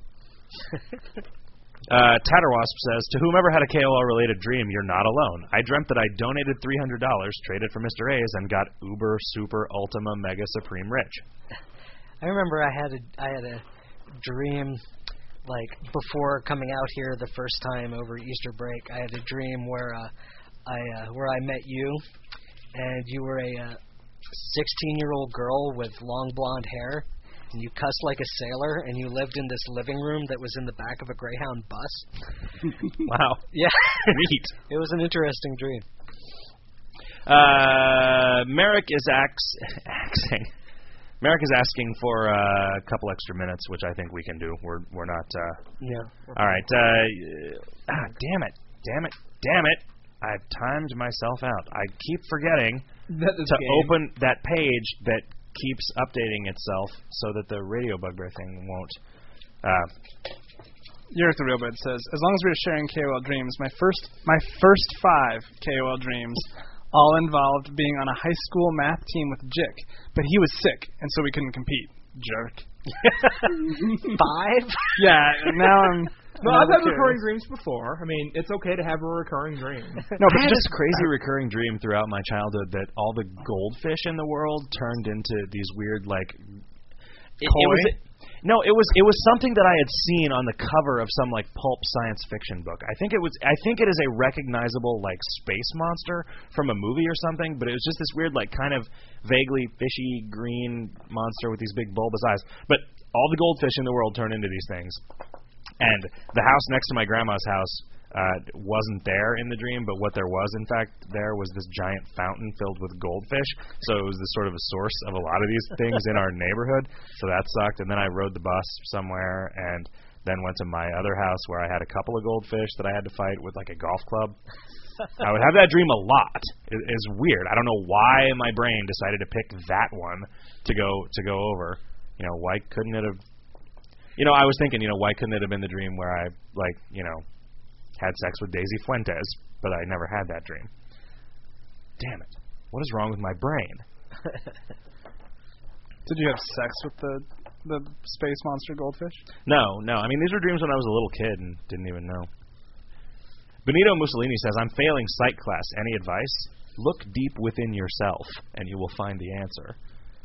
uh, Tatterwasp says, to whomever had a K O L-related dream, you're not alone. I dreamt that I donated three hundred dollars, traded for Mister A's, and got uber, super, ultima, mega, supreme rich. I remember I had a I had a dream, like before coming out here the first time over Easter break. I had a dream where uh, I uh, where I met you, and you were a uh, sixteen-year-old girl with long blonde hair, and you cussed like a sailor, and you lived in this living room that was in the back of a Greyhound bus. Wow. Yeah. Neat. It was an interesting dream. Uh, Merrick is ax- axing. Merrick is asking for uh, a couple extra minutes, which I think we can do. We're we're not. Uh, yeah. All right. Uh, ah, damn it! Damn it! Damn it! I've timed myself out. I keep forgetting that to open that page that keeps updating itself so that the radio bugbear thing won't. Uh, Yerrick the Realbird says, as long as we're sharing K O L dreams, my first my first five K O L dreams all involved being on a high school math team with Jick, but he was sick, and so we couldn't compete. Jerk. Five? Yeah, and now I'm... No, I've had recurring dreams before. I mean, it's okay to have a recurring dream. No, but just crazy recurring dream throughout my childhood that all the goldfish in the world turned into these weird, like... It, it was a, no, it was it was something that I had seen on the cover of some like pulp science fiction book. I think it was I think it is a recognizable like space monster from a movie or something, but it was just this weird like kind of vaguely fishy green monster with these big bulbous eyes. But all the goldfish in the world turned into these things. And the house next to my grandma's house uh, wasn't there in the dream, but what there was, in fact, there was this giant fountain filled with goldfish. So it was this sort of a source of a lot of these things in our neighborhood. So that sucked. And then I rode the bus somewhere and then went to my other house where I had a couple of goldfish that I had to fight with like a golf club. I would have that dream a lot. It, it's weird. I don't know why my brain decided to pick that one to go to go over. You know, why couldn't it have... You know, I was thinking, you know, why couldn't it have been the dream where I, like, you know, had sex with Daisy Fuentes, but I never had that dream. Damn it. What is wrong with my brain? Did you have sex with the the space monster goldfish? No, no. I mean, these were dreams when I was a little kid and didn't even know. Benito Mussolini says, I'm failing psych class. Any advice? Look deep within yourself, and you will find the answer.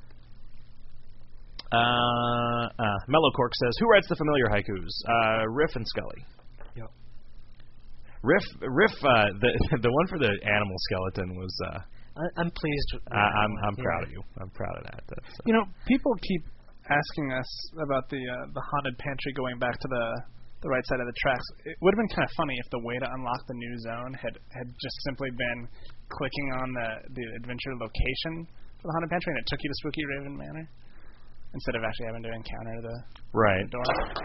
Uh, uh, Mellow Cork says, who writes the familiar haikus? Uh, Riff and Scully. Yep. Riff, Riff, uh, the the one for the animal skeleton was. Uh, I, I'm pleased. With I, I'm I'm yeah. proud of you. I'm proud of that. That's, uh, you know, people keep asking us about the uh, the haunted pantry going back to the the right side of the tracks. It would have been kind of funny if the way to unlock the new zone had had just simply been clicking on the the adventure location for the haunted pantry, and it took you to Spooky Raven Manor, instead of actually having to encounter the, right. the door.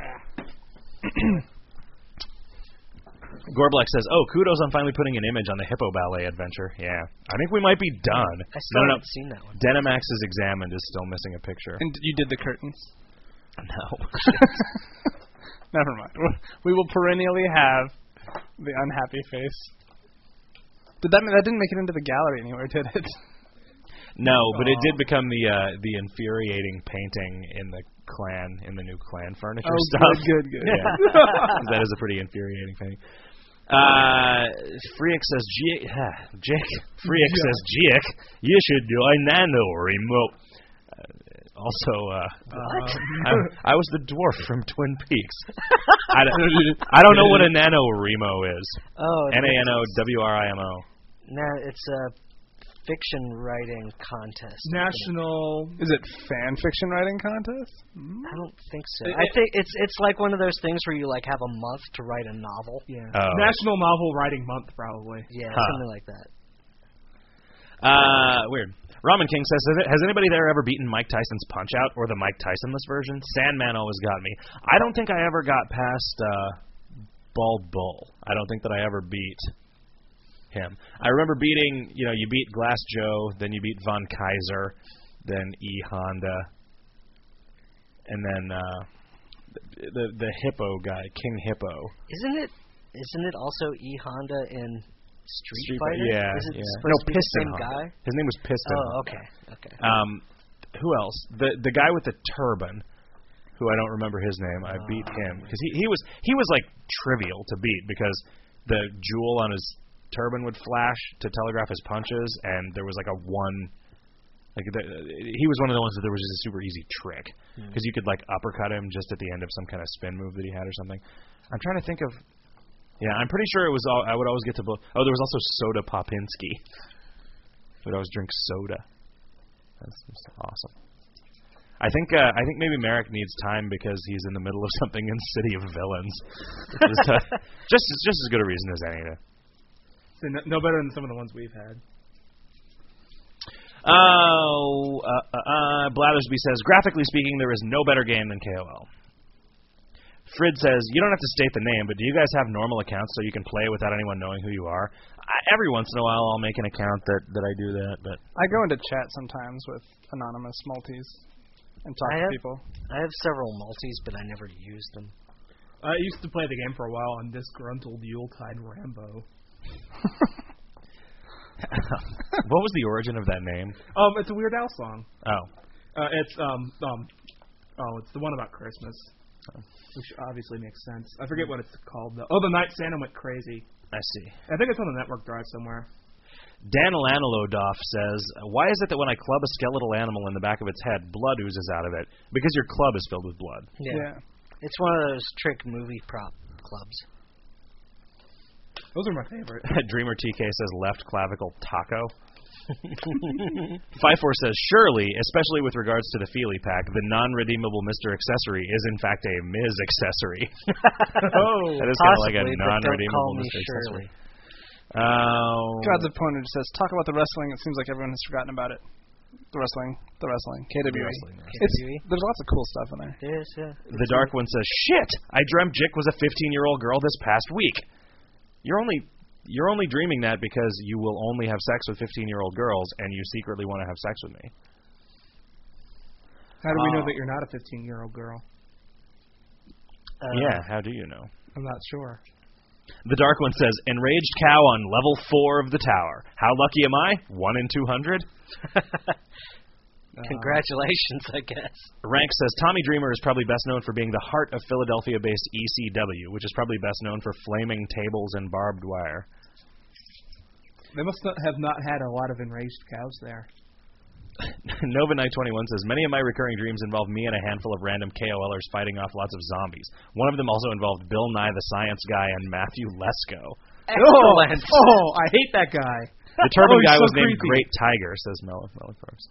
Gorblack says, oh, kudos on finally putting an image on the Hippo Ballet adventure. Yeah. I think we might be done. I still no, no, haven't seen that one. Denimax is examined is still missing a picture. And you did the curtains? No. Never mind. We will perennially have the unhappy face. Did that that didn't make it into the gallery anywhere, did it? No, but it did become the uh, the infuriating painting in the clan in the new clan furniture oh, stuff. Good, good, good. Yeah. That is a pretty infuriating painting. Uh, Freak says, Jake, Jake. Freak yeah. says, Jake, you should do a nano remote. Uh, also, uh, what? I, I was the dwarf from Twin Peaks. I, don't, I don't know what a nano remo is. Oh, N A N O W R I M O. No, it's a fiction writing contest. National. Is it fan fiction writing contest? I don't think so. I think it's it's like one of those things where you like have a month to write a novel. Yeah. Oh. National Novel Writing Month, probably. Yeah, huh. something like that. Uh, weird. Ramen King says, has anybody there ever beaten Mike Tyson's Punch-Out or the Mike Tysonless version? Sandman always got me. I don't think I ever got past uh, Bald Bull. I don't think that I ever beat him. I remember beating, you know, you beat Glass Joe, then you beat Von Kaiser, then E. Honda, and then uh, the, the the Hippo guy, King Hippo. Isn't it? Isn't it also E. Honda in Street, Street Fighter? Yeah, Is it yeah. supposed No, to be Piston the same Honda. guy? His name was Piston. Oh, Honda. okay, okay. Um, who else? The the guy with the turban, who I don't remember his name. I beat him because he, he was he was like trivial to beat because the jewel on his turban would flash to telegraph his punches, and there was like a one. Like the, he was one of the ones that there was just a super easy trick because mm. you could like uppercut him just at the end of some kind of spin move that he had or something. I'm trying to think of. Yeah, I'm pretty sure it was. All, I would always get to. Blow, oh, there was also Soda Popinski. I would always drink soda. That's just awesome. I think. Uh, I think maybe Merrick needs time because he's in the middle of something in City of Villains. just, uh, just, just as good a reason as any to. So no, no better than some of the ones we've had. Oh, uh, uh, uh, Blathersby says, graphically speaking, there is no better game than K O L. Frid says, you don't have to state the name, but do you guys have normal accounts so you can play without anyone knowing who you are? I, every once in a while, I'll make an account that, that I do that, but I go into chat sometimes with anonymous multis and talk I to have, people. I have several multis, but I never use them. I used to play the game for a while on Disgruntled Yuletide Rambo. What was the origin of that name? Um, it's a Weird Al song. Oh, uh, it's um um oh, it's the one about Christmas, oh. which obviously makes sense. I forget what it's called though. Oh, The Night Santa Went Crazy. I see. I think it's on the network drive somewhere. Dan Lanilodolph says, why is it that when I club a skeletal animal in the back of its head, blood oozes out of it? Because your club is filled with blood. Yeah. yeah. It's one of those trick movie prop clubs. Those are my favorite. Dreamer T K says left clavicle taco. Five four says, surely, especially with regards to the Feely pack, the non-redeemable Mister Accessory is in fact a Miz Accessory. Oh, that is kind of like a non-redeemable Mister Accessory. Uh, God's opponent says, talk about the wrestling. It seems like everyone has forgotten about it. The wrestling, the wrestling, K W E. Wrestling, wrestling. It's, there's lots of cool stuff in there. Yes, yeah. The Dark One says, shit, I dreamt Jick was a fifteen-year-old girl this past week. You're only you're only dreaming that because you will only have sex with fifteen-year-old girls, and you secretly want to have sex with me. How do we uh, know that you're not a fifteen-year-old girl? Uh, yeah, how do you know? I'm not sure. The Dark One says, enraged cow on level four of the tower. How lucky am I? One in two hundred? Congratulations, I guess. Rank says, Tommy Dreamer is probably best known for being the heart of Philadelphia-based E C W, which is probably best known for flaming tables and barbed wire. They must not have not had a lot of enraged cows there. Nova Knight twenty-one says, many of my recurring dreams involve me and a handful of random K O Lers fighting off lots of zombies. One of them also involved Bill Nye the Science Guy and Matthew Lesko. Excellent. Oh, oh I hate that guy. The turban oh, guy so was named creepy. Great Tiger, says Mel Melicorps.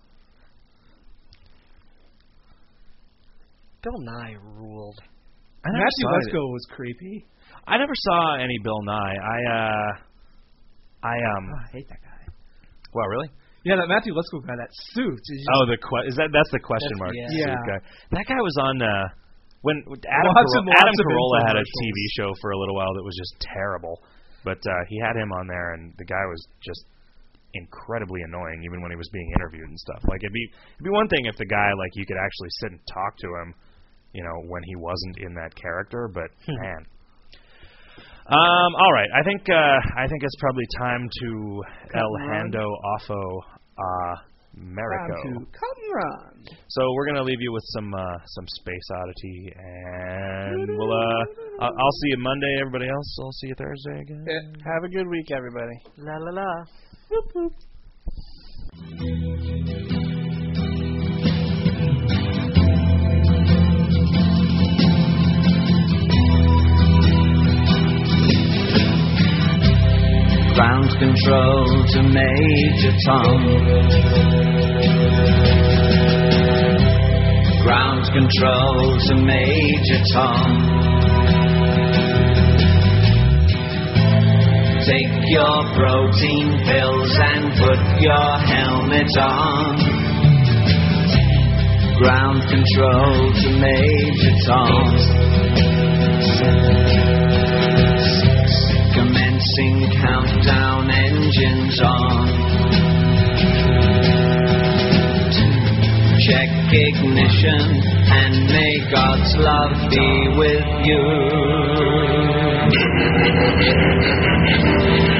Bill Nye ruled. Matthew Lesko was creepy. I never saw any Bill Nye. I, uh... I, um... Oh, I hate that guy. Well, really? Yeah, that Matthew Lesko guy, that suit. Is oh, the que- is that that's the question that's, mark? Yeah. Suit guy. That guy was on, uh... When Adam, lots Caro- and lots Adam of Carolla had a infomercials. T V show for a little while that was just terrible. But uh, he had him on there, and the guy was just incredibly annoying, even when he was being interviewed and stuff. Like, it'd be it'd be one thing if the guy, like, you could actually sit and talk to him, you know, when he wasn't in that character, but man. Um, all right, I think uh, I think it's probably time to Cut El and Hando Offo uh, Merico. Time to cut and run. So we're gonna leave you with some uh, some Space Oddity, and we'll uh, I'll, I'll see you Monday. Everybody else, I'll see you Thursday again. Yeah. Have a good week, everybody. La la la. Whoop, whoop. Ground control to Major Tom. Ground control to Major Tom. Take your protein pills and put your helmet on. Ground control to Major Tom. Commencing countdown, engines on. Check ignition and may God's love be with you.